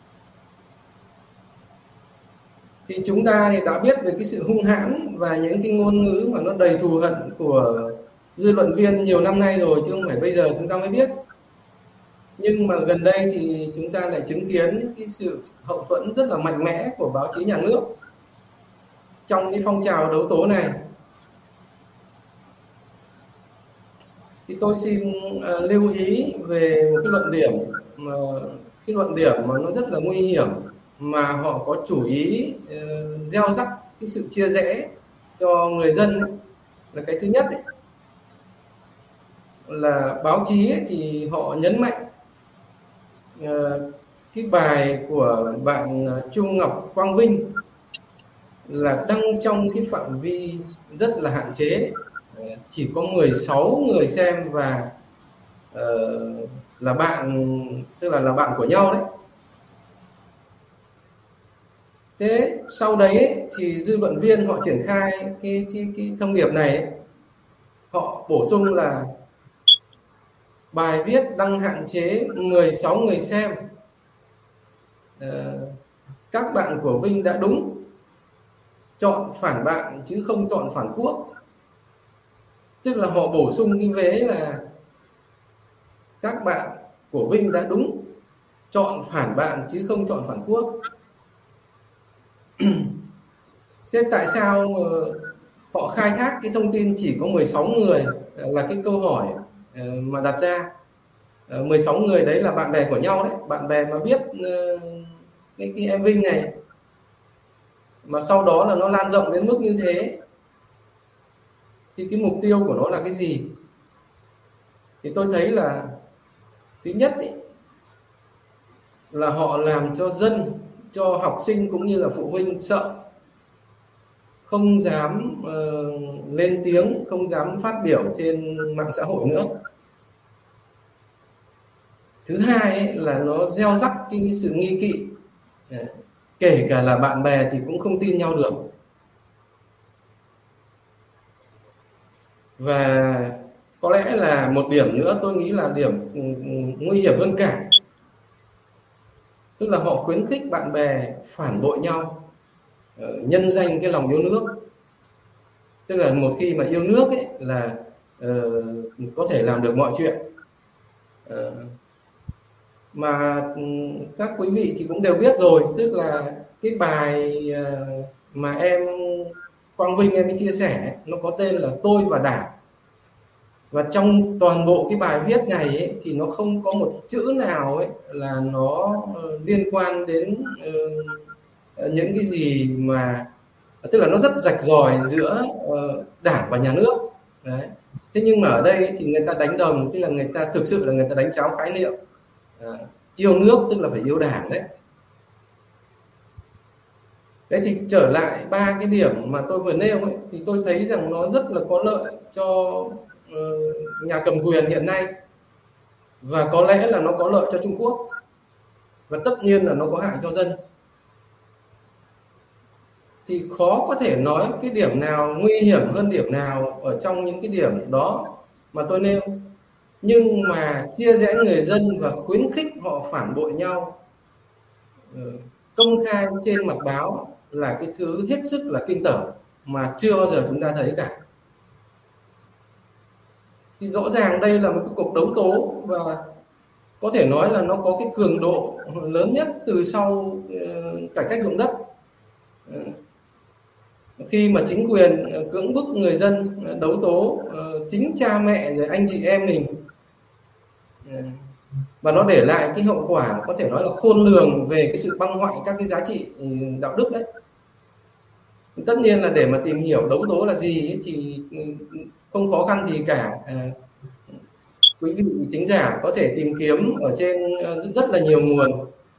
Thì chúng ta thì đã biết về cái sự hung hãn và những cái ngôn ngữ mà nó đầy thù hận của dư luận viên nhiều năm nay rồi, chứ không phải bây giờ chúng ta mới biết. Nhưng mà gần đây thì chúng ta lại chứng kiến cái sự hậu thuẫn rất là mạnh mẽ của báo chí nhà nước trong cái phong trào đấu tố này. Thì tôi xin uh, lưu ý về một cái luận điểm mà cái luận điểm mà nó rất là nguy hiểm, mà họ có chủ ý uh, gieo rắc cái sự chia rẽ cho người dân ấy. Là cái thứ nhất ấy, là báo chí ấy, thì họ nhấn mạnh uh, cái bài của bạn Chu Ngọc Quang Vinh là đăng trong cái phạm vi rất là hạn chế, chỉ có mười sáu người xem và uh, là bạn, tức là là bạn của nhau đấy. Thế sau đấy ấy, thì dư luận viên họ triển khai cái cái cái thông điệp này ấy, họ bổ sung là bài viết đăng hạn chế mười sáu người xem, uh, các bạn của Vinh đã đúng, chọn phản bạn chứ không chọn phản quốc. Tức là họ bổ sung cái vế là các bạn của Vinh đã đúng, chọn phản bạn chứ không chọn phản quốc. Thế tại sao họ khai thác cái thông tin chỉ có mười sáu người là cái câu hỏi mà đặt ra. mười sáu người đấy là bạn bè của nhau đấy, bạn bè mà biết cái, cái em Vinh này, mà sau đó là nó lan rộng đến mức như thế thì cái mục tiêu của nó là cái gì? Thì tôi thấy là thứ nhất ý, là họ làm cho dân, cho học sinh cũng như là phụ huynh sợ, không dám uh, lên tiếng, không dám phát biểu trên mạng xã hội nữa. Thứ hai ấy, là nó gieo rắc cái sự nghi kỵ, kể cả là bạn bè thì cũng không tin nhau được. Và có lẽ là một điểm nữa tôi nghĩ là điểm nguy hiểm hơn cả, tức là họ khuyến khích bạn bè phản bội nhau nhân danh cái lòng yêu nước. Tức là một khi mà yêu nước ấy là uh, có thể làm được mọi chuyện. Uh, mà các quý vị thì cũng đều biết rồi, tức là cái bài uh, mà em Quang Vinh em ấy chia sẻ nó có tên là Tôi và Đảng. Và trong toàn bộ cái bài viết này ấy, thì nó không có một chữ nào ấy là nó uh, liên quan đến uh, những cái gì mà tức là nó rất rạch ròi giữa uh, Đảng và nhà nước. Đấy. Thế nhưng mà ở đây ấy, thì người ta đánh đồng, tức là người ta thực sự là người ta đánh tráo khái niệm. Uh, yêu nước tức là phải yêu Đảng đấy. Đấy thì trở lại ba cái điểm mà tôi vừa nêu ấy, thì tôi thấy rằng nó rất là có lợi cho uh, nhà cầm quyền hiện nay, và có lẽ là nó có lợi cho Trung Quốc, và tất nhiên là nó có hại cho dân. Thì khó có thể nói cái điểm nào nguy hiểm hơn điểm nào ở trong những cái điểm đó mà tôi nêu. Nhưng mà chia rẽ người dân và khuyến khích họ phản bội nhau công khai trên mặt báo là cái thứ hết sức là kinh tởm mà chưa bao giờ chúng ta thấy cả. Thì rõ ràng đây là một cái cuộc đấu tố, và có thể nói là nó có cái cường độ lớn nhất từ sau uh, cải cách ruộng đất. Uh, khi mà chính quyền uh, cưỡng bức người dân uh, đấu tố uh, chính cha mẹ rồi anh chị em mình, uh, và nó để lại cái hậu quả có thể nói là khôn lường về cái sự băng hoại các cái giá trị uh, đạo đức đấy. Tất nhiên là để mà tìm hiểu đấu tố là gì ấy, thì không khó khăn gì cả. quý vị thính giả có thể tìm kiếm ở trên rất là nhiều nguồn.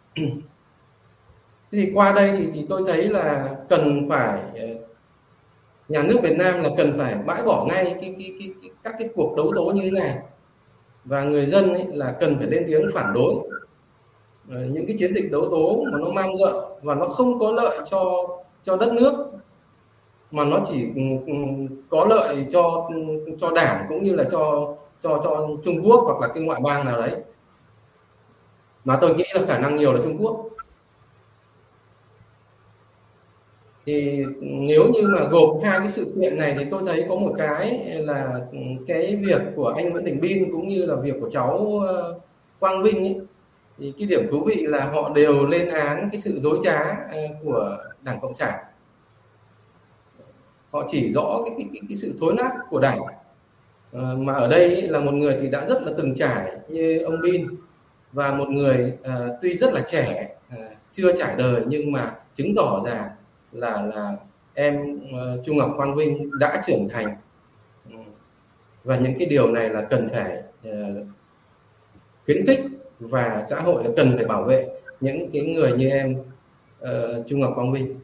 Thì qua đây thì, thì tôi thấy là cần phải nhà nước Việt Nam là cần phải bãi bỏ ngay cái, cái, cái, cái, các cái cuộc đấu tố như thế này, và người dân ấy là cần phải lên tiếng phản đối những cái chiến dịch đấu tố mà nó mang rợ và nó không có lợi cho cho đất nước, mà nó chỉ có lợi cho cho đảng cũng như là cho cho cho Trung Quốc hoặc là cái ngoại bang nào đấy, mà tôi nghĩ là khả năng nhiều là Trung Quốc. Thì nếu như mà gộp hai cái sự kiện này thì tôi thấy có một cái là cái việc của anh Nguyễn Đình Bin cũng như là việc của cháu Quang Vinh ấy, thì cái điểm thú vị là họ đều lên án cái sự dối trá của Đảng Cộng sản. Họ chỉ rõ cái, cái, cái, cái sự thối nát của Đảng. À, mà ở đây ấy, là một người thì đã rất là từng trải như ông Bin, và một người à, tuy rất là trẻ, à, chưa trải đời, nhưng mà chứng tỏ ra là là em uh, Chu Ngọc Quang Vinh đã trưởng thành. Ừ. Và những cái điều này là cần phải uh, khuyến khích, và xã hội là cần phải bảo vệ những cái người như em uh, Chu Ngọc Quang Vinh.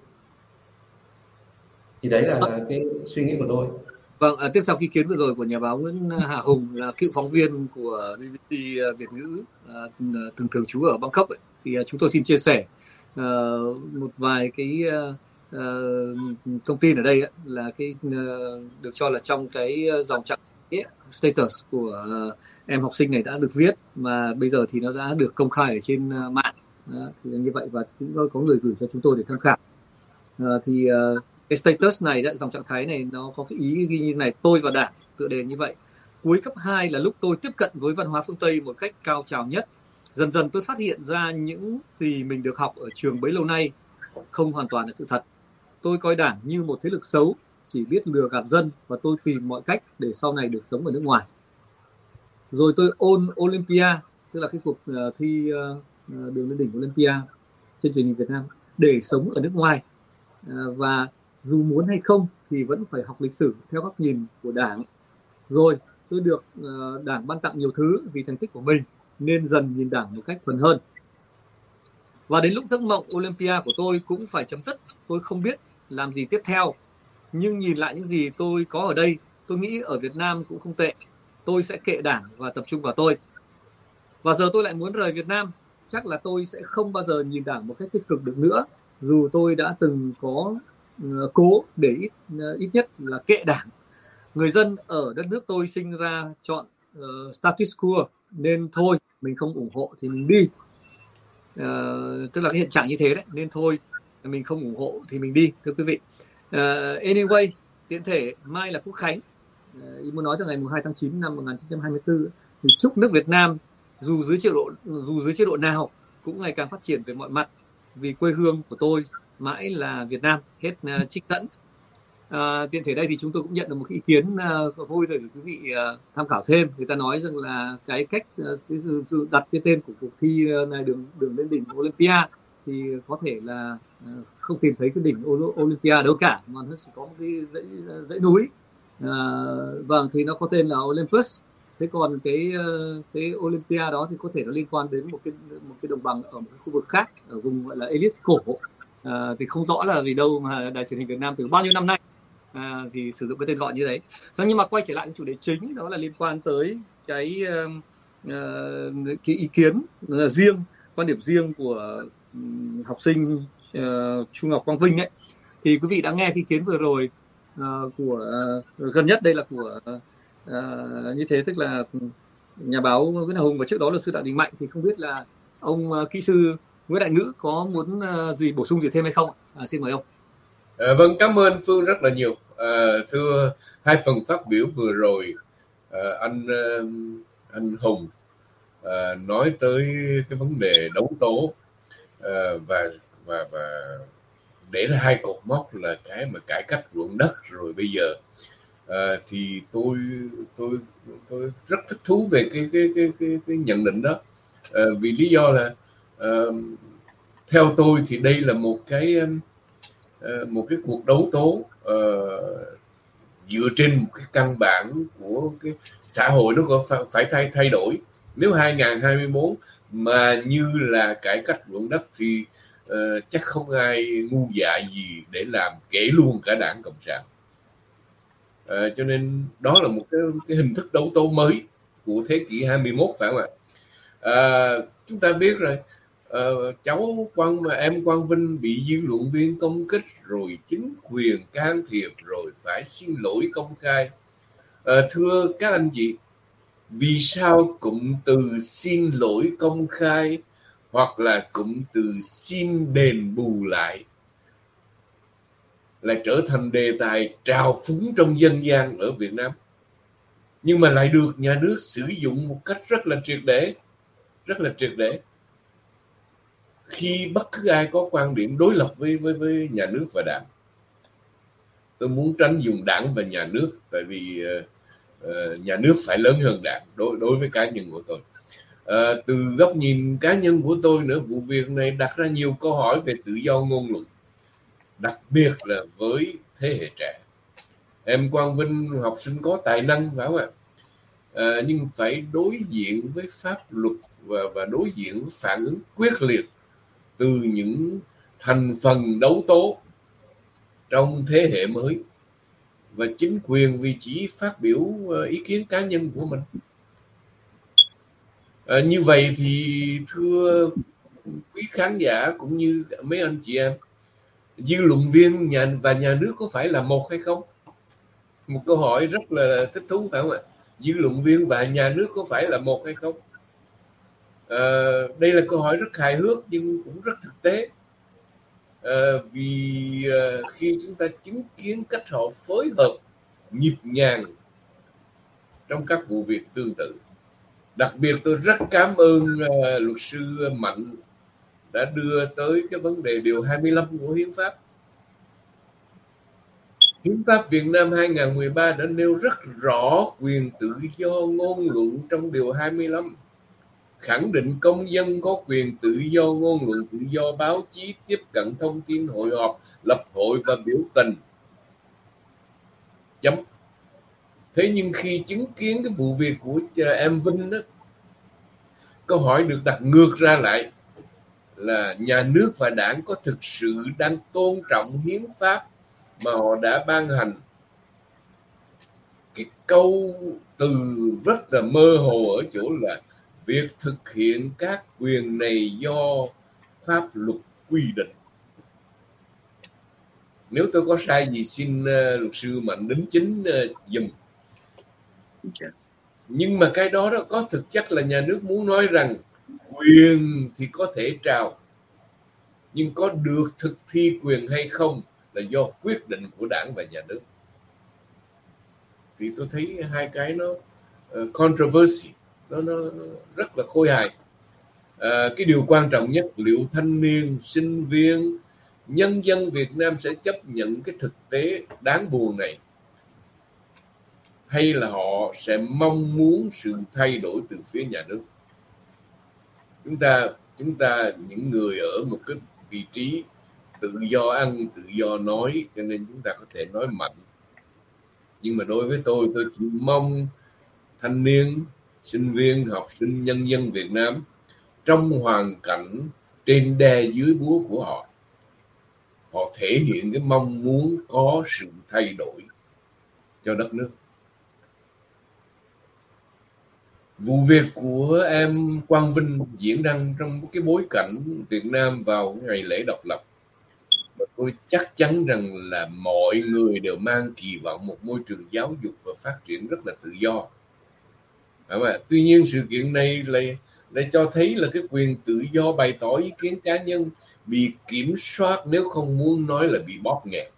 Thì đấy là, là cái suy nghĩ của tôi. Vâng, à, tiếp theo ý kiến vừa rồi của nhà báo Nguyễn Hà Hùng là cựu phóng viên của bê bê xê Việt ngữ, à, thường thường trú ở Bangkok ấy, thì à, chúng tôi xin chia sẻ à, một vài cái à, à, thông tin ở đây ấy, là cái à, được cho là trong cái dòng trạng thái status của à, em học sinh này đã được viết, mà bây giờ thì nó đã được công khai ở trên à, mạng. À, thì như vậy, và cũng có người gửi cho chúng tôi để tham khảo. À, thì à, cái status này, dòng trạng thái này nó có cái ý ghi như này: tôi và Đảng, tựa đề như vậy. Cuối cấp hai là lúc tôi tiếp cận với văn hóa phương Tây một cách cao trào nhất. Dần dần tôi phát hiện ra những gì mình được học ở trường bấy lâu nay không hoàn toàn là sự thật. Tôi coi Đảng như một thế lực xấu, chỉ biết lừa gạt dân, và tôi tìm mọi cách để sau này được sống ở nước ngoài. Rồi tôi ôn Olympia, tức là cái cuộc thi đường lên đỉnh Olympia trên truyền hình Việt Nam, để sống ở nước ngoài. Và dù muốn hay không thì vẫn phải học lịch sử theo góc nhìn của Đảng. Rồi tôi được uh, Đảng ban tặng nhiều thứ vì thành tích của mình, nên dần nhìn Đảng một cách thuần hơn. Và đến lúc giấc mộng Olympia của tôi cũng phải chấm dứt, tôi không biết làm gì tiếp theo. Nhưng nhìn lại những gì tôi có ở đây, tôi nghĩ ở Việt Nam cũng không tệ. Tôi sẽ kệ Đảng và tập trung vào tôi. Và giờ tôi lại muốn rời Việt Nam. Chắc là tôi sẽ không bao giờ nhìn Đảng một cách tích cực được nữa, dù tôi đã từng có uh, cố để ít, uh, ít nhất là kệ Đảng. Người dân ở đất nước tôi sinh ra chọn uh, status quo, nên thôi mình không ủng hộ thì mình đi. Uh, tức là cái hiện trạng như thế đấy, nên thôi mình không ủng hộ thì mình đi, thưa quý vị. Uh, anyway, tiện thể mai là Quốc khánh, uh, ý muốn nói từ ngày hai tháng chín năm một nghìn chín trăm hai mươi tư, thì chúc nước Việt Nam dù dưới chế độ dù dưới chế độ nào cũng ngày càng phát triển về mọi mặt, vì quê hương của tôi mãi là Việt Nam. Hết uh, trích dẫn. Uh, tiện thể đây thì chúng tôi cũng nhận được một ý kiến uh, vui để quý vị uh, tham khảo thêm. Người ta nói rằng là cái cách uh, đặt cái tên của cuộc thi này, đường đường lên đỉnh Olympia, thì có thể là uh, không tìm thấy cái đỉnh Olympia đâu cả, mà nó chỉ có một cái dãy dãy núi. Uh, vâng, thì nó có tên là Olympus. Thế còn cái cái Olympia đó thì có thể nó liên quan đến một cái một cái đồng bằng ở một cái khu vực khác, ở vùng gọi là Elis cổ. À, thì không rõ là vì đâu mà Đài Truyền hình Việt Nam từ bao nhiêu năm nay à, thì sử dụng cái tên gọi như đấy. Thế nhưng mà quay trở lại cái chủ đề chính, đó là liên quan tới cái uh, cái ý kiến uh, riêng, quan điểm riêng của um, học sinh uh, Chu Ngọc Quang Vinh ấy. Thì quý vị đã nghe cái ý kiến vừa rồi uh, của uh, gần nhất đây là của uh, uh, như thế, tức là nhà báo Nguyễn Hà Hùng, và trước đó là sư Đặng Đình Mạnh. Thì không biết là ông uh, kỹ sư Nguyễn Đại Ngữ có muốn uh, gì bổ sung gì thêm hay không? À, xin mời ông. À, vâng, cảm ơn Phương rất là nhiều. À, thưa hai phần phát biểu vừa rồi, à, anh anh Hùng à, nói tới cái vấn đề đấu tố à, và và và để ra hai cột mốc là cái mà cải cách ruộng đất rồi bây giờ. À, thì tôi tôi tôi rất thích thú về cái cái cái cái, cái nhận định đó, à, vì lý do là uh, theo tôi thì đây là một cái uh, một cái cuộc đấu tố uh, dựa trên một cái căn bản của cái xã hội nó có phải thay thay đổi. Nếu hai nghìn không trăm hai mươi tư mà như là cải cách ruộng đất thì uh, chắc không ai ngu dại gì để làm kể luôn cả đảng Cộng sản. Uh, cho nên đó là một cái, cái hình thức đấu tố mới của thế kỷ hai mươi mốt, phải không ạ? Uh, chúng ta biết rồi, uh, cháu Quang em Quang Vinh bị dư luận viên công kích, rồi chính quyền can thiệp, rồi phải xin lỗi công khai. Uh, thưa các anh chị, vì sao cụm từ xin lỗi công khai hoặc là cụm từ xin đền bù lại lại trở thành đề tài trào phúng trong dân gian ở Việt Nam, nhưng mà lại được nhà nước sử dụng một cách rất là triệt để, rất là triệt để khi bất cứ ai có quan điểm đối lập với với với nhà nước và đảng. Tôi muốn tránh dùng đảng và nhà nước, tại vì uh, uh, nhà nước phải lớn hơn đảng đối đối với cá nhân của tôi. Uh, từ góc nhìn cá nhân của tôi nữa, vụ việc này đặt ra nhiều câu hỏi về tự do ngôn luận, đặc biệt là với thế hệ trẻ. Em Quang Vinh học sinh có tài năng, phải không ạ? À, nhưng phải đối diện với pháp luật và, và đối diện với phản ứng quyết liệt từ những thành phần đấu tố trong thế hệ mới, và chính quyền vì chỉ phát biểu ý kiến cá nhân của mình. À, như vậy thì thưa quý khán giả cũng như mấy anh chị em, dư luận viên nhà và nhà nước có phải là một hay không? Một câu hỏi rất là thích thú, phải không ạ? Dư luận viên và nhà nước có phải là một hay không? À, đây là câu hỏi rất hài hước nhưng cũng rất thực tế. À, vì à, khi chúng ta chứng kiến cách họ phối hợp nhịp nhàng trong các vụ việc tương tự. Đặc biệt tôi rất cảm ơn uh, luật sư Mạnh đã đưa tới cái vấn đề điều hai mươi lăm của Hiến pháp. Hiến pháp Việt Nam hai nghìn không trăm mười ba đã nêu rất rõ quyền tự do ngôn luận trong điều hai mươi lăm, khẳng định công dân có quyền tự do ngôn luận, tự do báo chí, tiếp cận thông tin, hội họp, lập hội và biểu tình. Chấm. Thế nhưng khi chứng kiến cái vụ việc của em Vinh đó, câu hỏi được đặt ngược ra lại là nhà nước và đảng có thực sự đang tôn trọng hiến pháp mà họ đã ban hành? Cái câu từ rất là mơ hồ ở chỗ là việc thực hiện các quyền này do pháp luật quy định. Nếu tôi có sai gì xin uh, luật sư Mạnh đính chính uh, dùm. Nhưng mà cái đó đó có thực chất là nhà nước muốn nói rằng quyền thì có thể trao, nhưng có được thực thi quyền hay không là do quyết định của đảng và nhà nước. Thì tôi thấy hai cái nó uh, controversy, nó, nó, nó rất là khôi hài. Uh, cái điều quan trọng nhất, liệu thanh niên, sinh viên, nhân dân Việt Nam sẽ chấp nhận cái thực tế đáng buồn này, hay là họ sẽ mong muốn sự thay đổi từ phía nhà nước? Chúng ta, chúng ta những người ở một cái vị trí tự do ăn, tự do nói, cho nên chúng ta có thể nói mạnh. Nhưng mà đối với tôi, tôi chỉ mong thanh niên, sinh viên, học sinh, nhân dân Việt Nam trong hoàn cảnh trên đè dưới búa của họ, họ thể hiện cái mong muốn có sự thay đổi cho đất nước. Vụ việc của em Quang Vinh diễn ra trong cái bối cảnh Việt Nam vào ngày lễ độc lập. Và tôi chắc chắn rằng là mọi người đều mang kỳ vọng một môi trường giáo dục và phát triển rất là tự do. À, tuy nhiên sự kiện này lại, lại cho thấy là cái quyền tự do bày tỏ ý kiến cá nhân bị kiểm soát, nếu không muốn nói là bị bóp nghẹt.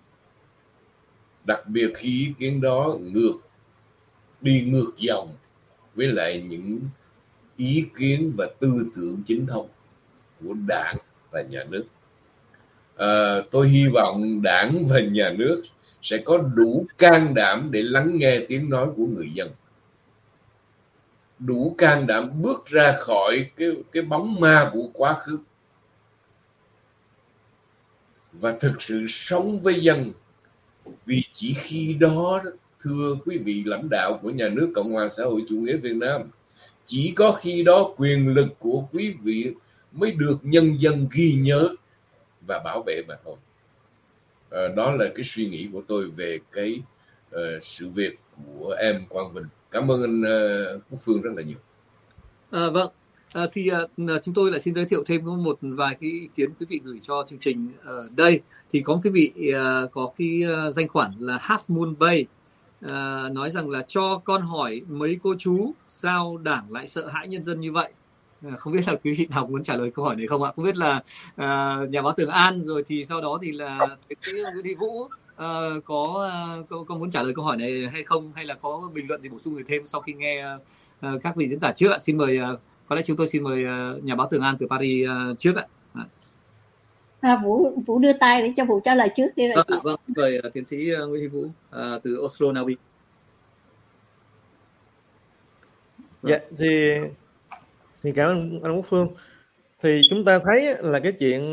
Đặc biệt khi ý kiến đó ngược, đi ngược dòng với lại những ý kiến và tư tưởng chính thống của đảng và nhà nước. À, tôi hy vọng đảng và nhà nước sẽ có đủ can đảm để lắng nghe tiếng nói của người dân, đủ can đảm bước ra khỏi cái, cái bóng ma của quá khứ và thực sự sống với dân Vì chỉ khi đó, thưa quý vị lãnh đạo của nhà nước Cộng hòa xã hội chủ nghĩa Việt Nam, chỉ có khi đó quyền lực của quý vị mới được nhân dân ghi nhớ và bảo vệ mà thôi. À, đó là cái suy nghĩ của tôi về cái uh, sự việc của em Quang Vinh. Cảm ơn anh uh, Quốc Phương rất là nhiều. À, vâng, à, thì à, chúng tôi lại xin giới thiệu thêm một vài cái ý kiến quý vị gửi cho chương trình ở đây. Thì có quý vị à, có cái uh, danh khoản là Half Moon Bay à, nói rằng là cho con hỏi mấy cô chú sao đảng lại sợ hãi nhân dân như vậy. À, không biết là quý vị nào muốn trả lời câu hỏi này không ạ? Không biết là à, nhà báo Tường An rồi thì sau đó thì là cái Nguyễn Thị Vũ à, có, có có muốn trả lời câu hỏi này hay không, hay là có bình luận gì bổ sung gì thêm sau khi nghe à, các vị diễn giả trước ạ? Xin mời, à, có lẽ chúng tôi xin mời à, nhà báo Tường An từ Paris à, trước ạ. À. À, Vũ Vũ đưa tay để cho Vũ trả lời trước đi rồi. Vâng, vâng, mời uh, tiến sĩ uh, Nguyễn Thị Vũ uh, từ Oslo, Na Uy. Dạ thì thì cảm ơn anh Quốc Phương. Thì chúng ta thấy là cái chuyện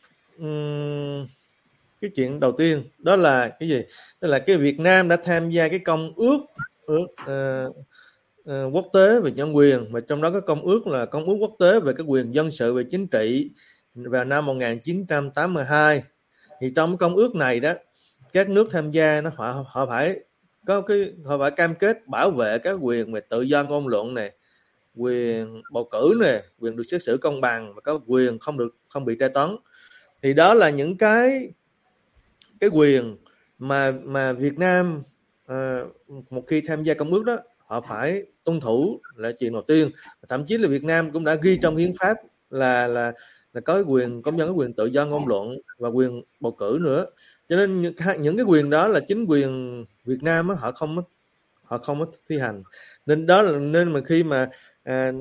um, cái chuyện đầu tiên đó là cái gì? Đó là cái Việt Nam đã tham gia cái công ước ước uh, uh, quốc tế về nhân quyền, và trong đó có công ước là công ước quốc tế về các quyền dân sự và chính trị vào năm một nghìn chín trăm tám mươi hai. Thì trong công ước này đó, các nước tham gia nó họ họ phải có cái họ phải cam kết bảo vệ các quyền về tự do ngôn luận này, quyền bầu cử này, quyền được xét xử công bằng và có quyền không được không bị tra tấn. Thì đó là những cái cái quyền mà mà Việt Nam à, một khi tham gia công ước đó họ phải tuân thủ là chuyện đầu tiên. Thậm chí là Việt Nam cũng đã ghi trong hiến pháp là là là có quyền công dân có quyền tự do ngôn luận và quyền bầu cử nữa. Cho nên những, những cái quyền đó là chính quyền Việt Nam á, họ không họ không có thi hành. Nên đó là nên mà khi mà à,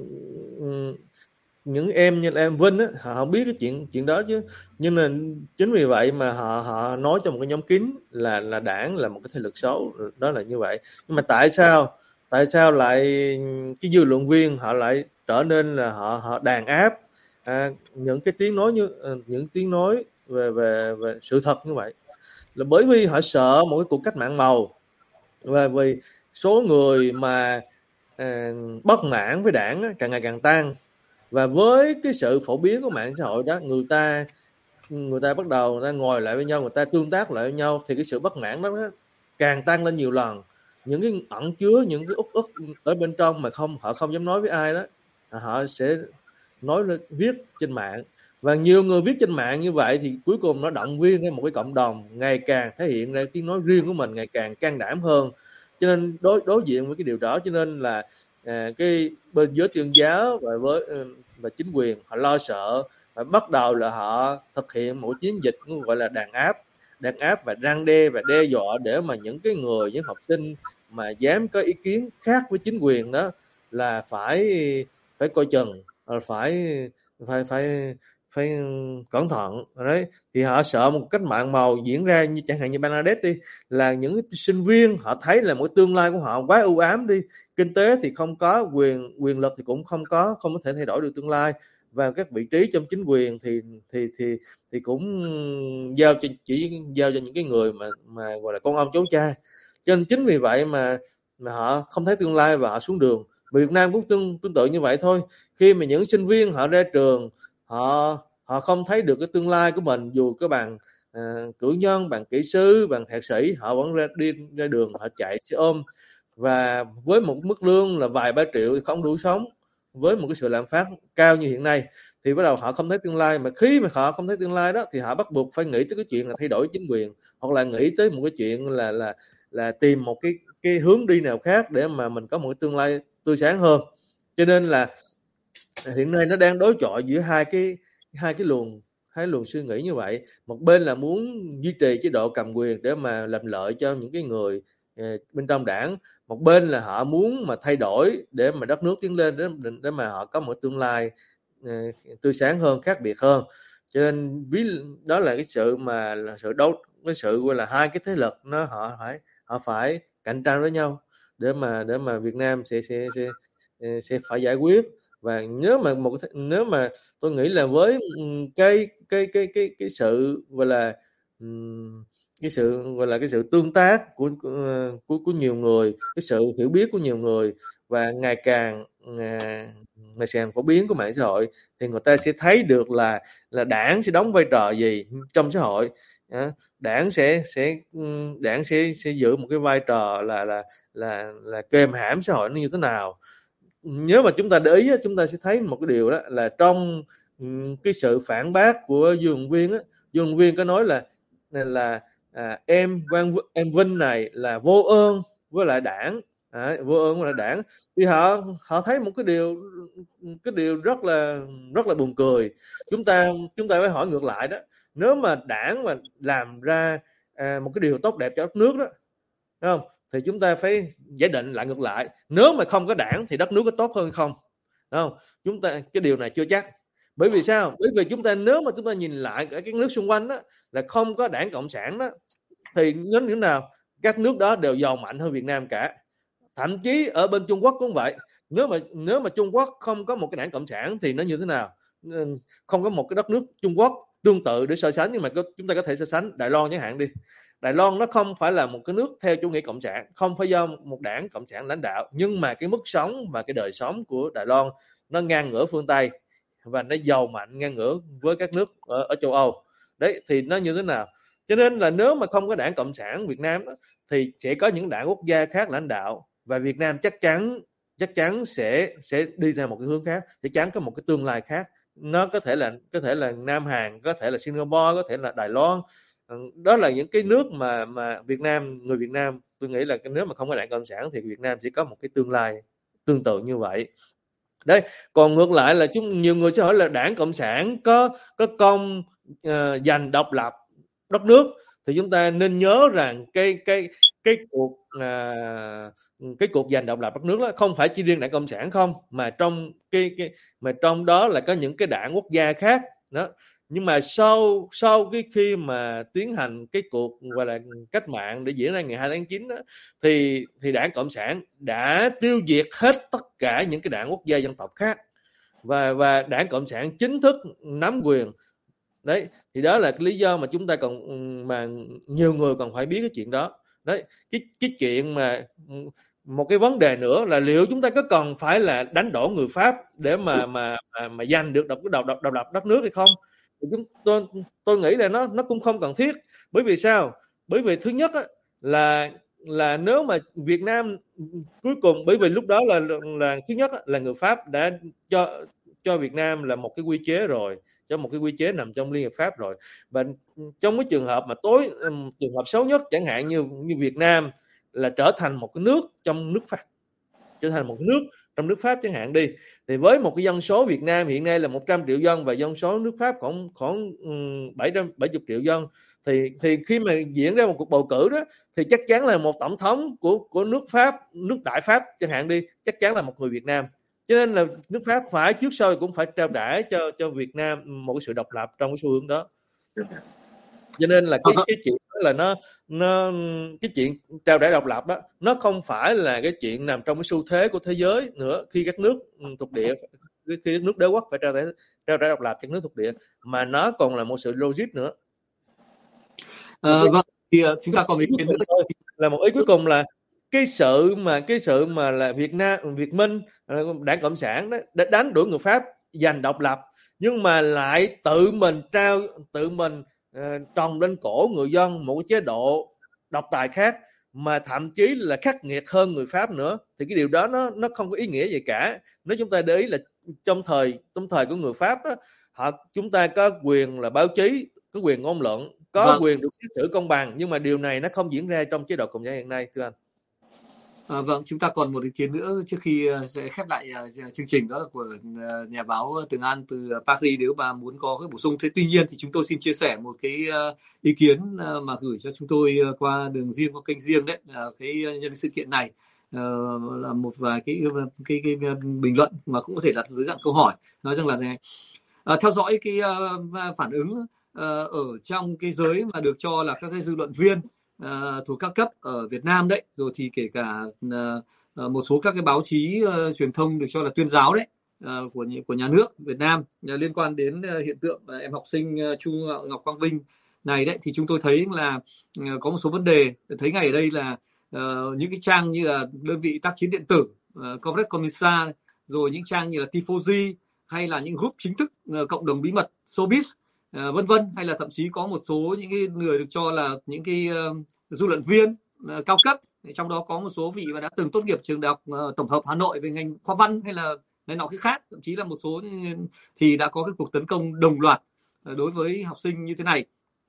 những em như là em Vinh á, họ không biết cái chuyện chuyện đó chứ, nhưng mà chính vì vậy mà họ họ nói trong một cái nhóm kín là là đảng là một cái thế lực xấu, đó là như vậy. Nhưng mà tại sao tại sao lại cái dư luận viên họ lại trở nên là họ họ đàn áp à, những cái tiếng nói như những tiếng nói về về về sự thật như vậy? Là bởi vì họ sợ một cái cuộc cách mạng màu, và vì số người mà à, bất mãn với đảng á, càng ngày càng tăng, và với cái sự phổ biến của mạng xã hội đó, người ta người ta bắt đầu người ta ngồi lại với nhau, người ta tương tác lại với nhau, thì cái sự bất mãn đó, đó càng tăng lên nhiều lần. Những cái ẩn chứa những cái uất ức ở bên trong mà không họ không dám nói với ai đó, họ sẽ nói lên viết trên mạng, và nhiều người viết trên mạng như vậy thì cuối cùng nó động viên lên một cái cộng đồng ngày càng thể hiện ra tiếng nói riêng của mình, ngày càng can đảm hơn. Cho nên đối đối diện với cái điều đó, cho nên là à, cái bên giới tuyên giáo và với và chính quyền họ lo sợ, và bắt đầu là họ thực hiện một chiến dịch gọi là đàn áp đàn áp và răn đe và đe dọa, để mà những cái người những học sinh mà dám có ý kiến khác với chính quyền đó là phải phải coi chừng, phải phải phải phải cẩn thận đấy. Thì họ sợ một cách mạng màu diễn ra, như chẳng hạn như Bangladesh đi, là những sinh viên họ thấy là một tương lai của họ quá u ám đi, kinh tế thì không có, quyền quyền lực thì cũng không có, không có thể thay đổi được tương lai, và các vị trí trong chính quyền thì thì thì thì cũng giao cho chỉ giao cho những cái người mà mà gọi là con ông cháu cha. Cho nên chính vì vậy mà mà họ không thấy tương lai và họ xuống đường. Việt Nam cũng tương tương tự như vậy thôi. Khi mà những sinh viên họ ra trường, họ họ không thấy được cái tương lai của mình, dù có bằng à, cử nhân, bằng kỹ sư, bằng thạc sĩ, họ vẫn ra đi ra đường, họ chạy xe ôm, và với một mức lương là vài ba triệu thì không đủ sống, với một cái sự lạm phát cao như hiện nay, thì bắt đầu họ không thấy tương lai. Mà khi mà họ không thấy tương lai đó thì họ bắt buộc phải nghĩ tới cái chuyện là thay đổi chính quyền, hoặc là nghĩ tới một cái chuyện là là là tìm một cái cái hướng đi nào khác để mà mình có một cái tương lai tươi sáng hơn. Cho nên là hiện nay nó đang đối chọi giữa hai cái hai cái luồng hai luồng suy nghĩ như vậy. Một bên là muốn duy trì chế độ cầm quyền để mà làm lợi cho những cái người bên trong đảng, một bên là họ muốn mà thay đổi để mà đất nước tiến lên, để, để mà họ có một tương lai uh, tươi sáng hơn, khác biệt hơn. Cho nên ví đó là cái sự mà là sự đấu cái sự gọi là hai cái thế lực nó họ phải họ phải cạnh tranh với nhau để mà để mà Việt Nam sẽ sẽ sẽ sẽ phải giải quyết. Và nếu mà một nếu mà tôi nghĩ là với cái cái cái cái cái sự gọi là cái sự gọi là cái sự tương tác của của của, của nhiều người, cái sự hiểu biết của nhiều người, và ngày càng ngày càng phổ biến của mạng xã hội, thì người ta sẽ thấy được là là đảng sẽ đóng vai trò gì trong xã hội. Đảng sẽ sẽ đảng sẽ sẽ giữ một cái vai trò là là là là kềm hãm xã hội nó như thế nào. Nếu mà chúng ta để ý, chúng ta sẽ thấy một cái điều đó là trong cái sự phản bác của Dương Hồng Viên á, Dương Hồng Viên có nói là là à, em Quang em Vinh này là vô ơn với lại đảng, à, vô ơn với lại đảng. Thì họ họ thấy một cái điều cái điều rất là rất là buồn cười. Chúng ta chúng ta phải hỏi ngược lại đó, nếu mà đảng mà làm ra à, một cái điều tốt đẹp cho đất nước đó, đúng không? Thì chúng ta phải giả định lại ngược lại, nếu mà không có đảng thì đất nước có tốt hơn hay không? Đúng không? Chúng ta cái điều này chưa chắc. Bởi vì sao? Bởi vì chúng ta nếu mà chúng ta nhìn lại các nước xung quanh đó, là không có đảng cộng sản đó, thì đến như thế nào các nước đó đều giàu mạnh hơn Việt Nam cả. Thậm chí ở bên Trung Quốc cũng vậy. Nếu mà nếu mà Trung Quốc không có một cái đảng cộng sản thì nó như thế nào? Không có một cái đất nước Trung Quốc tương tự để so sánh, nhưng mà chúng ta có thể so sánh Đài Loan chẳng hạn đi. Đài Loan nó không phải là một cái nước theo chủ nghĩa cộng sản, không phải do một đảng cộng sản lãnh đạo, nhưng mà cái mức sống và cái đời sống của Đài Loan nó ngang ngửa phương Tây và nó giàu mạnh ngang ngửa với các nước ở, ở châu Âu. Đấy, thì nó như thế nào? Cho nên là nếu mà không có đảng cộng sản Việt Nam đó, thì sẽ có những đảng quốc gia khác lãnh đạo, và Việt Nam chắc chắn chắc chắn sẽ sẽ đi ra một cái hướng khác, chắc chắn có một cái tương lai khác. Nó có thể là có thể là Nam Hàn, có thể là Singapore, có thể là Đài Loan. Đó là những cái nước mà mà Việt Nam người Việt Nam tôi nghĩ là nếu mà không có đảng cộng sản thì Việt Nam sẽ có một cái tương lai tương tự như vậy. Đấy, còn ngược lại là chúng nhiều người sẽ hỏi là đảng cộng sản có có công uh, giành độc lập đất nước, thì chúng ta nên nhớ rằng cái cái cái cuộc uh, cái cuộc giành độc lập đất nước đó không phải chỉ riêng đảng cộng sản không, mà trong cái cái mà trong đó là có những cái đảng quốc gia khác đó. Nhưng mà sau sau cái khi mà tiến hành cái cuộc gọi là cách mạng để diễn ra ngày hai tháng chín đó, thì thì đảng cộng sản đã tiêu diệt hết tất cả những cái đảng quốc gia dân tộc khác, và và đảng cộng sản chính thức nắm quyền. Đấy, thì đó là cái lý do mà chúng ta còn mà nhiều người còn phải biết cái chuyện đó. Đấy, cái cái chuyện mà một cái vấn đề nữa là liệu chúng ta có cần phải là đánh đổ người Pháp để mà mà mà, mà giành được độc độc độc độc lập đất nước hay không? Chúng tôi tôi nghĩ là nó nó cũng không cần thiết. Bởi vì sao? Bởi vì thứ nhất á, là là nếu mà Việt Nam cuối cùng, bởi vì lúc đó là là thứ nhất á, là người Pháp đã cho cho Việt Nam là một cái quy chế rồi, cho một cái quy chế nằm trong Liên Hiệp Pháp rồi. Và trong cái trường hợp mà tối trường hợp xấu nhất chẳng hạn như như Việt Nam là trở thành một cái nước trong nước Pháp, trở thành một nước trong nước Pháp chẳng hạn đi, thì với một cái dân số Việt Nam hiện nay là một trăm triệu dân và dân số nước Pháp khoảng khoảng bảy trăm bảy mươi triệu dân, thì thì khi mà diễn ra một cuộc bầu cử đó thì chắc chắn là một tổng thống của của nước Pháp, nước Đại Pháp chẳng hạn đi, chắc chắn là một người Việt Nam. Cho nên là nước Pháp phải trước sau cũng phải trao trả cho cho Việt Nam một cái sự độc lập trong cái xu hướng đó. Cho nên là cái cái chuyện đó là nó nó cái chuyện trao trả độc lập đó, nó không phải là cái chuyện nằm trong cái xu thế của thế giới nữa, khi các nước thuộc địa, khi các nước đế quốc phải trao trả trao trả độc lập cho nước thuộc địa, mà nó còn là một sự logic nữa. À, vâng, thì chúng ta còn ý kiến nữa là một ý cuối cùng là cái sự mà cái sự mà là Việt Nam Việt Minh đảng cộng sản đó đã đánh đuổi người Pháp giành độc lập, nhưng mà lại tự mình trao tự mình uh, trồng lên cổ người dân một cái chế độ độc tài khác, mà thậm chí là khắc nghiệt hơn người Pháp nữa, thì cái điều đó nó nó không có ý nghĩa gì cả. Nếu chúng ta để ý là trong thời trong thời của người Pháp đó, họ chúng ta có quyền là báo chí, có quyền ngôn luận, có vâng. quyền được xét xử công bằng, nhưng mà điều này nó không diễn ra trong chế độ cộng sản hiện nay, thưa anh. À, vâng, chúng ta còn một ý kiến nữa trước khi uh, sẽ khép lại uh, chương trình, đó là của uh, nhà báo Tường An từ uh, Paris, nếu bà muốn có cái bổ sung. Thế tuy nhiên thì chúng tôi xin chia sẻ một cái uh, ý kiến uh, mà gửi cho chúng tôi uh, qua đường riêng, qua kênh riêng đấy, uh, cái uh, nhân sự kiện này uh, là một vài cái, cái, cái, cái bình luận mà cũng có thể đặt dưới dạng câu hỏi, nói rằng là này, uh, theo dõi cái uh, phản ứng uh, ở trong cái giới mà được cho là các cái dư luận viên Uh, thuộc các cấp ở Việt Nam đấy, rồi thì kể cả uh, uh, một số các cái báo chí uh, truyền thông được cho là tuyên giáo đấy, uh, của của nhà nước Việt Nam uh, liên quan đến uh, hiện tượng uh, em học sinh uh, Chu Ngọc Quang Vinh này đấy, thì chúng tôi thấy là uh, có một số vấn đề thấy ngay ở đây là uh, những cái trang như là đơn vị tác chiến điện tử, uh, Corporate Commissar, rồi những trang như là Tifosi, hay là những group chính thức uh, cộng đồng bí mật Showbiz, uh, vân vân, hay là thậm chí có một số những cái người được cho là những cái uh, dư luận viên uh, cao cấp, trong đó có một số vị mà đã từng tốt nghiệp trường đại học uh, tổng hợp Hà Nội về ngành khoa văn hay là này nọ cái khác, thậm chí là một số thì đã có cái cuộc tấn công đồng loạt uh, đối với học sinh như thế này.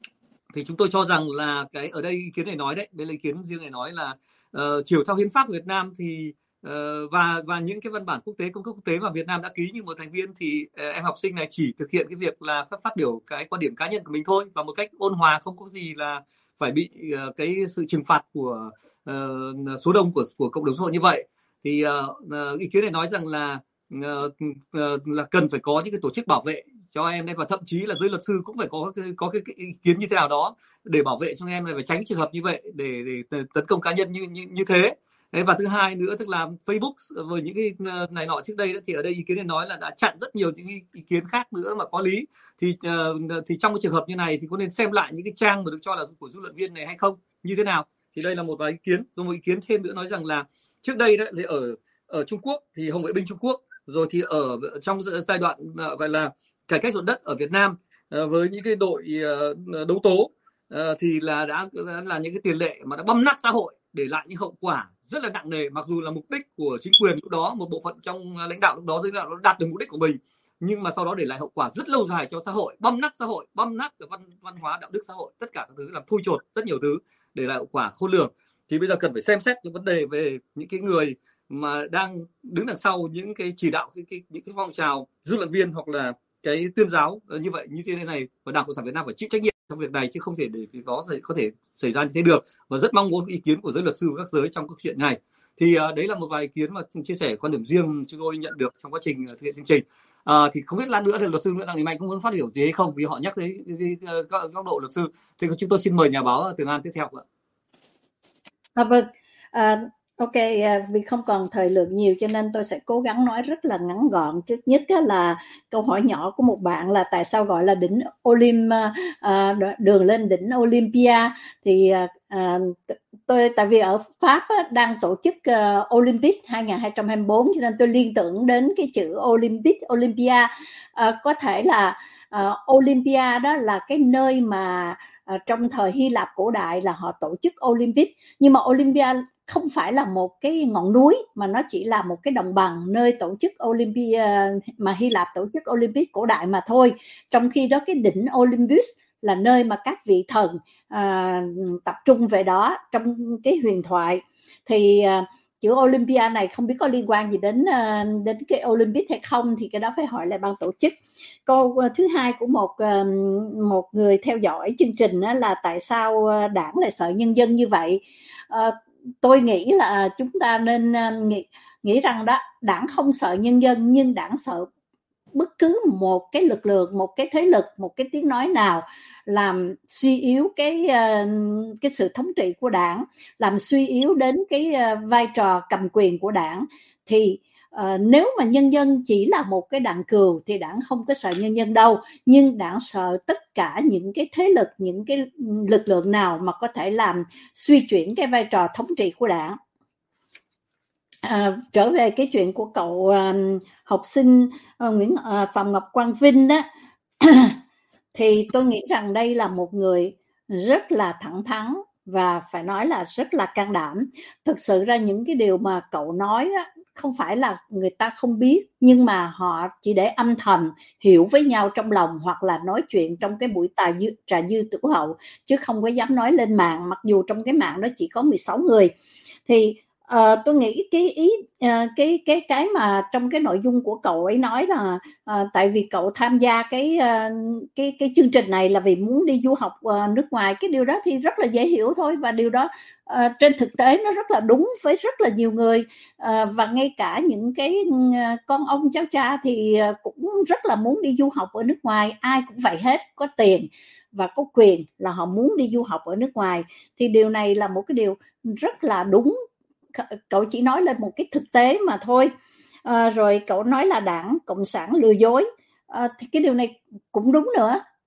Thì chúng tôi cho rằng là cái ở đây ý kiến này nói đấy, đây là ý kiến riêng này nói là uh, chiều theo hiến pháp của Việt Nam thì uh, và và những cái văn bản quốc tế, công ước quốc tế mà Việt Nam đã ký như một thành viên thì uh, em học sinh này chỉ thực hiện cái việc là phát, phát biểu cái quan điểm cá nhân của mình thôi, và một cách ôn hòa, không có gì là phải bị uh, cái sự trừng phạt của uh, số đông của của cộng đồng xã hội như vậy. Thì uh, uh, ý kiến này nói rằng là uh, uh, là cần phải có những cái tổ chức bảo vệ cho em đây, và thậm chí là giới luật sư cũng phải có có cái, cái ý kiến như thế nào đó để bảo vệ cho em này, phải tránh trường hợp như vậy để để tấn công cá nhân như như như thế. Đấy, và thứ hai nữa tức là Facebook với những cái này nọ trước đây đó, thì ở đây ý kiến này nói là đã chặn rất nhiều những ý kiến khác nữa mà có lý, thì uh, thì trong cái trường hợp như này thì có nên xem lại những cái trang mà được cho là của dư luận viên này hay không, như thế nào. Thì đây là một vài ý kiến. Rồi một ý kiến thêm nữa nói rằng là trước đây đó thì ở ở Trung Quốc thì Hồng Vệ binh Trung Quốc, rồi thì ở trong giai đoạn uh, gọi là cải cách ruộng đất ở Việt Nam uh, với những cái đội uh, đấu tố uh, thì là đã, đã là những cái tiền lệ mà đã băm nát xã hội, để lại những hậu quả rất là nặng nề. Mặc dù là mục đích của chính quyền lúc đó, một bộ phận trong lãnh đạo lúc đó lãnh đạo nó đạt được mục đích của mình, nhưng mà sau đó để lại hậu quả rất lâu dài cho xã hội, băm nát xã hội, băm nát văn văn hóa đạo đức xã hội, tất cả các thứ, làm thui chột rất nhiều thứ, để lại hậu quả khôn lường. Thì bây giờ cần phải xem xét những vấn đề về những cái người mà đang đứng đằng sau những cái chỉ đạo cái, cái những cái phong trào dư luận viên hoặc là cái tuyên giáo như vậy, như thế này, và Đảng Cộng sản Việt Nam phải chịu trách nhiệm trong việc này, chứ không thể để có có thể xảy ra như thế được. Và rất mong muốn ý kiến của giới luật sư các giới trong câu chuyện này. Thì uh, đấy là một vài ý kiến mà chia sẻ quan điểm riêng chúng tôi nhận được trong quá trình thực hiện chương trình. Uh, thì không biết lát nữa thì luật sư Nguyễn Đặng Đình Mạnh cũng muốn phát biểu gì hay không, vì họ nhắc tới góc độ luật sư. Thì chúng tôi xin mời nhà báo Tường An tiếp theo ạ. À, vâng. À, ok, vì không còn thời lượng nhiều cho nên tôi sẽ cố gắng nói rất là ngắn gọn. Trước nhất là câu hỏi nhỏ của một bạn là tại sao gọi là đỉnh Olymp, à, đường lên đỉnh Olympia. Thì à, tôi tại vì ở Pháp á, đang tổ chức uh, Olympic hai không hai bốn, cho nên tôi liên tưởng đến cái chữ Olympic, Olympia. À, có thể là uh, Olympia đó là cái nơi mà uh, trong thời Hy Lạp cổ đại là họ tổ chức Olympic, nhưng mà Olympia không phải là một cái ngọn núi mà nó chỉ là một cái đồng bằng nơi tổ chức Olympia mà Hy Lạp tổ chức Olympic cổ đại mà thôi. Trong khi đó cái đỉnh Olympus là nơi mà các vị thần à, tập trung về đó trong cái huyền thoại. Thì à, chữ Olympia này không biết có liên quan gì đến à, đến cái Olympic hay không, thì cái đó phải hỏi lại ban tổ chức. Câu thứ hai của một à, một người theo dõi chương trình đó là tại sao đảng lại sợ nhân dân như vậy. À, tôi nghĩ là chúng ta nên uh, nghĩ, nghĩ rằng đó, đảng không sợ nhân dân, nhưng đảng sợ bất cứ một cái lực lượng, một cái thế lực, một cái tiếng nói nào làm suy yếu cái uh, cái sự thống trị của đảng, làm suy yếu đến cái uh, vai trò cầm quyền của đảng. Thì uh, nếu mà nhân dân chỉ là một cái đàn cừu thì đảng không có sợ nhân dân đâu, nhưng đảng sợ tất cả những cái thế lực, những cái lực lượng nào mà có thể làm suy chuyển cái vai trò thống trị của đảng. À, trở về cái chuyện của cậu uh, học sinh uh, Nguyễn uh, Phạm Ngọc Quang Vinh đó, thì tôi nghĩ rằng đây là một người rất là thẳng thắn và phải nói là rất là can đảm. Thực sự ra những cái điều mà cậu nói đó, không phải là người ta không biết, nhưng mà họ chỉ để âm thầm hiểu với nhau trong lòng, hoặc là nói chuyện trong cái buổi trà dư, trà dư tử hậu, chứ không có dám nói lên mạng, mặc dù trong cái mạng đó chỉ có mười sáu người. Thì Uh, tôi nghĩ cái ý uh, cái cái cái mà trong cái nội dung của cậu ấy nói là uh, tại vì cậu tham gia cái uh, cái cái chương trình này là vì muốn đi du học uh, nước ngoài. Cái điều đó thì rất là dễ hiểu thôi, và điều đó uh, trên thực tế nó rất là đúng với rất là nhiều người, uh, và ngay cả những cái uh, con ông cháu cha thì uh, cũng rất là muốn đi du học ở nước ngoài. Ai cũng vậy hết, có tiền và có quyền là họ muốn đi du học ở nước ngoài. Thì điều này là một cái điều rất là đúng. Cậu chỉ nói lên một cái thực tế mà thôi. À, rồi cậu nói là đảng Cộng sản lừa dối, à, thì cái điều này cũng đúng nữa.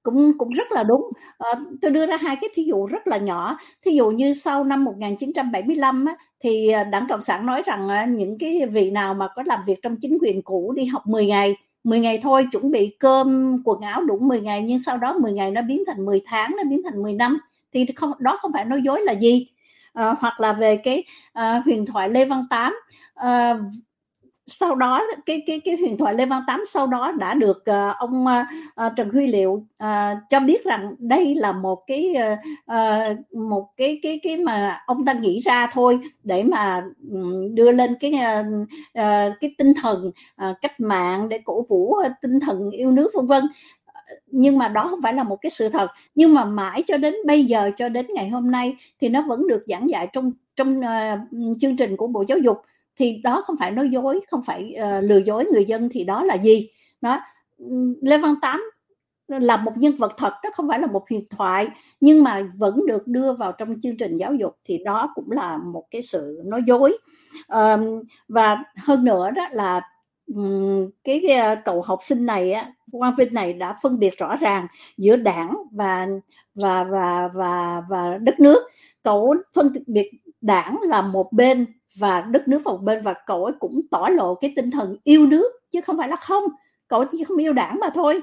cũng cũng rất là đúng. À, tôi đưa ra hai cái thí dụ rất là nhỏ. Thí dụ như sau năm một nghìn chín trăm bảy mươi lăm á, thì Đảng Cộng sản nói rằng những cái vị nào mà có làm việc trong chính quyền cũ đi học mười ngày, mười ngày thôi, chuẩn bị cơm quần áo đủ mười ngày, nhưng sau đó mười ngày nó biến thành mười tháng, nó biến thành mười năm, thì không, đó không phải nói dối là gì. À, hoặc là về cái à, huyền thoại Lê Văn Tám, à, sau đó cái cái cái huyền thoại Lê Văn Tám sau đó đã được uh, ông uh, Trần Huy Liệu uh, cho biết rằng đây là một cái uh, một cái cái cái mà ông ta nghĩ ra thôi để mà um, đưa lên cái uh, uh, cái tinh thần uh, cách mạng để cổ vũ uh, tinh thần yêu nước vân vân. Nhưng mà đó không phải là một cái sự thật. Nhưng mà mãi cho đến bây giờ, cho đến ngày hôm nay thì nó vẫn được giảng dạy trong trong uh, chương trình của Bộ Giáo dục. Thì đó không phải nói dối, không phải uh, lừa dối người dân, thì đó là gì? Đó, Lê Văn Tám là một nhân vật thật, đó không phải là một huyền thoại, nhưng mà vẫn được đưa vào trong chương trình giáo dục, thì đó cũng là một cái sự nói dối. Uh, và hơn nữa đó là um, cái, cái cậu học sinh này á, Quang Vinh này đã phân biệt rõ ràng giữa đảng và và và và và đất nước. Cậu phân biệt đảng là một bên và đất nước vào một bên, và cậu ấy cũng tỏ lộ cái tinh thần yêu nước chứ không phải là không. Cậu chỉ không yêu đảng mà thôi,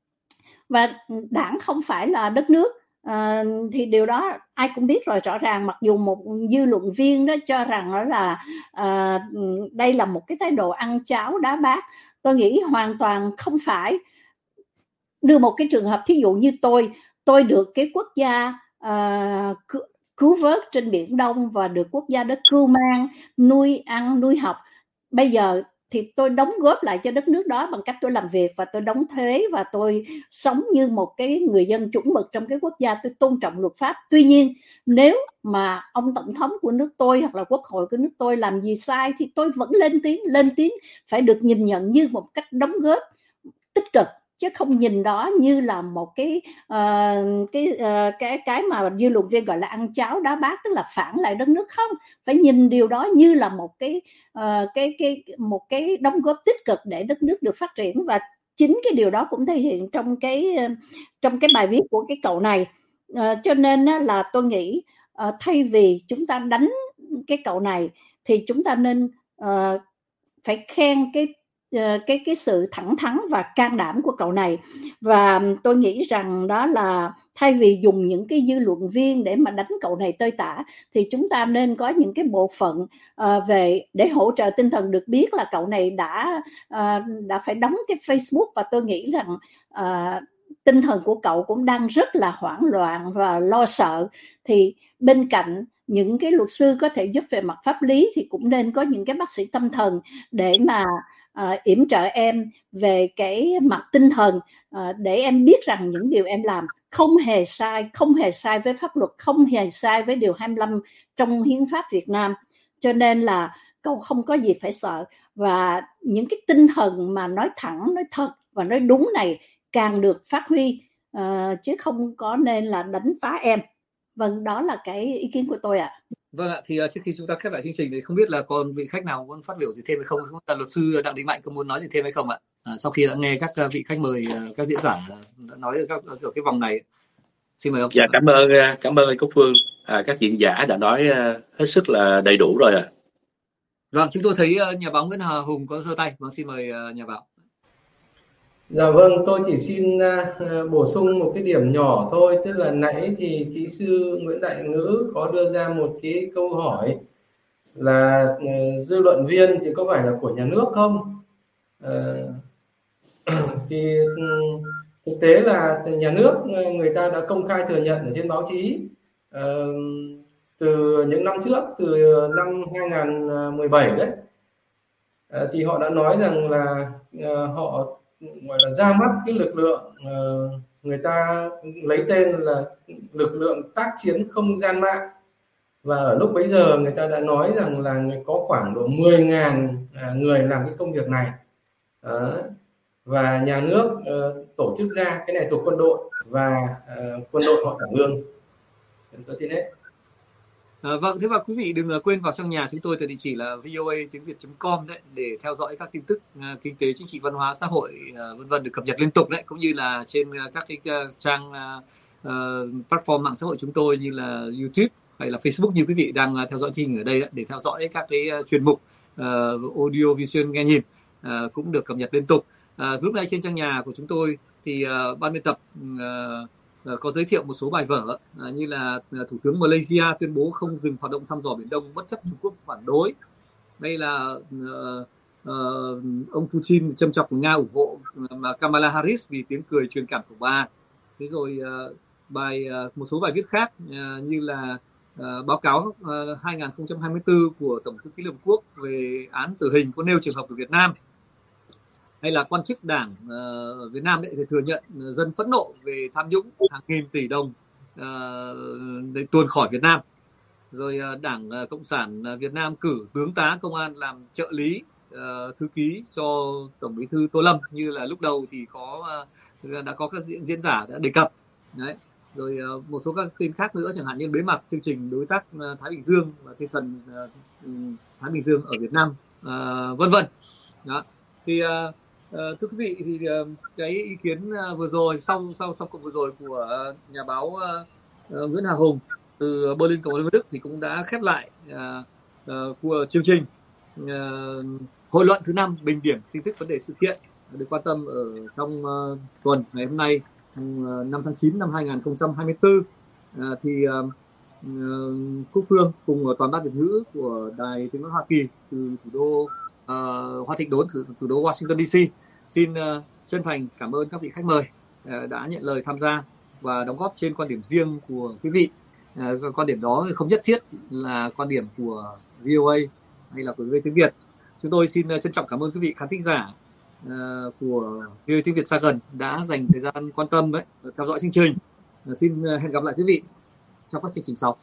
và đảng không phải là đất nước. À, thì điều đó ai cũng biết rồi, rõ ràng. Mặc dù một dư luận viên đó cho rằng đó là à, đây là một cái thái độ ăn cháo đá bát, tôi nghĩ hoàn toàn không phải. Đưa một cái trường hợp thí dụ như tôi tôi được cái quốc gia à, cứu vớt trên Biển Đông và được quốc gia đó cưu mang, nuôi ăn, nuôi học. Bây giờ thì tôi đóng góp lại cho đất nước đó bằng cách tôi làm việc và tôi đóng thuế và tôi sống như một cái người dân chuẩn mực trong cái quốc gia, tôi tôn trọng luật pháp. Tuy nhiên nếu mà ông tổng thống của nước tôi hoặc là quốc hội của nước tôi làm gì sai thì tôi vẫn lên tiếng, lên tiếng phải được nhìn nhận như một cách đóng góp tích cực, chứ không nhìn đó như là một cái uh, cái uh, cái cái mà dư luận viên gọi là ăn cháo đá bát, tức là phản lại đất nước. Không, phải nhìn điều đó như là một cái uh, cái cái một cái đóng góp tích cực để đất nước được phát triển. Và chính cái điều đó cũng thể hiện trong cái uh, trong cái bài viết của cái cậu này. Uh, cho nên uh, là tôi nghĩ uh, thay vì chúng ta đánh cái cậu này thì chúng ta nên uh, phải khen cái cái cái sự thẳng thắn và can đảm của cậu này. Và tôi nghĩ rằng đó là thay vì dùng những cái dư luận viên để mà đánh cậu này tơi tả, thì chúng ta nên có những cái bộ phận uh, về để hỗ trợ tinh thần. Được biết là cậu này đã uh, đã phải đóng cái Facebook, và tôi nghĩ rằng uh, tinh thần của cậu cũng đang rất là hoảng loạn và lo sợ. Thì bên cạnh những cái luật sư có thể giúp về mặt pháp lý thì cũng nên có những cái bác sĩ tâm thần để mà uh, yểm trợ em về cái mặt tinh thần, uh, để em biết rằng những điều em làm không hề sai, không hề sai với pháp luật, không hề sai với điều hai mươi lăm trong hiến pháp Việt Nam. Cho nên là cậu không có gì phải sợ, và những cái tinh thần mà nói thẳng, nói thật và nói đúng này càng được phát huy, uh, chứ không có nên là đánh phá em. Vâng, đó là cái ý kiến của tôi ạ. À. Vâng ạ, thì uh, trước khi chúng ta khép lại chương trình thì không biết là còn vị khách nào muốn phát biểu gì thêm hay không? Không là luật sư Đặng Đình Mạnh có muốn nói gì thêm hay không ạ? À, sau khi đã nghe các uh, vị khách mời, uh, các diễn giả đã nói ở, các, ở cái vòng này, xin mời ông. Dạ, cảm ơn cảm ơn anh Cúc Phương. À, các diễn giả đã nói uh, hết sức là đầy đủ rồi ạ. À. Vâng, chúng tôi thấy uh, nhà báo Nguyễn Hà Hùng có giơ tay. Vâng, xin mời uh, nhà báo. Dạ vâng, tôi chỉ xin uh, bổ sung một cái điểm nhỏ thôi, tức là nãy thì kỹ sư Nguyễn Đại Ngữ có đưa ra một cái câu hỏi là uh, dư luận viên thì có phải là của nhà nước không? Uh, thì um, thực tế là nhà nước người ta đã công khai thừa nhận ở trên báo chí uh, từ những năm trước, từ năm hai không một bảy đấy, uh, thì họ đã nói rằng là uh, họ gọi là ra mắt cái lực lượng, uh, người ta lấy tên là lực lượng tác chiến không gian mạng, và ở lúc bấy giờ người ta đã nói rằng là có khoảng độ mười nghìn người làm cái công việc này. Đó. Và nhà nước uh, tổ chức ra, cái này thuộc quân đội, và uh, quân đội họ trả lương. Tôi xin hết. À, vâng, thế và quý vị đừng quên vào trong nhà chúng tôi tại địa chỉ là voa tiếng việt chấm com đấy để theo dõi các tin tức uh, kinh tế, chính trị, văn hóa, xã hội uh, vân vân được cập nhật liên tục đấy, cũng như là trên uh, các cái uh, trang uh, uh, platform mạng xã hội chúng tôi như là YouTube hay là Facebook như quý vị đang uh, theo dõi chương trình ở đây đấy, để theo dõi các cái uh, chuyên mục uh, audio visual nghe nhìn uh, cũng được cập nhật liên tục. Uh, lúc này trên trang nhà của chúng tôi thì uh, ban biên tập uh, có giới thiệu một số bài vở à, như là Thủ tướng Malaysia tuyên bố không dừng hoạt động thăm dò Biển Đông bất chấp Trung Quốc phản đối. Đây là uh, uh, ông Putin châm chọc Nga ủng hộ uh, Kamala Harris vì tiếng cười truyền cảm của bà. Thế rồi uh, bài uh, một số bài viết khác uh, như là uh, báo cáo uh, hai không hai tư của Tổng thư ký Liên Hợp Quốc về án tử hình có nêu trường hợp của Việt Nam. Hay là quan chức đảng ở uh, Việt Nam đấy thì thừa nhận uh, dân phẫn nộ về tham nhũng hàng nghìn tỷ đồng uh, để tuồn khỏi Việt Nam. Rồi uh, Đảng uh, Cộng sản uh, Việt Nam cử tướng tá công an làm trợ lý uh, thư ký cho Tổng Bí thư Tô Lâm, như là lúc đầu thì có uh, đã có các diễn, diễn giả đã đề cập. Đấy. Rồi uh, một số các tin khác nữa, chẳng hạn như bế mạc chương trình đối tác uh, Thái Bình Dương và thiên thần uh, Thái Bình Dương ở Việt Nam, uh, vân vân. Đó. Thì uh, Uh, thưa quý vị, thì uh, cái ý kiến uh, vừa rồi sau sau sau cuộc vừa rồi của uh, nhà báo uh, uh, Nguyễn Hà Hùng từ Berlin, Cộng hòa Liên bang Đức thì cũng đã khép lại uh, uh, của chương trình uh, hội luận thứ năm bình điểm tin tức vấn đề sự kiện được quan tâm ở trong uh, tuần ngày hôm nay uh, năm tháng chín năm hai không hai tư. Uh, thì uh, uh, Quốc Phương cùng toàn ban Việt ngữ của Đài Tiếng nói Hoa Kỳ từ thủ đô Uh, Hoa Thịnh Đốn, thủ, thủ đô Washington D C xin uh, chân thành cảm ơn các vị khách mời uh, đã nhận lời tham gia và đóng góp trên quan điểm riêng của quý vị. Uh, quan điểm đó không nhất thiết là quan điểm của vê o a hay là của vê o a tiếng Việt. Chúng tôi xin uh, trân trọng cảm ơn quý vị khán thính giả uh, của vê o a tiếng Việt xa gần đã dành thời gian quan tâm đấy, theo dõi chương trình. Uh, xin uh, hẹn gặp lại quý vị trong các chương trình sau.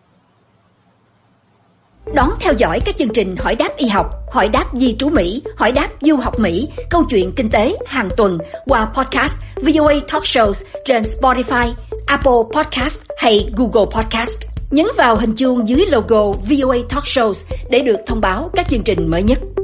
Đón theo dõi các chương trình Hỏi đáp y học, Hỏi đáp di trú Mỹ, Hỏi đáp du học Mỹ, Câu chuyện kinh tế hàng tuần qua podcast vê o a Talk Shows trên Spotify, Apple Podcast hay Google Podcast. Nhấn vào hình chuông dưới logo vê o a Talk Shows để được thông báo các chương trình mới nhất.